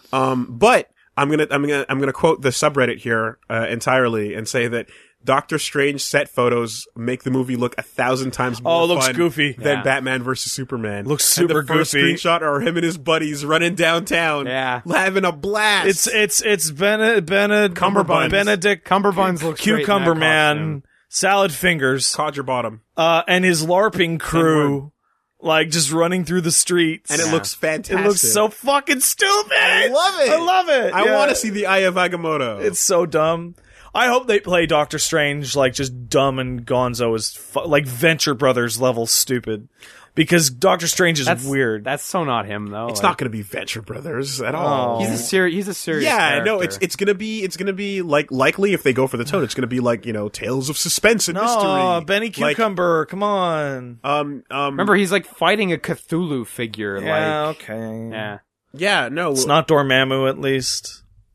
But I'm gonna quote the subreddit here entirely and say that Doctor Strange set photos make the movie look 1,000 times more Oh, it looks fun goofy. than Yeah. Batman versus Superman. Looks super and the first goofy. screenshot are him and his buddies running downtown, Yeah. having a blast. It's Benedict Cumberbuns looks great in Cucumber that Man, costume. Salad Fingers, Codger Bottom, and his LARPing crew, like just running through the streets. and it looks fantastic. It looks so fucking stupid. I love it. I love it. I Yeah. want to see the Eye of Agamotto. It's so dumb. I hope they play Doctor Strange like just dumb and gonzo as like Venture Brothers level stupid, because Doctor Strange is weird. That's so not him though. It's not going to be Venture Brothers at all. Oh. He's a serious. Yeah, character. no, it's gonna be like likely if they go for the tone, it's gonna be like, Tales of Suspense and no, Mystery. Benny Like, Cucumber, come on. Remember, he's like fighting a Cthulhu figure. Yeah, like, okay. yeah. yeah, no, It's not Dormammu, at least.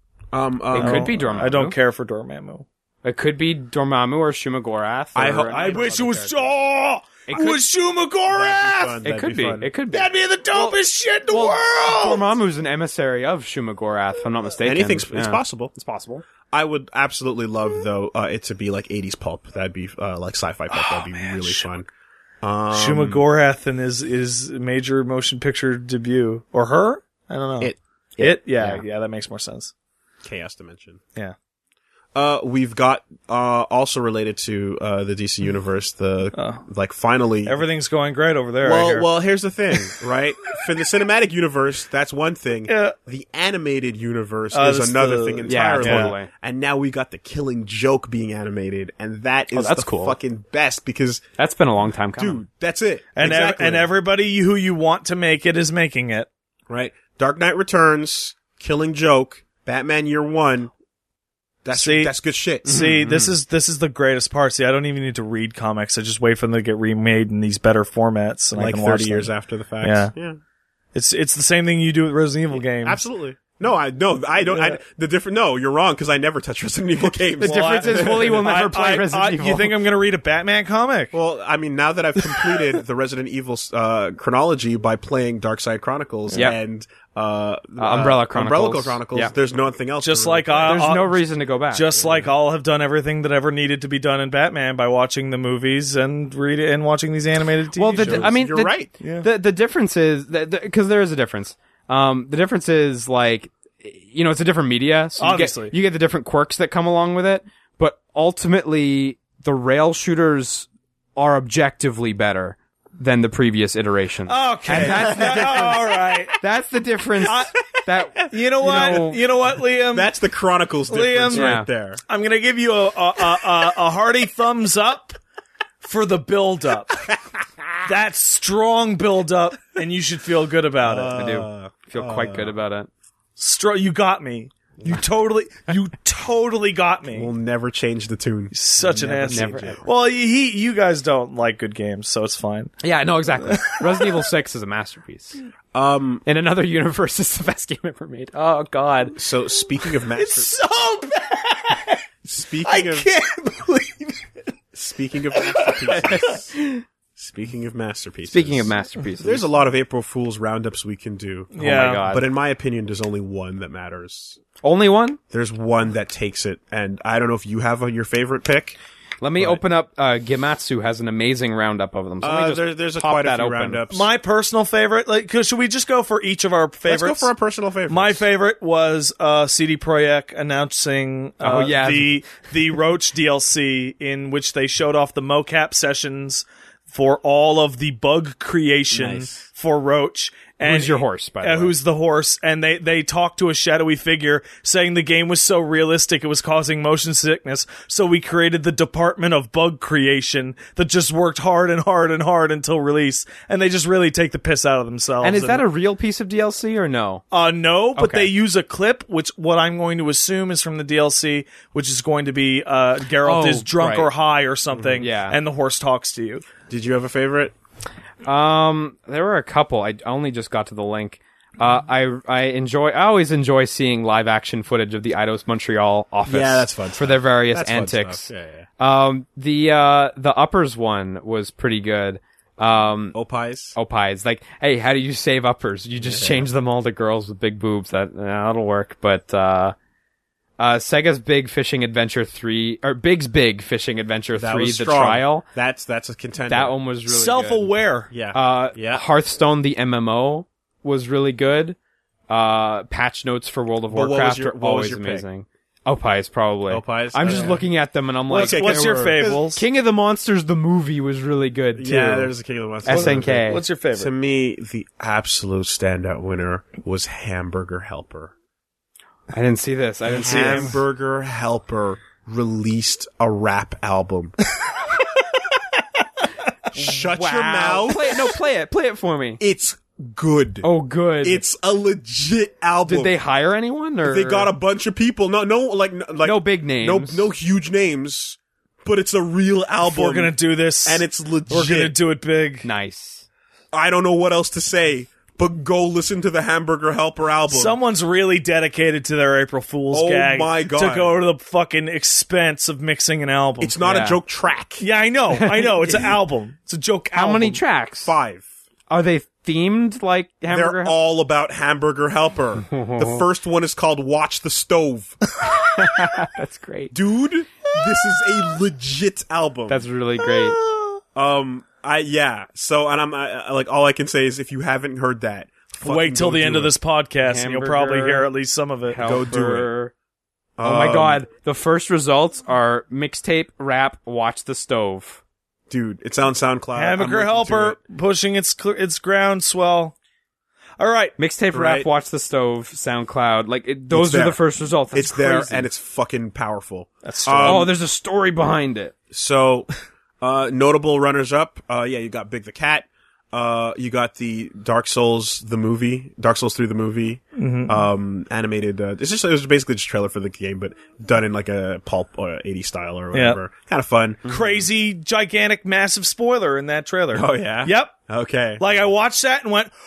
It could be Dormammu. I don't care for Dormammu. It could be Dormammu or Shumagorath. I wish it was. Oh, it was Shumagorath. It could be. It could be. That'd be the dopest shit in the world. Dormammu's an emissary of Shumagorath, if I'm not mistaken. Anything's it's Yeah. possible. It's possible. I would absolutely love though it to be like 80s pulp. That'd be like sci-fi pulp. That'd be really fun. Shumagorath and his major motion picture debut, or her? I don't know. It? Yeah, that makes more sense. Chaos Dimension. Yeah. We've got also related to the DC universe, finally Everything's going great over there. I hear. Well, here's the thing, right? For the cinematic universe, that's one thing. Yeah. The animated universe That's is another the- thing Yeah, entirely. totally. And now we got the Killing Joke being animated, and that is that's the cool. fucking best because, That's been a long time coming. dude, that's it. and exactly. and everybody who you want to make it is making it. right? Dark Knight Returns, Killing Joke, Batman Year One. That's good shit. See, this is the greatest part. See, I don't even need to read comics. I just wait for them to get remade in these better formats, and I Like can 30 watch years them. after the fact. Yeah. It's the same thing you do with Resident Evil games. Absolutely. No, I don't. No, you're wrong because I never touch Resident Evil games. The difference is Wooly will never play Resident Evil. You think I'm going to read a Batman comic? Well, I mean, now that I've completed the Resident Evil chronology by playing Darkside Chronicles Yep. and Umbrella Chronicles. Yeah. there's nothing else. Just to like really There's no reason to go back. Just like I'll have done everything that ever needed to be done in Batman by watching the movies and watching these animated TV shows. I mean, You're right. Yeah. The difference is because there is a difference. The difference is like, it's a different media. So Obviously. you get the different quirks that come along with it. but ultimately the rail shooters are objectively better than the previous iteration. Okay. And that's the difference. All right. That's the difference. You know what? You know what, Liam? That's the Chronicles difference Liam, right Yeah. there. I'm going to give you a hearty thumbs up for the build-up. That's strong build-up, and you should feel good about it. I do feel quite good about it. You got me. You totally got me. We'll never change the tune. Such an ass. never. Well, you guys don't like good games, so it's fine. Yeah, no, exactly. Resident Evil 6 is a masterpiece. In another universe, it's the best game ever made. Oh, God. So speaking of It's so bad. speaking I of can't believe it. speaking of masterpieces. Speaking of masterpieces. Speaking of masterpieces. There's a lot of April Fool's roundups we can do. Oh, Yeah. my God. But in my opinion, there's only one that matters. Only one? There's one that takes it, and I don't know if you have your favorite pick. Let me open up. Gematsu has an amazing roundup of them. So let me just There's pop quite a that few open. roundups. My personal favorite, should we just go for each of our favorites? Let's go for our personal favorites. My favorite was CD Projekt announcing the Roach DLC, in which they showed off the mocap sessions for all of the bug creation Nice. for Roach. And Who's your horse, by the way? Who's the horse? And they talked to a shadowy figure saying the game was so realistic it was causing motion sickness. So we created the Department of Bug Creation that just worked hard and hard and hard until release. And they just really take the piss out of themselves. And is that a real piece of DLC or no? No, but Okay. they use a clip, which what I'm going to assume is from the DLC, which is going to be Geralt Oh, is drunk right. or high or something, Yeah. and the horse talks to you. Did you have a favorite? There were a couple. I only just got to the link. I always enjoy seeing live action footage of the Eidos Montreal office. Yeah, that's fun for stuff. their various That's fun antics. stuff. Yeah. The uppers one was pretty good. Opais. Opais, like, hey, how do you save uppers? You just change them all to girls with big boobs. That'll work. But Sega's Big Fishing Adventure 3 or Big's Big Fishing Adventure That 3: was The strong. Trial. That's a contender. That one was really good. Self-aware. Yeah. Yeah. Hearthstone, the MMO, was really good. Patch notes for World of But what was Warcraft your- are what was always your pick? amazing. Opais, probably. Opais? I'm just Okay. looking at them and I'm like, What's your they were- fables? King of the Monsters, the movie, was really good too. Yeah, there's a King of the Monsters. SNK. What's your To favorite? me, the absolute standout winner was Hamburger Helper. I didn't see this. I didn't see this. Hamburger Helper released a rap album. Shut your mouth. Play it for me. It's good. Oh, good. It's a legit album. Did they hire anyone or They got a bunch of people. No, no big names? No huge names. But it's a real album. We're gonna do this, and it's legit. we're gonna do it big. Nice. I don't know what else to say, but go listen to the Hamburger Helper album. Someone's really dedicated to their April Fool's Oh gag my God. to go to the fucking expense of mixing an album. It's not Yeah. a joke track. Yeah, I know. It's an album. It's a joke How album. many tracks? 5. Are they themed like Hamburger? They're all about Hamburger Helper. The first one is called Watch the Stove. That's great. Dude, this is a legit album. That's really great. So, and I'm like, all I can say is if you haven't heard that, fucking Wait till go the do end of it. this podcast, and you'll probably Hamburger hear at least some of it. Go do Helper. Oh my god. The first results are mixtape, rap, watch the stove. Dude, it's on SoundCloud. Hamburger I'm listening to Helper it. pushing its groundswell. All right. Mixtape, Right. rap, watch the stove, SoundCloud. Like, those It's are there. the first results. That's It's there, crazy. and it's fucking powerful. That's strong. oh, there's a story behind it. So, notable runners-up, you got Big the Cat. You got the Dark Souls, the movie, Dark Souls 3, the movie, animated, it was basically just a trailer for the game, but done in like a pulp or 80s style or whatever. Kind of fun. Crazy, gigantic, massive spoiler in that trailer. Oh, yeah? Yep. Okay. Like, I watched that and went,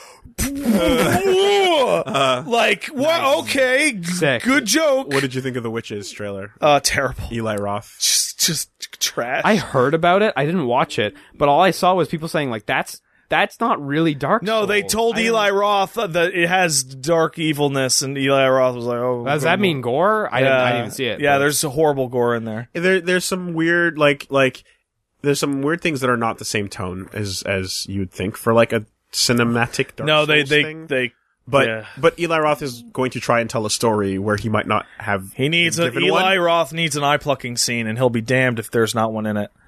like, what? Okay. Sick. Good joke. What did you think of the Witches trailer? Terrible. Eli Roth. Just trash. I heard about it. I didn't watch it, but all I saw was people saying like, that's not really Dark No, Souls. they told Eli Roth that it has dark evilness, and Eli Roth was like, "Oh, Does that mean gore? I didn't even see it. Yeah, but- there's a horrible gore in there. There's some weird, like, there's some weird things that are not the same tone as you would think for like a cinematic Dark No, Souls they thing. But Eli Roth is going to try and tell a story where he might not have. He needs Eli Roth needs an eye plucking scene, and he'll be damned if there's not one in it.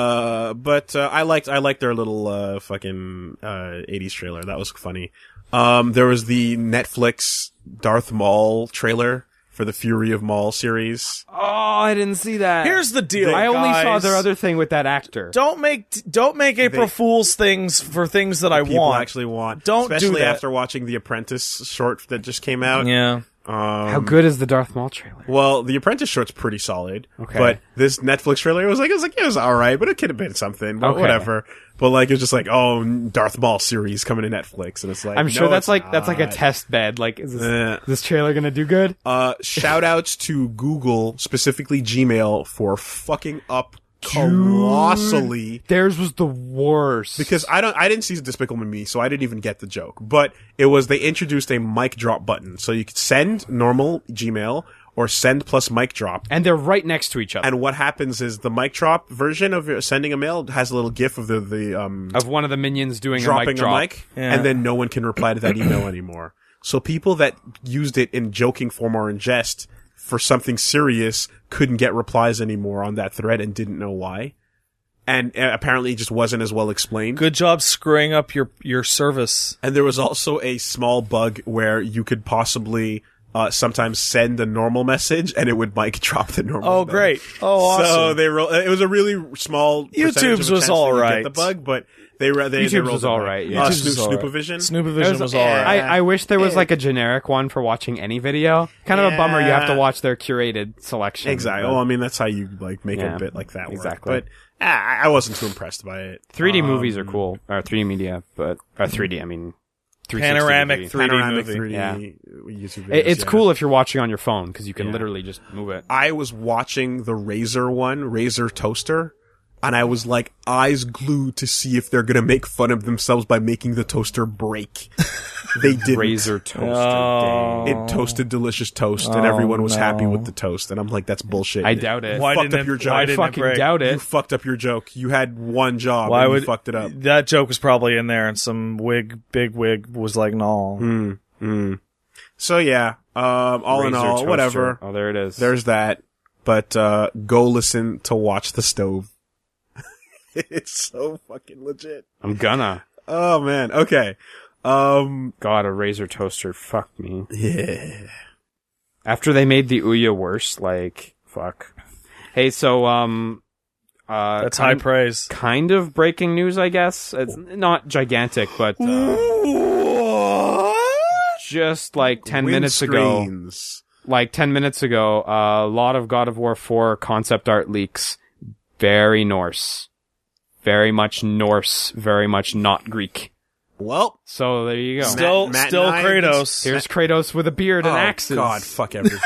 But I liked their little fucking 80s trailer. That was funny. There was the Netflix Darth Maul trailer for the Fury of Maul series. Oh, I didn't see that. Here's the deal. I only guys. saw their other thing with that actor. Don't make April Fool's things for things that I People want. actually want. Don't do especially that. after watching The Apprentice short that just came out. Yeah. How good is the Darth Maul trailer? Well, The Apprentice short's pretty solid. Okay. But this Netflix trailer it was alright, but it could have been something. But whatever. But like, it's just like, oh, Darth Maul series coming to Netflix. And it's like, I'm sure that's like a not. test bed. Like, is this trailer gonna do good? Shout outs to Google, specifically Gmail, for fucking up colossally. Theirs was the worst. Because I didn't see Despicable Me, so I didn't even get the joke. But it was, they introduced a mic drop button. So you could send normal Gmail or send plus mic drop. And they're right next to each other. And what happens is the mic drop version of sending a mail has a little gif of of one of the minions doing dropping a mic drop. and then no one can reply to that email anymore. So people that used it in joking form or in jest for something serious couldn't get replies anymore on that thread and didn't know why. And apparently it just wasn't as well explained. Good job screwing up your service. And there was also a small bug where you could possibly sometimes send a normal message and it would mic drop the normal. Oh, great! Oh, awesome! So it was a really small. YouTube's was all right. Get the bug, but they rolled was all it right. back. Yeah. Snoopavision. Snoopavision was all right. I wish there was like a generic one for watching any video. Kind of a bummer. You have to watch their curated selection. Exactly. Well, I mean, that's how you like make a bit like that work. Exactly. But I wasn't too impressed by it. 3D movies are cool, or 3D media, but 3D. I mean. Panoramic 3D Panoramic movie. 3D Yeah. YouTube videos, It's cool if you're watching on your phone because you can literally just move it. I was watching the Razer toaster, and I was like eyes glued to see if they're gonna make fun of themselves by making the toaster break. They didn't. Razer toaster. Oh. Dang. It toasted delicious toast, and everyone was happy with the toast. And I'm like, that's bullshit. I doubt it. Why fucked didn't up your it- job. why I didn't fucking it break? doubt You it. fucked up your joke. You had one job, Why and would you fucked it up. That joke was probably in there, and some big wig was like, "No." So yeah, all in Razer all, toaster. whatever. Oh, there it is. There's that. But go listen to Watch the Stove. It's so fucking legit. I'm gonna. Oh man. Okay. God, a Razer toaster. Fuck me. Yeah. After they made the Ouya worse, like, fuck. Hey, so, That's high praise. kind of breaking news, I guess. It's not gigantic, but, just like 10 minutes ago, a lot of God of War 4 concept art leaks. Very Norse. Very much Norse. Very much not Greek. Well, So there you go. Still Matt still and I Kratos. Here's Kratos with a beard and axes. God, fuck everything.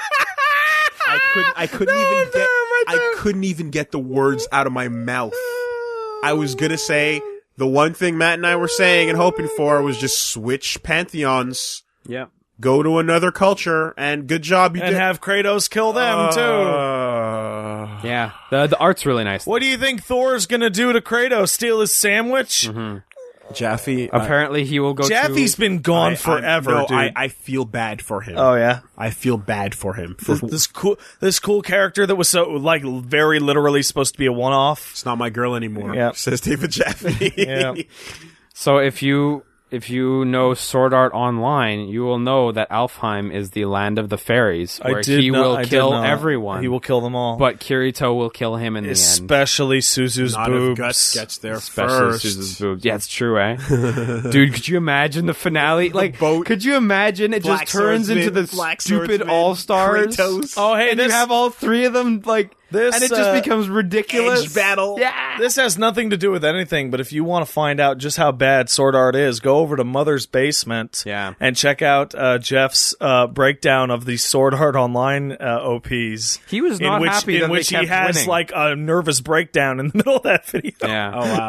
I couldn't even get the words out of my mouth. I was gonna say the one thing Matt and I were saying and hoping for was just switch pantheons, Yeah. go to another culture, and good job you And did. have Kratos kill them too. Yeah. The art's really nice. What do you think Thor's gonna do to Kratos? Steal his sandwich? Jaffe. Apparently he will go Jaffe's been gone forever, dude. I feel bad for him. Oh yeah. I feel bad for him. This cool character that was so like very literally supposed to be a one-off. It's not my girl anymore. Yep. Says David Jaffe. Yeah. So if you know Sword Art Online, you will know that Alfheim is the land of the fairies, where he will kill everyone. He will kill them all. But Kirito will kill him in the end. Especially Suzu's Not if boobs. Guts gets there Especially first. Suzu's boobs. Yeah, it's true, eh? Dude, could you imagine the finale? Like, boat. could you imagine it Black just turns into the Swordsman, Black stupid Swordsman, all-stars? Kratos. Oh, hey, And this you have all three of them, like, This, and it just becomes ridiculous. Edge battle. Yeah. This has nothing to do with anything, but if you want to find out just how bad Sword Art is, go over to Mother's Basement and check out Jeff's breakdown of the Sword Art Online OPs. He was not happy that in which they kept he has winning. like a nervous breakdown in the middle of that video. Yeah. Oh wow.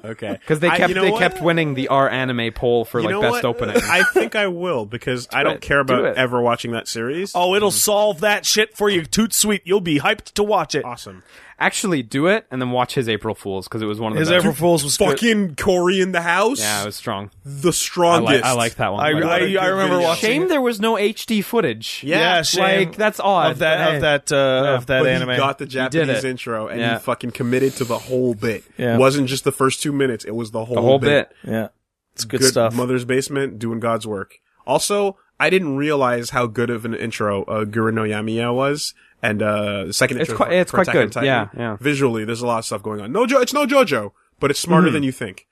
Okay. Because they you know what? kept winning the R anime poll for You like know best what? opening. I think I will because I don't care Do about it. ever watching that series. Oh, it'll solve that shit for you, Toot Sweet. You'll be hyped to watch it. Awesome. Actually, do it and then watch his April Fools because it was one of the His best. April Fools was good. Fucking Corey in the house. Yeah, it was strong. The strongest. I like that one. I What a good remember video. watching Shame it. there was no HD footage. Yeah, shame. Like that's odd. of that But anime. he got the Japanese it. intro and Yeah. he fucking committed to the whole bit. Yeah. It wasn't just the first 2 minutes; it was the whole the whole bit. Yeah, it's good stuff. Mother's Basement doing God's work. Also, I didn't realize how good of an intro Guru no Yamiya was. And the second It's intro quite- it's for quite Attack on good. Titan. Yeah, yeah. Visually, there's a lot of stuff going on. It's no JoJo, but it's smarter than you think.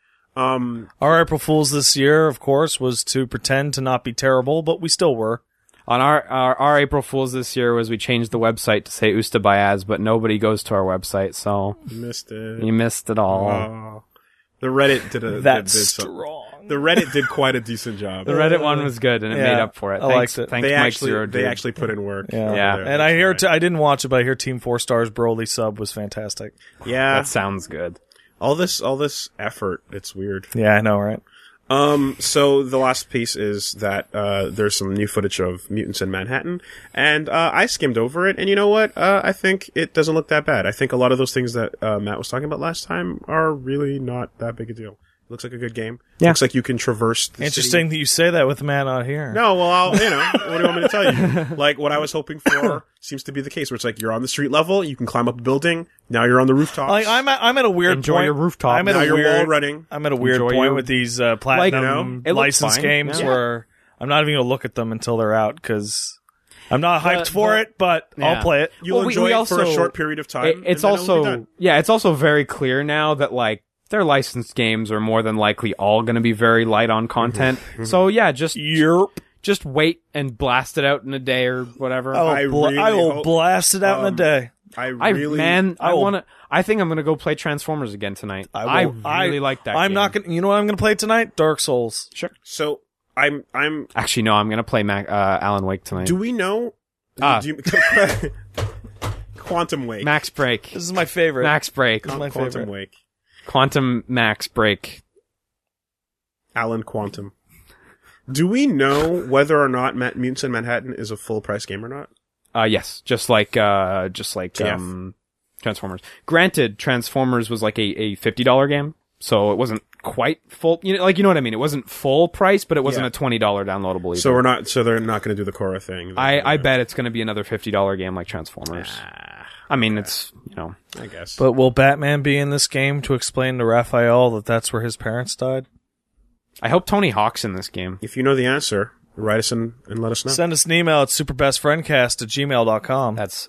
Our April Fools this year, of course, was to pretend to not be terrible, but we still were. On our April Fools this year was we changed the website to say Usta Bayaz, but nobody goes to our website, so You missed it. you missed it all. Oh. The Reddit did That's did some- strong. The Reddit did quite a decent job. The Reddit one was good, and it Yeah, made up for it. I liked it. Thanks, They Mike actually Zero they Dude. actually put in work. Yeah. Yeah. over there. And I hear That's I didn't watch it, but I hear Team 4 Stars Broly sub was fantastic. right. Yeah, That sounds good. all this effort. It's weird. Yeah, I know, right? So the last piece is that there's some new footage of mutants in Manhattan, and I skimmed over it, and you know what? I think it doesn't look that bad. I think a lot of those things that Matt was talking about last time are really not that big a deal. Looks like a good game. Yeah. Looks like you can traverse the Interesting city. that you say that with the man out here. No, well, what do you want me to tell you? Like, what I was hoping for seems to be the case, where it's like you're on the street level, you can climb up a building, now you're on the rooftops. Like I'm at a weird Enjoy point. your rooftop. I'm at now a you're weird wall running. I'm at a weird Enjoy point your- with these platinum know, it looks license fine. games Yeah. where I'm not even going to look at them until they're out because I'm not hyped for it, but Yeah. I'll play it. You'll Well, enjoy we it for a also- short period of time. It's and then it'll be also done. it's also very clear now that like their licensed games are more than likely all going to be very light on content. So yeah, just wait and blast it out in a day or whatever. I really I will hope- blast it out in a day. I I really I think I'm gonna go play Transformers again tonight. I really like that. I'm game. not going. You know what I'm going to play tonight? Dark Souls. Sure. So I'm. Actually, no. I'm gonna play Alan Wake tonight. Do we know? Ah. Do you, Quantum Wake. Max Break. This is my favorite. Max Break. This is my Quantum favorite. Wake. Quantum Max Break. Alan Quantum. Do we know whether or not Mutants in Manhattan is a full price game or not? Yes. Just like Transformers. Granted, Transformers was like a $50 game, so it wasn't quite full. You know what I mean? It wasn't full price, but it wasn't Yeah. a $20 downloadable either. So they're not going to do the Korra thing. I bet it's going to be another $50 game like Transformers. I mean, it's, I guess. But will Batman be in this game to explain to Raphael that that's where his parents died? I hope Tony Hawk's in this game. If you know the answer, write us in and let us know. Send us an email at superbestfriendcast@gmail.com. That's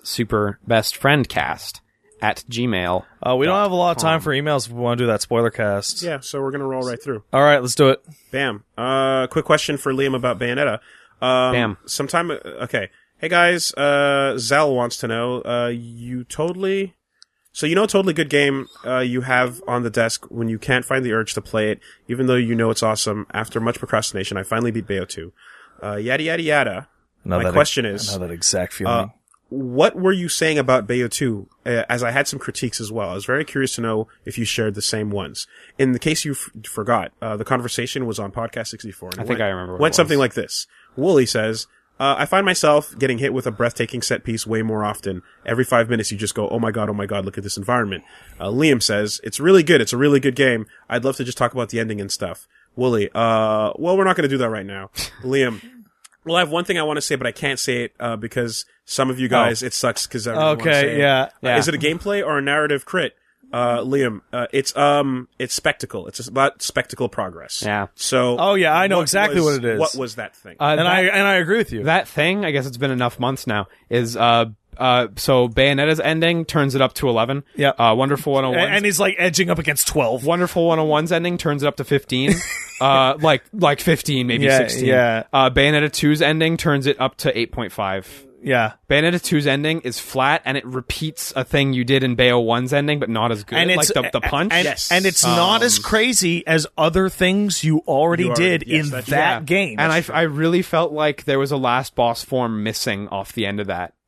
superbestfriendcast@gmail. We don't have a lot of time for emails if we want to do that spoiler cast. Yeah, so we're going to roll right through. All right, let's do it. Bam. Quick question for Liam about Bayonetta. Bam. Okay. Hey guys, Zell wants to know, totally good game, you have on the desk when you can't find the urge to play it, even though you know it's awesome. After much procrastination, I finally beat Bayo 2. Yada yada yada. My question is, I know that exact feeling. what were you saying about Bayo 2? As I had some critiques as well. I was very curious to know if you shared the same ones. In the case you forgot, the conversation was on Podcast 64. And I think I remember what it went was. something like this. Wooly says, I find myself getting hit with a breathtaking set piece way more often. Every 5 minutes you just go, oh my god, look at this environment. Liam says, it's really good. It's a really good game. I'd love to just talk about the ending and stuff. Wooly, well, we're not going to do that right now. Liam, well, I have one thing I want to say, but I can't say it, because some of you guys, it sucks because everyone wants to say it. yeah. Is it a gameplay or a narrative crit? Liam, it's spectacle. It's about spectacle progress. Yeah. So. Oh, yeah, I know exactly what it is. What was that thing? And I agree with you. That thing, I guess it's been enough months now, is, so Bayonetta's ending turns it up to 11. Yeah. Wonderful 101. and he's like edging up against 12. Wonderful 101's ending turns it up to 15. like 15, maybe Yeah, 16. yeah. Bayonetta 2's ending turns it up to 8.5. Yeah. Bayonetta 2's ending is flat, and it repeats a thing you did in Bayo 1's ending, but not as good. And like it's the punch. And, Yes. and it's not as crazy as other things you already did yes, in that's that true. game. And I really felt like there was a last boss form missing off the end of that.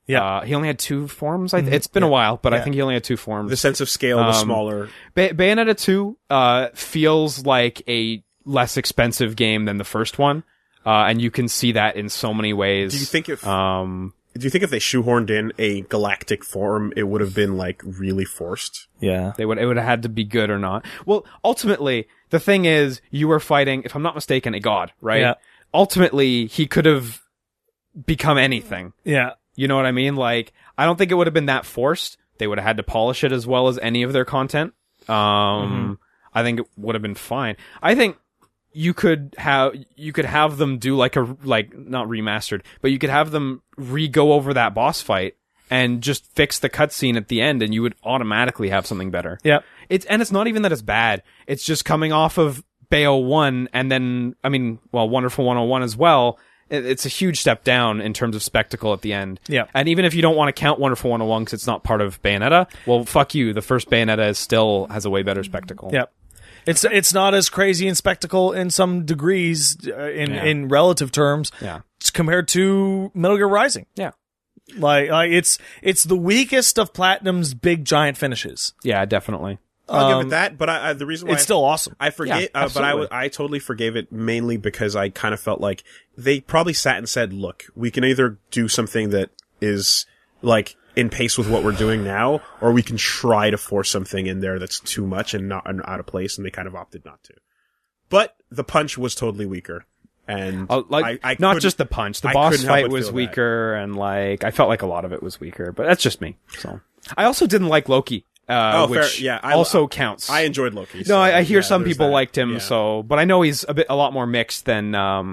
Yeah. He only had 2 forms. It's been a while, but I think he only had 2 forms. The sense of scale was smaller. Bayonetta 2 feels like a less expensive game than the first one, and you can see that in so many ways. Do you think if they shoehorned in a galactic form, it would have been like really forced? Yeah. It would have had to be good or not. Well, ultimately, the thing is, you were fighting, if I'm not mistaken, a god, right? Yeah. Ultimately, he could have become anything. Yeah. You know what I mean? Like, I don't think it would have been that forced. They would have had to polish it as well as any of their content. I think it would have been fine. I think you could have them do not remastered, but you could have them re-go over that boss fight and just fix the cutscene at the end, and you would automatically have something better. Yeah. It's not even that it's bad. It's just coming off of Bayo 1 and then, Wonderful 101 as well. It's a huge step down in terms of spectacle at the end. Yeah. And even if you don't want to count Wonderful 101 because it's not part of Bayonetta, well, fuck you. The first Bayonetta still has a way better spectacle. Yep. It's not as crazy in spectacle in some degrees in relative terms compared to Metal Gear Rising. Yeah. Like it's the weakest of Platinum's big giant finishes. Yeah, definitely. I'll give it that, but the reason why it's still awesome. I forget, Yeah, but I totally forgave it mainly because I kind of felt like they probably sat and said, "Look, we can either do something that is like in pace with what we're doing now, or we can try to force something in there that's too much and not and out of place," and they kind of opted not to. But the punch was totally weaker, and I not just the punch, the boss fight was weaker, and like I felt like a lot of it was weaker. But that's just me. So I also didn't like Loki. Which fair. Yeah, also counts. I enjoyed Loki. No, So, I hear some people that. liked him, but I know he's a lot more mixed than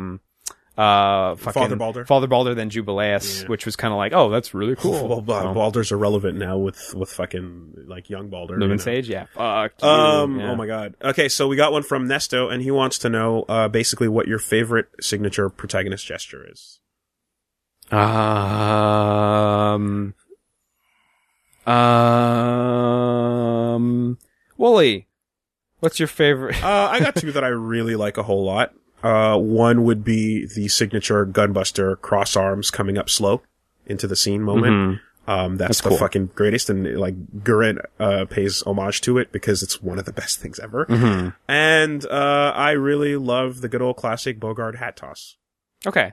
Father Balder than Jubileus, which was kind of like, oh, that's really cool. Well, Balder's irrelevant now with fucking like young Balder. Lumen Sage, yeah. Fuck you. Oh my god. Okay, so we got one from Nesto, and he wants to know basically what your favorite signature protagonist gesture is. Wooly, what's your favorite? I got 2 that I really like a whole lot. One would be the signature Gunbuster cross arms coming up slow into the scene moment. That's the cool. fucking greatest, and like Gurren pays homage to it because it's one of the best things ever. And I really love the good old classic Bogard hat toss. Okay.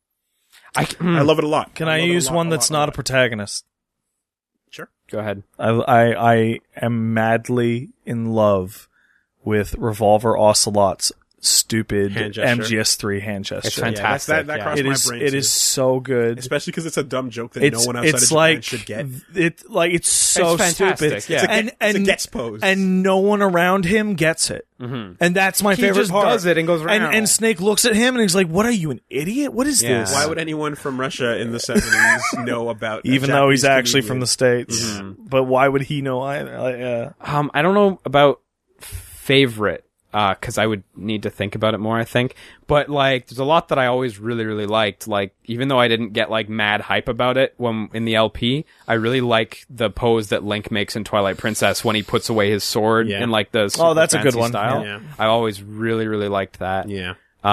I love it a lot. Can I use one that's not a protagonist? Sure. Go ahead. I am madly in love with Revolver Ocelot's stupid MGS3 hand gesture. It's fantastic. That crossed my brain It too. is so good. Especially because it's a dumb joke that no one outside of Japan should get. It's so It's fantastic, stupid. yeah. It's a gets pose. And no one around him gets it. And that's my favorite just part. does it and goes around. And Snake looks at him and he's like, "What are you, an idiot? What is this?" Why would anyone from Russia in the 70s know about Even though he's actually from the States. Yeah. But why would he know either? I don't know about favorite, cause I would need to think about it more, I think. But like, there's a lot that I always really, really liked. Like, even though I didn't get like mad hype about it when in the LP, I really like the pose that Link makes in Twilight Princess when he puts away his sword in like the super that's a good fancy one. style. Yeah. I always really, really liked that. Yeah.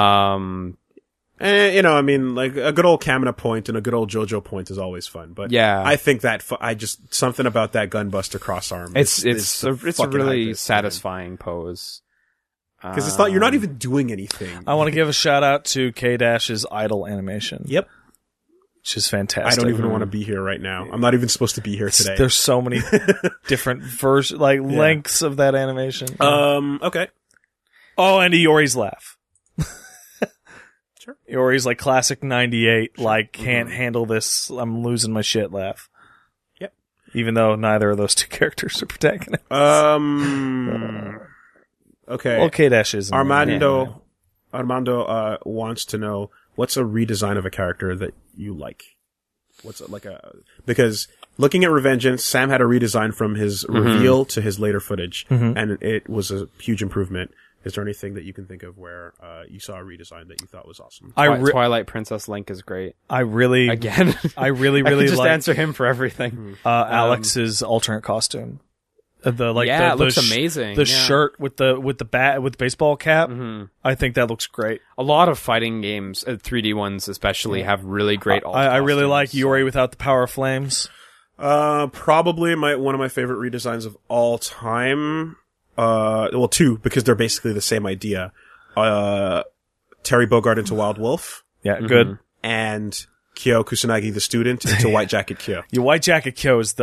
Yeah. I mean, like a good old Kamina point and a good old JoJo point is always fun. But Yeah. I think that something about that Gunbuster cross arm. It's a really satisfying pose. Because it's not, you're not even doing anything. I want to give a shout out to K-Dash's idle animation. Yep. Which is fantastic. I don't even want to be here right now. I'm not even supposed to be here today. There's so many different lengths of that animation. Okay. Oh, and Iori's laugh. Sure. Iori's like classic 98, like can't handle this, I'm losing my shit laugh. Yep. Even though neither of those 2 characters are protagonists. Okay. Well, K-Dash is. Armando wants to know, what's a redesign of a character that you like? Because looking at Revengeance, Sam had a redesign from his reveal to his later footage, and it was a huge improvement. Is there anything that you can think of where you saw a redesign that you thought was awesome? Twilight Princess Link is great. I really I can really just like answer him for everything. Alex's alternate costume. It looks amazing. The shirt with the baseball cap. I think that looks great. A lot of fighting games, 3D ones especially, have really great. I really like Yuri without the power of flames. Probably one of my favorite redesigns of all time. Well, two, because they're basically the same idea. Terry Bogard into Wild Wolf. Yeah, good. And Kyo Kusanagi the student into White Jacket Kyo. Your White Jacket Kyo is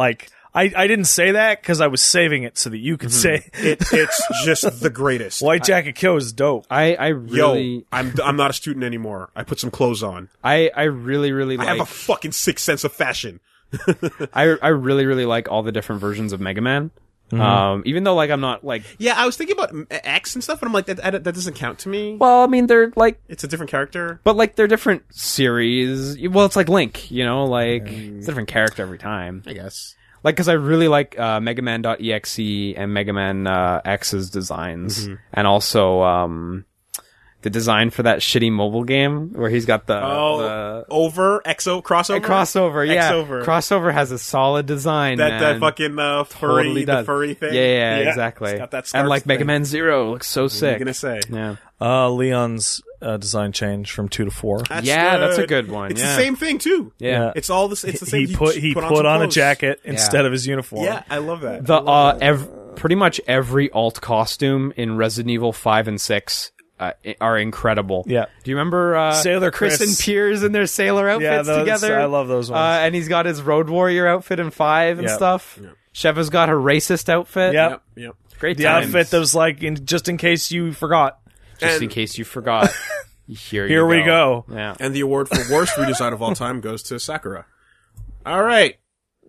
I didn't say that because I was saving it so that you could say It's just the greatest. White Jacket Kyo is dope. I really... I'm not a student anymore. I put some clothes on. I really like... I have a fucking sixth sense of fashion. I really like all the different versions of Mega Man. Even though I'm not Yeah, I was thinking about X and stuff, but I'm like, that doesn't count to me. well, I mean they're It's a different character. but they're different series. Well, it's like Link, it's a different character every time. I guess. Because I really like Mega Man.exe and Mega Man X's designs, and also the design for that shitty mobile game where he's got the Over Exo crossover. Crossover, yeah. Xover. Crossover has a solid design. That fucking Totally the does. furry thing. Yeah, exactly. It's got that and scarf Mega thing. Man Zero looks so What are you sick. gonna say? Yeah, Leon's design change from 2 to 4. that's a good one. It's yeah. the same thing too. Yeah. It's all this. It's the same. He put on a jacket instead of his uniform. Yeah, I love that. Pretty much every alt costume in Resident Evil 5 and 6 are incredible. Yeah. Do you remember Sailor Chris and Chris. Piers in their sailor outfits together? I love those ones. And he's got his Road Warrior outfit in 5 and Yep. stuff. Yep. Sheva's got her racist outfit. Yep. Yep. Great The times. outfit that was just in case you forgot. Just in And- case you forgot. Here we go. Yeah. And the award for worst redesign of all time goes to Sakura. All right.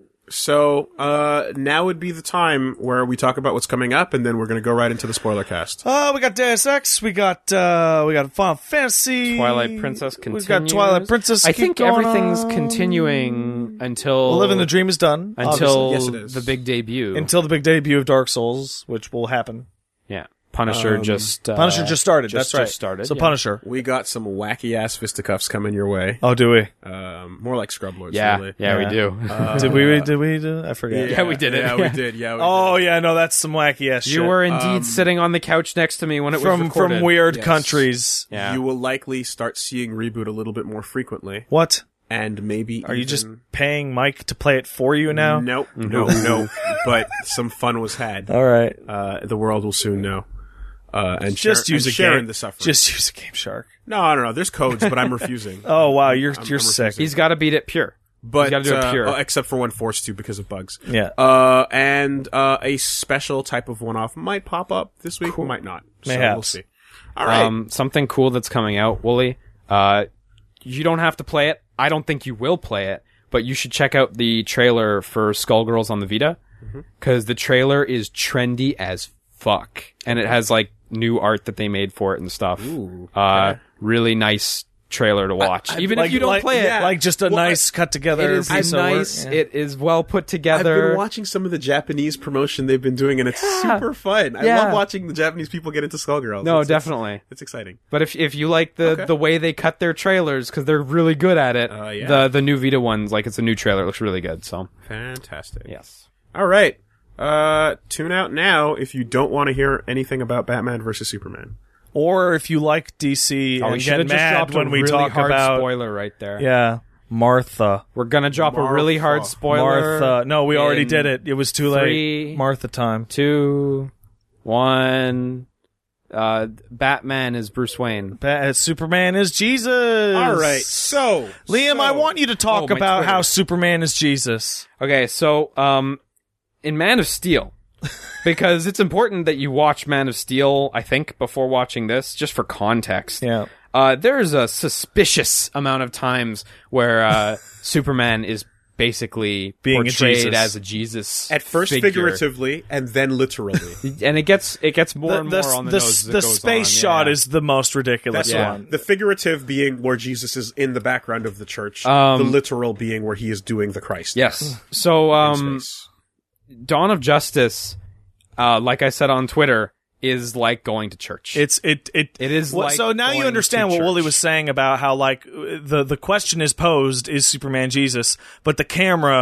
So now would be the time where we talk about what's coming up, and then we're going to go right into the spoiler cast. We got Deus Ex. We got Final Fantasy. Twilight Princess continues. We've got Twilight Princess. I think keep going everything's on. continuing until Living the Dream is done. until Yes, it is. the big debut. Until the big debut of Dark Souls, which will happen. yeah. Punisher just Punisher just started. just That's right. started, So yeah. Punisher. We got some wacky ass fisticuffs coming your way. Oh, do we? More like scrub lords. Yeah, really. yeah, we Yeah. do. Did we do? I forget. Yeah, we did it. Yeah, we did. Yeah. We Oh yeah, no, that's some wacky ass shit. You were indeed sitting on the couch next to me when it was from recorded. weird Yes. countries. Yeah. You will likely start seeing Reboot a little bit more frequently, What? and maybe Are you just paying Mike to play it for you now? Nope, no. But some fun was had. All right. The world will soon know. And Just use a sharing game. the suffering. Just use a Game Shark. No. There's codes, but I'm refusing. Oh wow, you're I'm sick. He's got to beat it pure. But gotta do it pure. except for when forced to because of bugs. Yeah. And a special type of one-off might pop up this week, might not. So Mayhaps. we'll see. All right. Something cool that's coming out, Wooly. You don't have to play it. I don't think you will play it, but you should check out the trailer for Skullgirls on the Vita, because the trailer is trendy as fuck, and it has new art that they made for it and stuff. Ooh, Really nice trailer to watch, even if you don't play it. like just a nice cut together. It is piece of work. nice. Yeah. It is well put I've together. been watching some of the Japanese promotion they've been doing, and it's super fun. I Yeah. love watching the Japanese people get into Skullgirls. No, It's definitely. It's exciting. But if you like the Okay. way they cut their trailers, because they're really good at it, yeah. the new Vita ones, it's a new trailer, it looks really good. So Fantastic. yes. All right. Tune out now if you don't want to hear anything about Batman versus Superman. Or if you like DC Oh, we and should get have just mad dropped when a we really talk hard about spoiler right there. Yeah, Martha. We're gonna drop a really hard Martha. spoiler. Martha. No, we already in did it. It was too 3, late. Martha time. 2, 1. Batman is Bruce Wayne. Superman is Jesus. All right. So, Liam, I want you to talk my about Twitter. how Superman is Jesus. Okay, so in Man of Steel, because it's important that you watch Man of Steel, I think, before watching this, just for context. Yeah. There's a suspicious amount of times where Superman is basically Being a portrayed Jesus. as a Jesus. at first figure. figuratively and then literally. And it gets more and more on the nose. as it the goes space on, shot yeah. is the most ridiculous That's Yeah. one. The figurative being where Jesus is in the background of the church. Um, the literal being where he is doing the Christ. Yes. So in space. Dawn of Justice, like I said on Twitter, is like going to church. It is well, like so now you going understand to what Wooly church. was saying about how the question is posed, is Superman Jesus, but the camera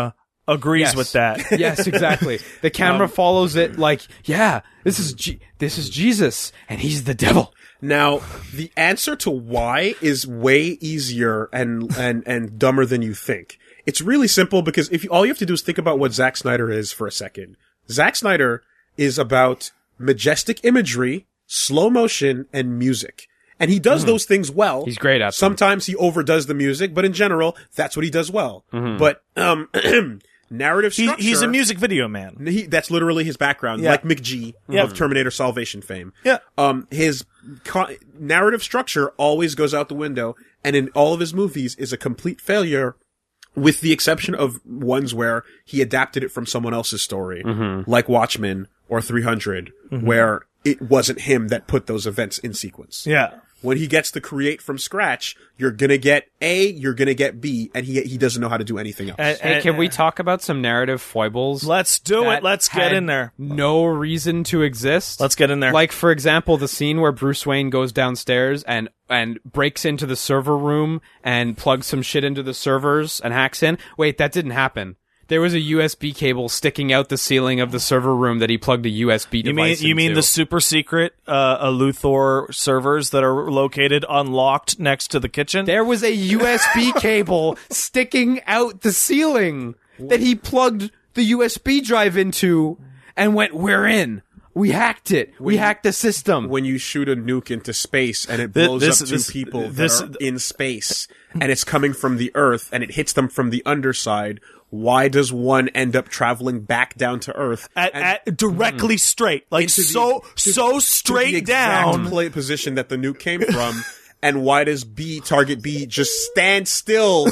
agrees Yes. with that. Yes, exactly. The camera follows it like, yeah, this is Jesus, and he's the devil. Now, the answer to why is way easier and dumber than you think. It's really simple because all you have to do is think about what Zack Snyder is for a second. Zack Snyder is about majestic imagery, slow motion, and music. And he does those things well. He's great at them. Sometimes he overdoes the music, but in general, that's what he does well. But, narrative structure. He's a music video man. That's literally his background, Yeah. like McG of Terminator Salvation fame. Yeah. His narrative structure always goes out the window, and in all of his movies is a complete failure, with the exception of ones where he adapted it from someone else's story, like Watchmen or 300, where it wasn't him that put those events in sequence. Yeah. When he gets to create from scratch, you're gonna get A, you're gonna get B, and he doesn't know how to do anything else. Hey, can we talk about some narrative foibles? Let's do it. that Let's get had in there. No reason to exist. Let's get in there. Like, for example, the scene where Bruce Wayne goes downstairs and breaks into the server room and plugs some shit into the servers and hacks in. Wait, that didn't happen. There was a USB cable sticking out the ceiling of the server room that he plugged a USB device You mean into. the super secret Luthor servers that are located unlocked next to the kitchen? There was a USB cable sticking out the ceiling that he plugged the USB drive into and went, "We're in. We hacked it. We hacked the system." When you shoot a nuke into space and it blows this- up this- two people this- that are in space and it's coming from the Earth and it hits them from the underside, why does one end up traveling back down to Earth At directly straight, like into so to straight the exact down. position that the nuke came from? And why does target B just stand still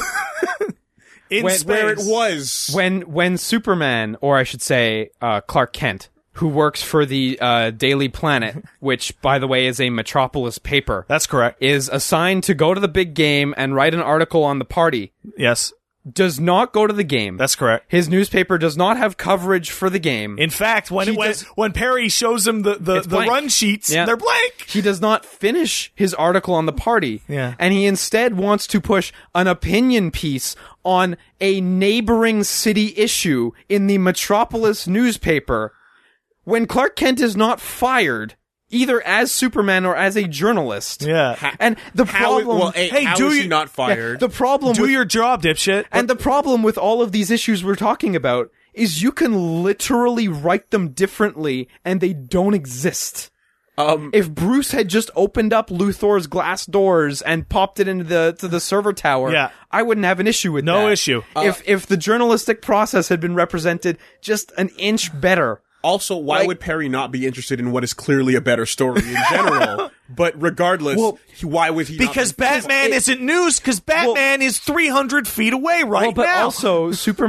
In space. where it was? When Superman, or I should say Clark Kent, who works for the Daily Planet, which, by the way, is a Metropolis paper, That's correct. is assigned to go to the big game and write an article on the party, Yes, does not go to the game. that's correct. His newspaper does not have coverage for the game. In fact, when Perry shows him the blank. run sheets, Yeah. they're blank. He does not finish his article on the party. Yeah. And he instead wants to push an opinion piece on a neighboring city issue in the Metropolis newspaper when Clark Kent is not fired either as Superman or as a journalist. Yeah. And the problem how do is you- he not fired? the problem Do with, your job, dipshit. and the problem with all of these issues we're talking about is you can literally write them differently and they don't exist. If Bruce had just opened up Luthor's glass doors and popped it into the server tower, Yeah. I wouldn't have an issue with that. No issue. If the journalistic process had been represented just an inch better. Also, why would Perry not be interested in what is clearly a better story in general? But regardless, why would he Because not be- Batman isn't news, because Batman is 300 feet away right But now. also,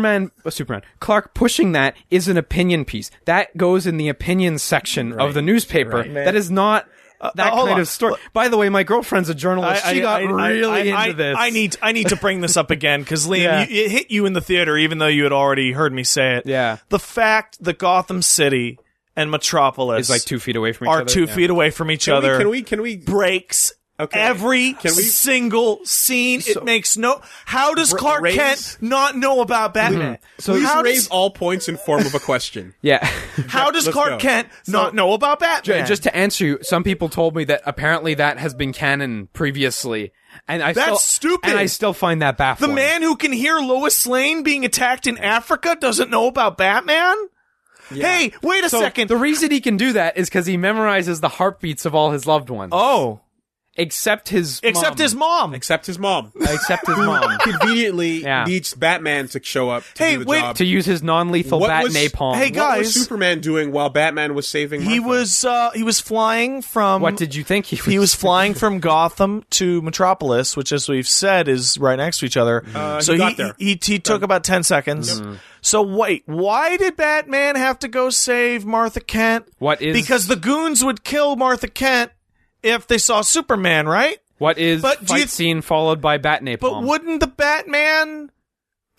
Clark pushing that is an opinion piece. That goes in the opinion section of the newspaper. That is not that hold kind on. of story. By the way, my girlfriend's a journalist. She got really into this. I need to bring this up again because Liam, Yeah. it hit you in the theater, even though you had already heard me say it. Yeah. The fact that Gotham City and Metropolis Is like 2 feet away from each are other. 2 Yeah. feet away from each other. Can we breaks Okay. every Can we- single scene. It makes no. How does Clark raise- Kent not know about Batman? So please how raise does, all points in form of a question? Yeah. how does Let's Clark go. Kent not know about Batman? Just to answer you, some people told me that apparently that has been canon previously. And That's stupid. And I still find that the baffling. man who can hear Lois Lane being attacked in Africa doesn't know about Batman? Hey, wait a So second. the reason he can do that is because he memorizes the heartbeats of all his loved ones. Oh. Except his Except his mom. Except his mom. Except his mom. Conveniently Yeah. needs Batman to show up to Hey, do the wait, job. To use his non-lethal What bat was- napalm. Hey, What was guys. Superman doing while Batman was saving He Martha? was flying from What did you think he was? He was flying from Gotham to Metropolis, which, as we've said, is right next to each other. So he got there. he took about 10 seconds. So wait, why did Batman have to go save Martha Kent? What is- Because the goons would kill Martha Kent if they saw Superman, right? What is But do fight you- scene followed by bat napalm? But wouldn't the Batman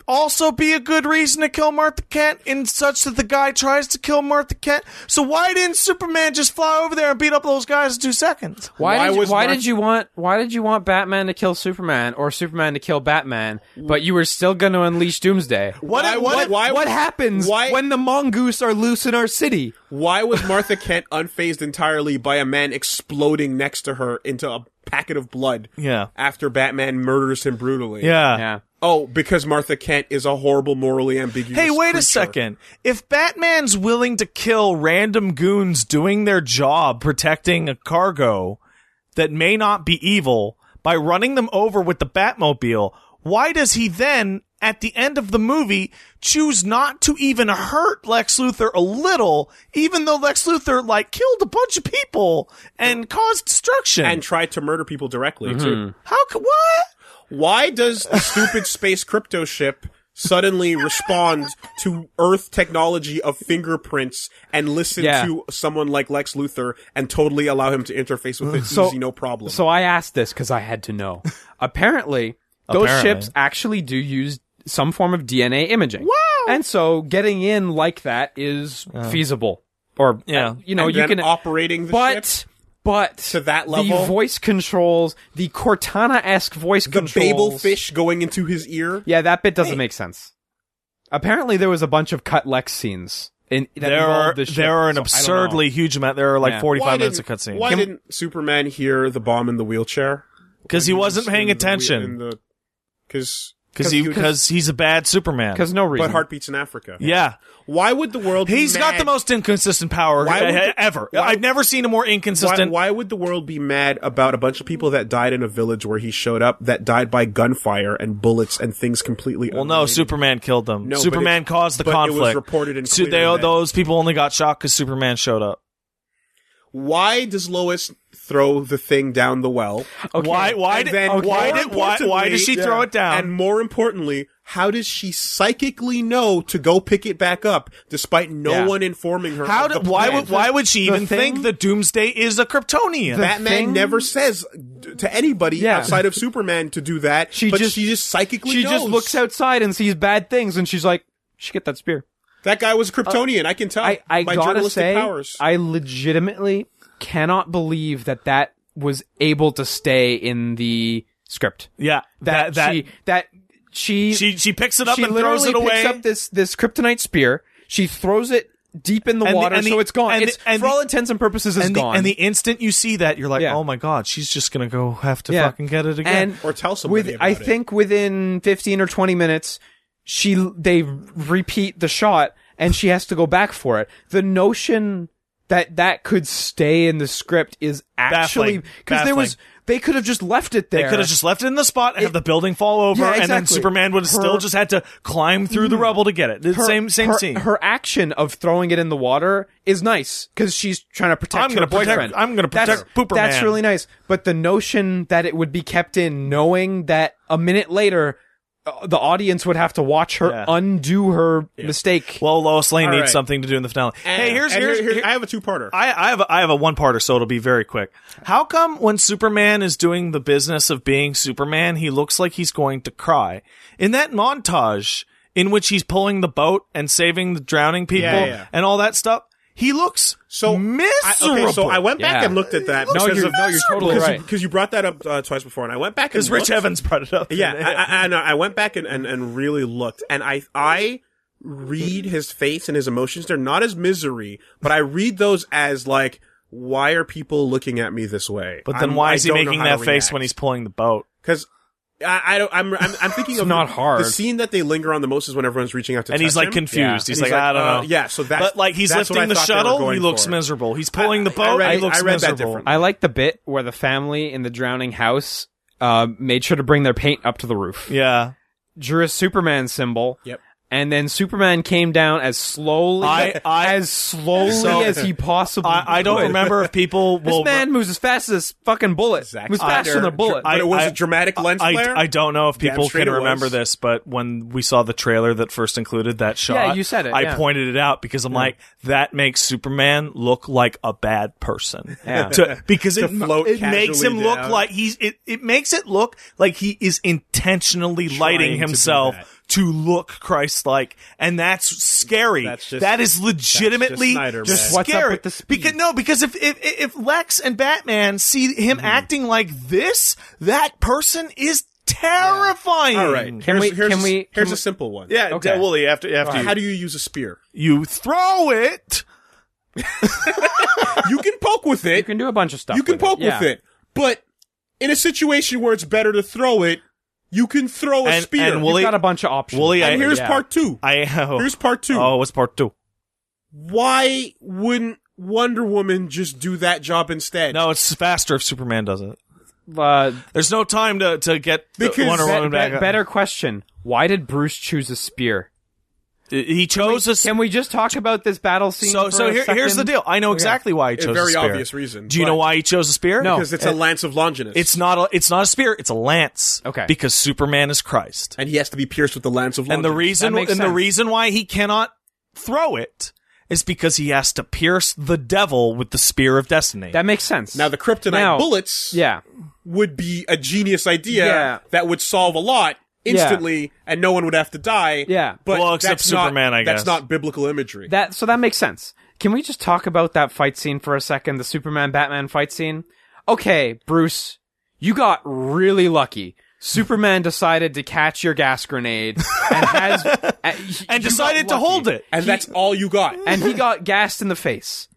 also be a good reason to kill Martha Kent in such that the guy tries to kill Martha Kent? So why didn't Superman just fly over there and beat up those guys in 2 seconds? Why did you want Batman to kill Superman or Superman to kill Batman, but you were still going to unleash Doomsday? What happens when the mongoose are loose in our city? Why was Martha Kent unfazed entirely by a man exploding next to her into a packet of blood? Yeah. After Batman murders him brutally. Yeah. Oh, because Martha Kent is a horrible, morally ambiguous Hey, wait creature. a second. If Batman's willing to kill random goons doing their job protecting a cargo that may not be evil by running them over with the Batmobile, why does he then, at the end of the movie, choose not to even hurt Lex Luthor a little, even though Lex Luthor, killed a bunch of people and caused destruction? And tried to murder people directly, too. What? Why does the stupid space crypto ship suddenly respond to Earth technology of fingerprints and listen to someone like Lex Luthor and totally allow him to interface with it easy, no problem? So I asked this because I had to know. Apparently, those ships actually do use some form of DNA imaging. Wow! And so getting in like that is feasible. Or, and you then can... operating the ship? But to that level, the voice controls, the Cortana-esque voice controls, the Babel fish going into his ear. Yeah, that bit doesn't make sense. Apparently, there was a bunch of cut Lex scenes. There are an absurdly huge amount. There are 45 minutes of cutscenes. Why didn't Superman hear the bomb in the wheelchair? Because he wasn't paying attention. Because he's a bad Superman. Because no reason. But heartbeats in Africa. Yeah. Why would the world He's be got mad? the most inconsistent power ever. I've never seen a more inconsistent... Why would the world be mad about a bunch of people that died in a village where he showed up that died by gunfire and bullets and things completely Well, no, Superman killed them. No, Superman caused the conflict. It was reported and clear those people only got shot because Superman showed up. Why does Lois throw the thing down the well? Okay. Why does she throw it down? And more importantly, how does she psychically know to go pick it back up despite no one informing her? Why would she even think the Doomsday is a Kryptonian? Batman never says to anybody outside of Superman to do that. She just psychically knows. She just looks outside and sees bad things, and she's like, "She get that spear." That guy was a Kryptonian. I can tell I by gotta journalistic say, powers. I legitimately cannot believe that was able to stay in the script. Yeah, she picks it up and throws it away. She literally picks up this kryptonite spear. She throws it deep in the water, so it's gone. For all intents and purposes, it's gone. And the instant you see that, you're like, oh my god, she's just gonna go have to fucking get it again. Or tell somebody about it. I think within 15 or 20 minutes, they repeat the shot, and she has to go back for it. The notion that could stay in the script is actually because they could have just left it there. They could have just left it in the spot and have the building fall over, and then Superman would have still just had to climb through the rubble to get it. Same scene. Her action of throwing it in the water is nice because she's trying to protect her boyfriend. I'm going to protect Pooperman. That's really nice. But the notion that it would be kept in, knowing that a minute later the audience would have to watch her undo her mistake. Well, Lois Lane needs something to do in the finale. Hey, here's I have a two-parter. I have a one-parter, so it'll be very quick. How come when Superman is doing the business of being Superman, he looks like he's going to cry? In that montage in which he's pulling the boat and saving the drowning people and all that stuff, he looks miserable. So I went back and looked at that. No, you're totally right. Because you brought that up twice before, and I went back and because Rich Evans brought it up. Yeah, I went back and really looked, and I read his face and his emotions. They're not as misery, but I read those as like, why are people looking at me this way? But then why is he making that face when he's pulling the boat? Because I'm thinking of not hard. The scene that they linger on the most is when everyone's reaching out to and touch he's like him. confused. He's like, I don't know. Yeah, so that's but like he's lifting the shuttle. He looks miserable. He's pulling the boat. He looks miserable. I like the bit where the family in the drowning house made sure to bring their paint up to the roof. Yeah, drew a Superman symbol. Yep. And then Superman came down as slowly as he possibly could. I don't remember if people will... This man moves as fast as a fucking bullet. It was faster than a bullet. But it was a dramatic lens flare? I don't know if people can remember this, but when we saw the trailer that first included that shot... Yeah, you said it. I pointed it out because I'm like, that makes Superman look like a bad person. Yeah. Because it makes him down. look like it makes it look like he is intentionally lighting himself to look Christ-like, and that's scary. That is legitimately Snyder, Just man. what's scary. up with the speed? Because if Lex and Batman see him acting like this, that person is terrifying. All right. Here's a simple one. Yeah, Okay. Wooly, after How do you use a spear? you throw it. You can poke with it. You can do a bunch of stuff. You can with poke it. with it. But in a situation where it's better to throw it, you can throw a And- spear. and Wooly- You've got a bunch of options. Wooly, And here's Yeah. part two. Here's part two. Oh, what's part 2? Why wouldn't Wonder Woman just do that job instead? No, it's faster if Superman does it. Uh, There's no time to get Because Wonder Woman back. better question. Why did Bruce choose a spear? He chose a. Can we just talk about this battle scene? So for a here's second? the deal. I know exactly why he A chose very a spear. obvious reason. Do you but- know why he chose a spear? No. Because it's a lance of Longinus. It's not a spear. It's a lance. Okay. Because Superman is Christ, and he has to be pierced with the lance of Longinus. and the reason That makes the sense. reason why he cannot throw it is because he has to pierce the devil with the spear of destiny. That makes sense. Now the kryptonite Now- bullets yeah. would be a genius idea Yeah. that would solve a lot instantly, and no one would have to die. Yeah. but Well, except that's not- Superman, I guess. That's not biblical imagery. So that makes sense. Can we just talk about that fight scene for a second? The Superman Batman fight scene? Okay, Bruce, you got really lucky. Superman decided to catch your gas grenade and decided to hold it. And that's all you got. And he got gassed in the face.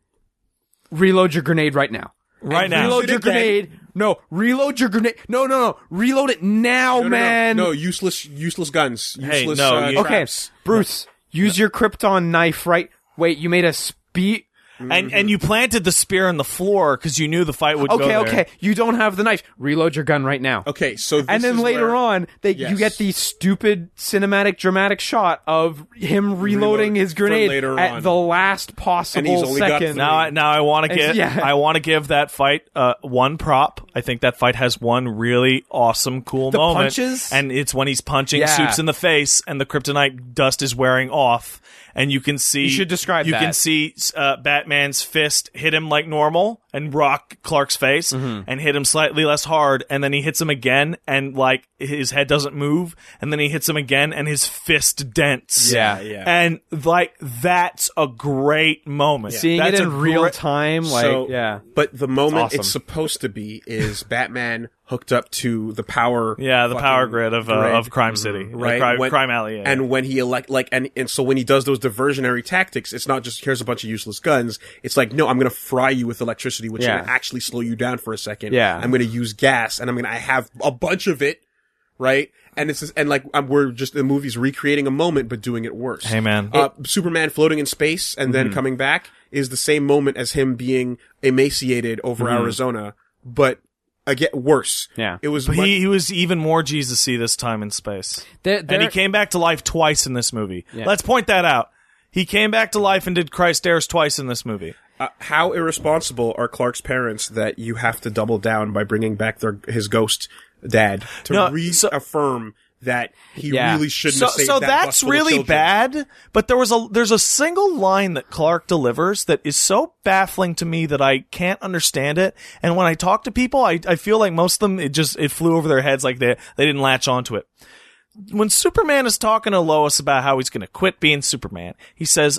Reload your grenade right now. Right now. Reload it your again. grenade. No, reload your grenade. No. Reload it now, man. No, useless guns. Hey, Useless, no, you- Okay, traps. Bruce, use your Krypton knife, right? Wait, you made a speed. And you planted the spear in the floor because you knew the fight would go there. Okay. You don't have the knife. Reload your gun right now. Okay, so this And then is later where- on, you Yes. get the stupid cinematic dramatic shot of him reloading his for grenade later at on. the last possible And he's only got second. three. Now I want to It's- give yeah. I want to give that fight one prop. I think that fight has one really awesome, cool The moment, punches? and it's when he's punching Yeah. Supes in the face, and the kryptonite dust is wearing off, and you can see. You should describe You that. can see Batman's fist hit him like normal and rock Clark's face, Mm-hmm. and hit him slightly less hard, and then he hits him again, and like his head doesn't move, and then he hits him again, and his fist dents. Yeah. And like that's a great moment. Seeing That's it in a real great- time, like, So, yeah. But the moment Awesome. it's supposed to be is Batman hooked up to the power. Yeah, the power fucking grid of grid. Crime City, Right, Crime Alley. Yeah, and when he and so when he does those diversionary tactics, it's not just here's a bunch of useless guns. It's like, no, I'm going to fry you with electricity, which is Yeah. going to actually slow you down for a second. Yeah. I'm going to use gas, and I'm going to have a bunch of it, right? And it's just, and like we're just the movie's recreating a moment, but doing it worse. Hey, man. Superman floating in space and then coming back is the same moment as him being emaciated over Arizona, but again worse. Yeah. it was. But much- he was even more Jesus-y this time in space, and he came back to life twice in this movie. Yeah. Let's point that out. He came back to life and did Christ dares twice in this movie. How irresponsible are Clark's parents that you have to double down by bringing back his ghost dad to No, reaffirm that he Yeah. really shouldn't have saved So that that's bus full of really children. bad. But there's a single line that Clark delivers that is so baffling to me that I can't understand it. And when I talk to people, I feel like most of them it flew over their heads, like they didn't latch onto it. When Superman is talking to Lois about how he's going to quit being Superman, he says,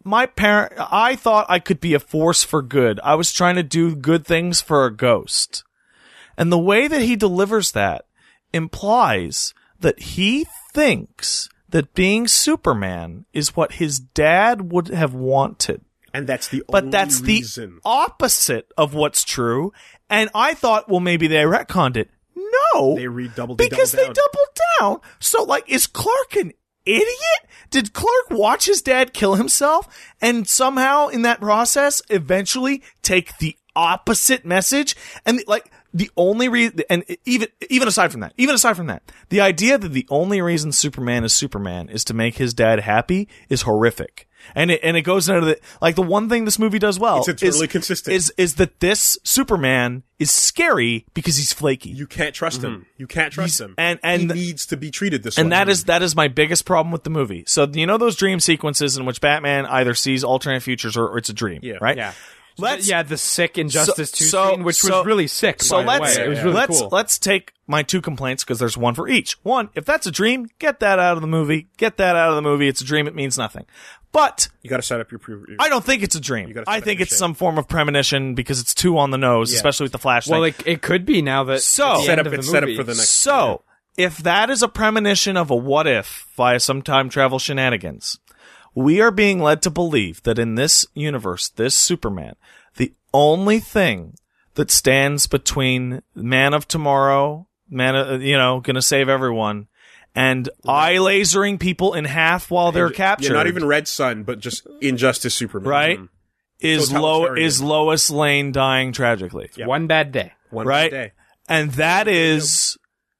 I thought I could be a force for good. I was trying to do good things for a ghost. And the way that he delivers that implies that he thinks that being Superman is what his dad would have wanted. And that's the But only that's the reason. opposite of what's true. And I thought, well, maybe they retconned it. No. They redoubled because they down. doubled down. So, like, is Clark an idiot? Did Clark watch his dad kill himself and somehow in that process eventually take the opposite message? And like the only reason, and even aside from that, the idea that the only reason Superman is to make his dad happy is horrific. And it goes into the one thing this movie does well. It's eternally consistent. Is that this Superman is scary because he's flaky. You can't trust him. You can't trust him. and he needs to be treated this way. And that is my biggest problem with the movie. So you know those dream sequences in which Batman either sees alternate futures or it's a dream, Yeah. right? Yeah. the sick Injustice 2 so- scene, which so- was really sick. So by the let's way. It was really cool. let's take my 2 complaints because there's one for each. One, if that's a dream, get that out of the movie. Get that out of the movie. It's a dream. It means nothing. But You got to set up your I don't think it's a dream. gotta set I up think your it's shit. some form of premonition because it's too on the nose, Yeah. especially with the Flash Well, thing. it could be now that So- at the set end up. of the It's set up movie. for the next. So, if that is a premonition of a what if via some time travel shenanigans, we are being led to believe that in this universe, this Superman, the only thing that stands between Man of Tomorrow, gonna save everyone, and eye lasering people in half while they're captured. Yeah, not even Red Sun, but just Injustice Superman. right? Is Totalitarian. Lois Lane dying tragically. Yeah. One bad day. One Right? day. And that is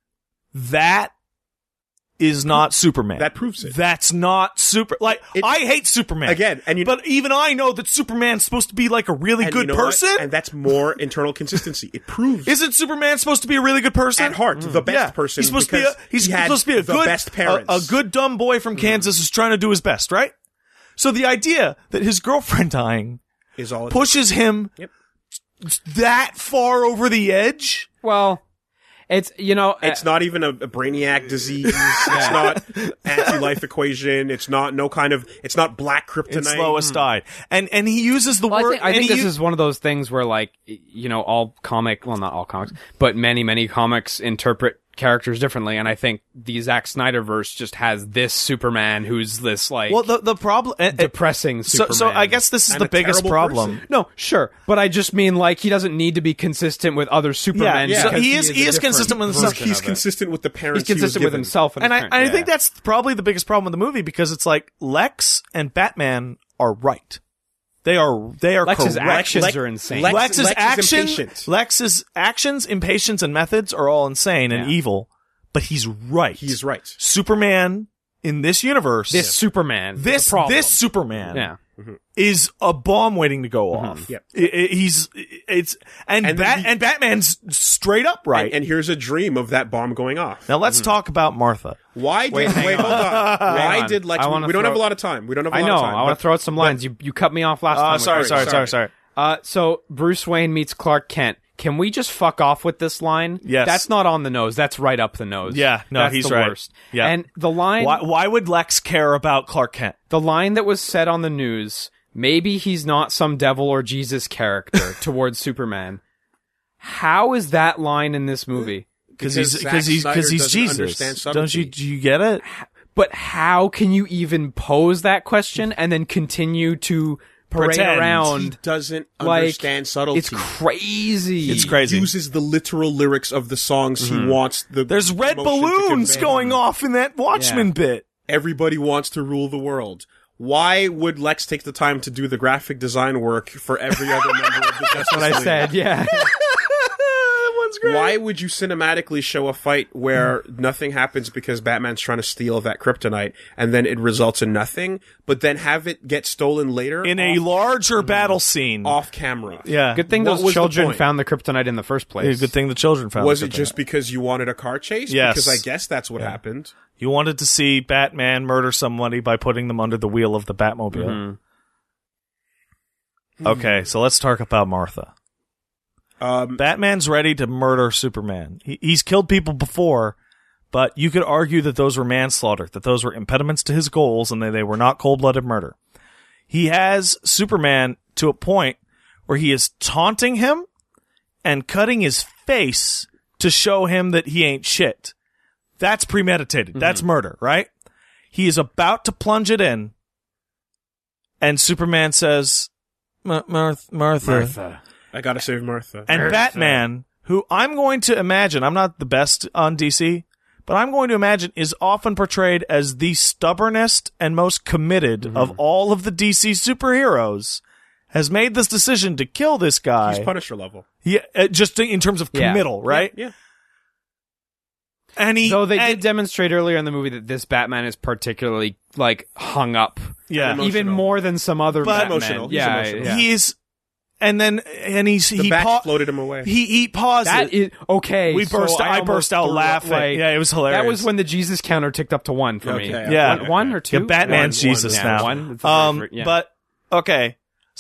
not Superman. That proves it. That's not I hate Superman. Again, but even I know that Superman's supposed to be like a really and good you know what? person. And that's more internal consistency. It proves Isn't Superman supposed to be a really good person? at heart the best person. He's supposed to be because he's he had supposed to be a the good best parents. a good dumb boy from Kansas who's trying to do his best, right? So the idea that his girlfriend dying is all it pushes him Yep. that far over the edge. Well, it's It's not even a brainiac disease. It's not anti-life equation. It's not it's not black kryptonite. It's Lois died, and he uses the Well, word. I think and this is one of those things where, like, not all comics, but many comics interpret characters differently, and I think the Zack Snyderverse just has this Superman who's this, like, well, the problem. depressing Superman. So I guess this is And the a biggest terrible problem. person. No, sure, but I just mean, like, he doesn't need to be consistent with other Supermen. Yeah, so because he is a consistent different with himself. version He's of it. consistent with the parents. He's consistent he was with given. himself, And I parents. think that's probably the biggest problem with the movie because it's like Lex and Batman are right. They are Lex's correct. actions are insane. Lex's Lex is impatient. Lex's actions, impatience, and methods are all insane and Yeah. evil, but he's right. He's right. Superman in this universe, This Superman, this the problem. Superman, yeah. is a bomb waiting to go off. Yep. And Batman's straight up right. And here's a dream of that bomb going off. Now let's talk about Martha. Why did hang hold on? Why on. did Lex? I wanna We don't have a throw- lot of time. We don't have a I lot know. of time. I want but to throw out some lines. You cut me off last time. with Sorry. So Bruce Wayne meets Clark Kent. Can we just fuck off with this line? Yes. That's not on the nose. That's right up the nose. Yeah, no, That's he's the right. worst. Yeah. And the line, Why would Lex care about Clark Kent? the line that was said on the news, maybe he's not some devil or Jesus character towards Superman. How is that line in this movie? Because Zack he's Snyder doesn't Jesus. understand Don't you? subtlety. Do you get it? But how can you even pose that question and then continue to parade Pretend. He around? doesn't Like, understand subtlety. It's crazy. It's crazy. He uses the literal lyrics of the songs he wants. There's red emotion to balloons convey. going off in that Watchmen bit. Everybody wants to rule the world. Why would Lex take the time to do the graphic design work for every other member of the Justice what I League? said. Yeah. That one's great. Why would you cinematically show a fight where nothing happens because Batman's trying to steal that kryptonite and then it results in nothing, but then have it get stolen later In a larger battle scene. off camera? Yeah. Good thing What those was the children point? found the kryptonite in the first Yeah, place. good thing the children found Was the it just kryptonite. because you wanted a car chase? Yes. Because I guess that's what happened. You wanted to see Batman murder somebody by putting them under the wheel of the Batmobile. Okay, so let's talk about Martha. Batman's ready to murder Superman. He's killed people before, but you could argue that those were manslaughter, that those were impediments to his goals, and they were not cold-blooded murder. He has Superman to a point where he is taunting him and cutting his face to show him that he ain't shit. That's premeditated. That's murder, right? He is about to plunge it in, and Superman says, Martha. I gotta save Martha. And Batman, who I'm going to imagine, I'm not the best on DC, but I'm going to imagine is often portrayed as the stubbornest and most committed of all of the DC superheroes, has made this decision to kill this guy. He's Punisher level. Yeah, just in terms of committal, right? Yeah. And he, Though they and- did demonstrate earlier in the movie that this Batman is particularly, like, hung up. yeah, Emotional. Even more than some other But- Batman. Emotional. He's Yeah, emotional. yeah. he's, and The he bat floated him away. he paused That it. is okay. We so burst. I almost burst out threw up, laughing. like, Yeah, it was hilarious. That was when the Jesus counter ticked up to 1 for me. Okay, Yeah. One or two. Yeah, Batman's One, Jesus yeah, now. one. It's the favorite, yeah. But okay, so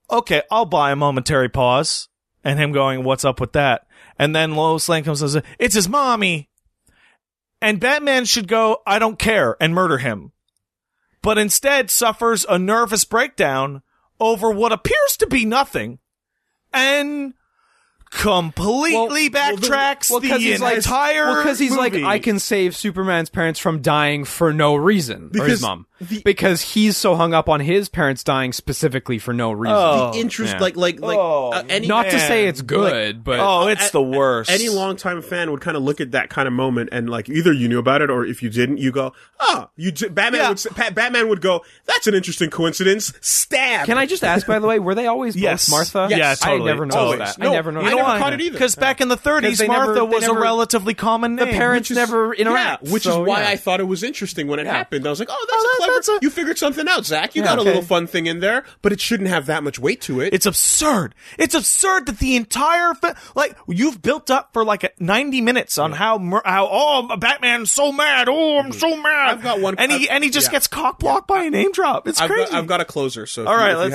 okay, I'll buy a momentary pause. And him going, what's up with that? And then Lois Lane comes and says, it's his mommy. And Batman should go, I don't care, and murder him. But instead suffers a nervous breakdown over what appears to be nothing. And completely backtracks the entire because he's movie. like, I can save Superman's parents from dying for no reason, or his mom, because he's so hung up on his parents dying specifically for no reason. The interest, any Not to say it's good, but it's the worst. Any longtime fan would kind of look at that kind of moment and like either you knew about it or if you didn't, you go, Batman would go, that's an interesting coincidence. Stab. Can I just ask, by the way, were they always both Martha? Yes. Yeah, totally. I never noticed Always. that. No, I never noticed I that. never caught it either. Because back in the 30s, Martha was a relatively common name. The parents never interact. Yeah, which is why I thought it was interesting when it happened. I was like, you figured something out, Zach. You got a little fun thing in there, but it shouldn't have that much weight to it. It's absurd. It's absurd that the entire you've built up for 90 minutes on how Batman's so mad. Oh, I'm so mad. I've got one, and he just gets cock blocked by a name drop. It's crazy. I've got a closer. So all right,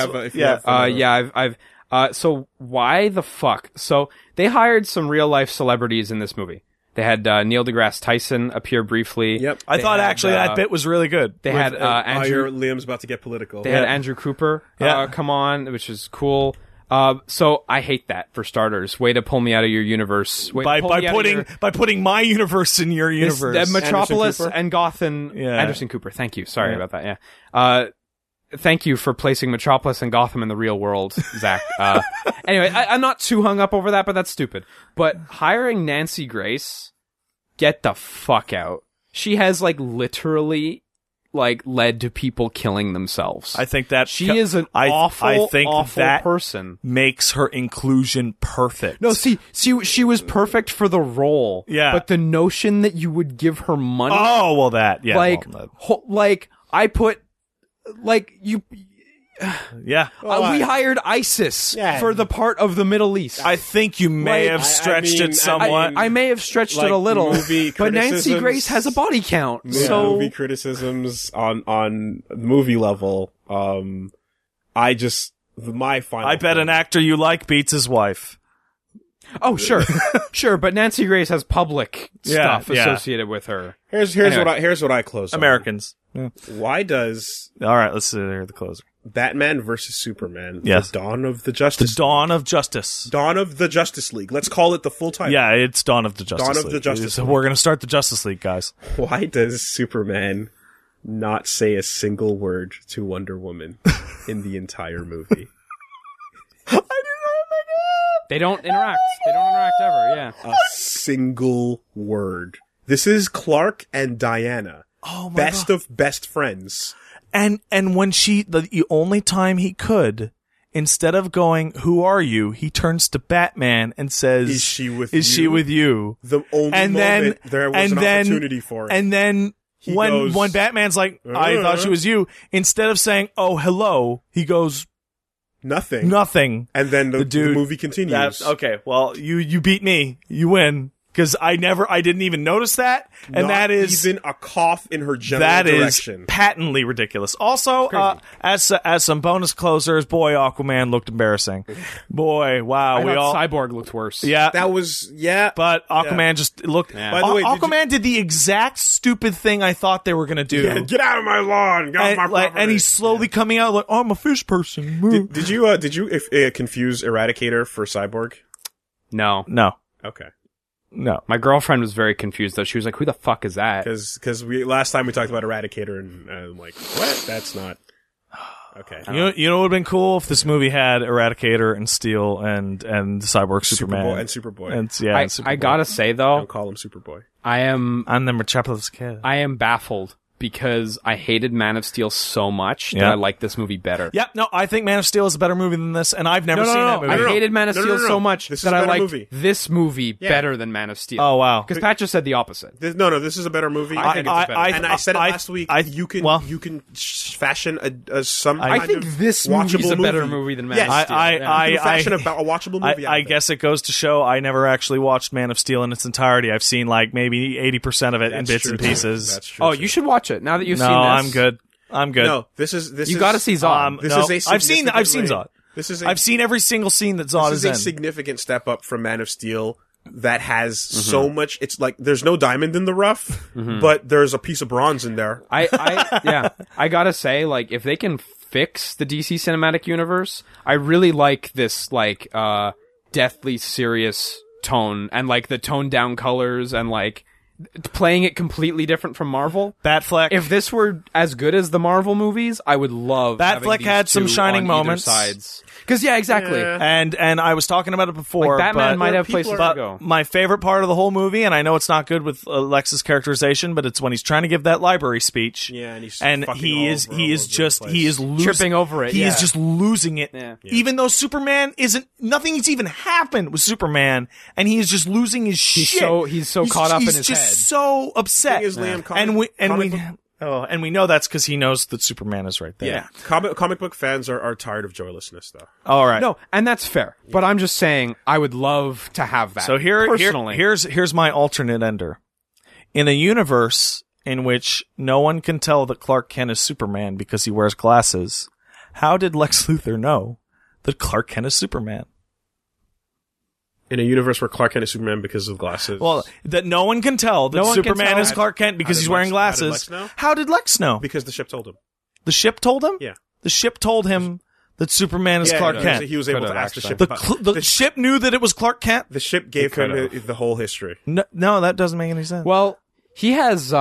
so why the fuck? So they hired some real life celebrities in this movie. They had Neil deGrasse Tyson appear briefly. Yep. I thought actually that bit was really good. They had Andrew. Liam's about to get political. They had Andrew Cooper come on, which is cool. So I hate that for starters. Way to pull me out of your universe. By putting my universe in your universe. Metropolis and Gotham. Yeah. Anderson Cooper. Thank you. Sorry about that. Yeah. Thank you for placing Metropolis and Gotham in the real world, Zach. Anyway, I'm not too hung up over that, but that's stupid. But hiring Nancy Grace, get the fuck out. She has literally led to people killing themselves. I think that she is an awful person. Makes her inclusion perfect. No, see, she was perfect for the role. Yeah. But the notion that you would give her money. Oh, well, that, yeah. I put, you. Yeah. We hired ISIS for the part of the Middle East. I think you may have stretched it somewhat. I may have stretched it a little, but Nancy Grace has a body count. So movie criticisms on movie level. I bet an actor you like beats his wife. Oh, sure. Sure, but Nancy Grace has public stuff associated with her. Here's what I close Americans. on. Why does... All right, let's hear the closer. Batman versus Superman. Yes. The Dawn of the Justice Dawn of Justice. Dawn of the Justice League. Let's call it the full title. Yeah, it's Dawn of the Justice League. Dawn of the Justice League. We're going to start the Justice League, guys. Why does Superman not say a single word to Wonder Woman in the entire movie? They don't interact. They don't interact ever, yeah. A single word. This is Clark and Diana. Oh my best God. of best friends. And when the only time he could, instead of going, "Who are you?" he turns to Batman and says, "Is she with you?" The only moment there was an opportunity for it. And then when Batman's like, "I thought she was you," instead of saying, "Oh, hello," he goes, Nothing. And then the movie continues. Okay, well, you beat me. You win. Because I didn't even notice that. And that is even a cough in her general direction. Is patently ridiculous. Also, as some bonus closers, boy, Aquaman looked embarrassing. Boy, wow. Cyborg looked worse. Yeah. That was, But Aquaman just looked, By the way, Aquaman did the exact stupid thing I thought they were going to do. Yeah, get out of my lawn. Get off my property. And he's slowly coming out like, I'm a fish person. Did you confuse Eradicator for Cyborg? No. Okay. No. My girlfriend was very confused, though. She was like, who the fuck is that? Because last time we talked about Eradicator, and I'm like, what? That's not... Okay. You know what would have been cool if this movie had Eradicator and Steel and Cyborg Superman. Superboy. And Superboy. I gotta say, though... Don't call him Superboy. I'm the Metropolis kid. I am baffled. Because I hated Man of Steel so much that I like this movie better. Yep, no, I think Man of Steel is a better movie than this, and I've never seen that movie. I hated Man of Steel so much that I liked movie. this movie better than Man of Steel. Oh, wow. Because Pat just said the opposite. This is a better movie. I think it's better. And I said it last week. You can fashion some I think this movie is a better movie than Man of Steel. You can fashion a watchable movie. I guess it goes to show I never actually watched Man of Steel in its entirety. I've seen maybe 80% of it in bits and pieces. That's true. Oh, you should watch it now that you've seen this. I'm good. No, this is you got to see Zod. I've seen Zod. I've seen every single scene that Zod This is is a in. significant step up from Man of Steel that has so much. It's like there's no diamond in the rough, but there's a piece of bronze in there. I gotta say, like, if they can fix the DC cinematic universe, I really like this, like, deathly serious tone and, like, the toned down colors and, like, playing it completely different from Marvel. Batfleck. If this were as good as the Marvel movies, I would love having Batfleck these had some two shining on either moments. sides. Because, yeah, exactly. Yeah. And I was talking about it before. Like, Batman but might have people places But to go. my favorite part of the whole movie, and I know it's not good with Lex's characterization, but it's when he's trying to give that library speech. Yeah, and he's and fucking he all is over he is the just place. he is losing, Tripping over it, He is yeah. just losing it. Yeah. Even though Superman isn't, nothing's even happened with Superman, and he is just losing his shit. He's so caught up in his He's just head. so upset. Thing is, Liam, comic- and we comic book- and we know that's because he knows that Superman is right there. Yeah, comic book fans are tired of joylessness, though. All right. No, and that's fair. But I'm just saying, I would love to have that. So personally. here's my alternate ender. In a universe in which no one can tell that Clark Kent is Superman because he wears glasses, how did Lex Luthor know that Clark Kent is Superman? In a universe where Clark Kent is Superman because of glasses. Well, that no one can tell that No one can Superman tell. is Clark Kent because How he's did wearing Lex- how did glasses. Lex know? How did Lex know? because the ship told him. The ship told him? Yeah. The ship told him that Superman is Yeah, Clark no, Kent. He was able Could've to ask the actually. ship. The, about- the ship knew that it was Clark Kent? the ship gave him could've. the whole history. No, that doesn't make any sense. Well, he has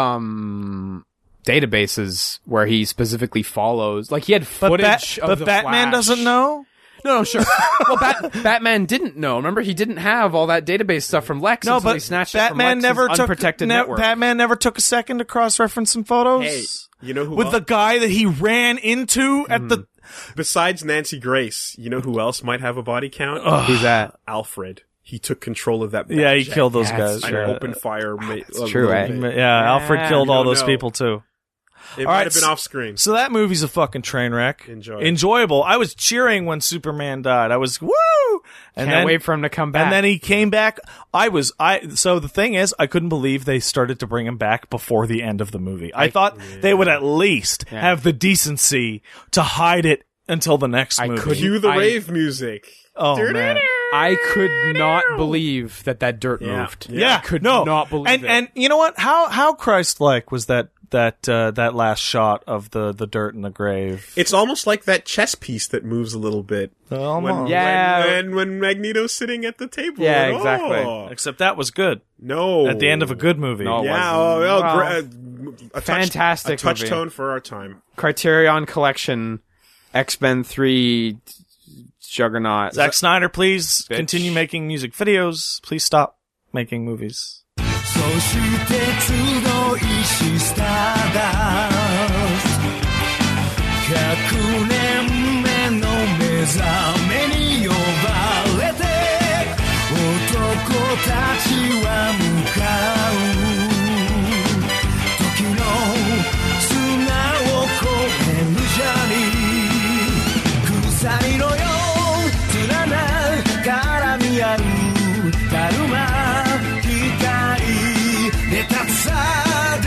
databases where he specifically follows. Like, he had footage of the Batman Flash. doesn't know? No, sure. Well, Batman didn't know. Remember, he didn't have all that database stuff from Lex No, until but he snatched Batman it from never Lex's took unprotected network. Batman never took a second to cross-reference some photos. Hey, you know who with else? the guy that he ran into at the. Besides Nancy Grace, you know who else might have a body count? Who's that? Alfred. He took control of that. Yeah, he Batjet killed those Yeah, guys. that's and true. opened fire. That's true, eh? Yeah, Alfred killed all no, those no. people too. It All might right, have been off screen. So that movie's a fucking train wreck. Enjoy. Enjoyable. I was cheering when Superman died. I was woo, and Can't wait for him to come back. And then he came back. So the thing is, I couldn't believe they started to bring him back before the end of the movie. I thought they would at least have the decency to hide it until the next movie. couldn't- Cue the I- rave music. Oh man. I could not believe that dirt moved. Yeah, I could no. not believe and, it. And you know what? How Christ-like was that last shot of the dirt in the grave? It's almost like that chess piece that moves a little bit. Almost. Yeah. When Magneto's sitting at the table. Yeah, and, exactly. oh, Except that was good. no. At the end of a good movie. No, it Yeah. wasn't. A Fantastic touch movie. tone for our time. Criterion Collection, X-Men 3, Juggernaut. Zack Snyder, please Bitch. continue making music videos. Please stop making movies. そして集いしスターダスト100年目の目覚めに呼ばれて男たちは向かう時の砂を越えるジャーニー鎖のよう連な絡み合うだるま光で立つさ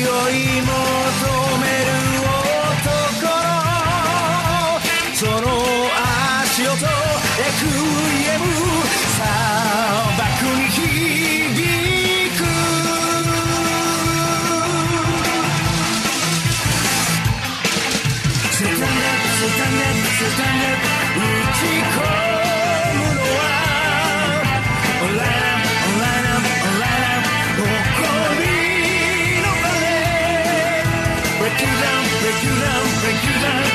い求める男のその足音レクイエム砂漠に響くスタンダップスタンダップスタンダップ打ち込むのはオンラインアップオンラインアップオンラインアップ誇りのバレー Break you down break you down break you down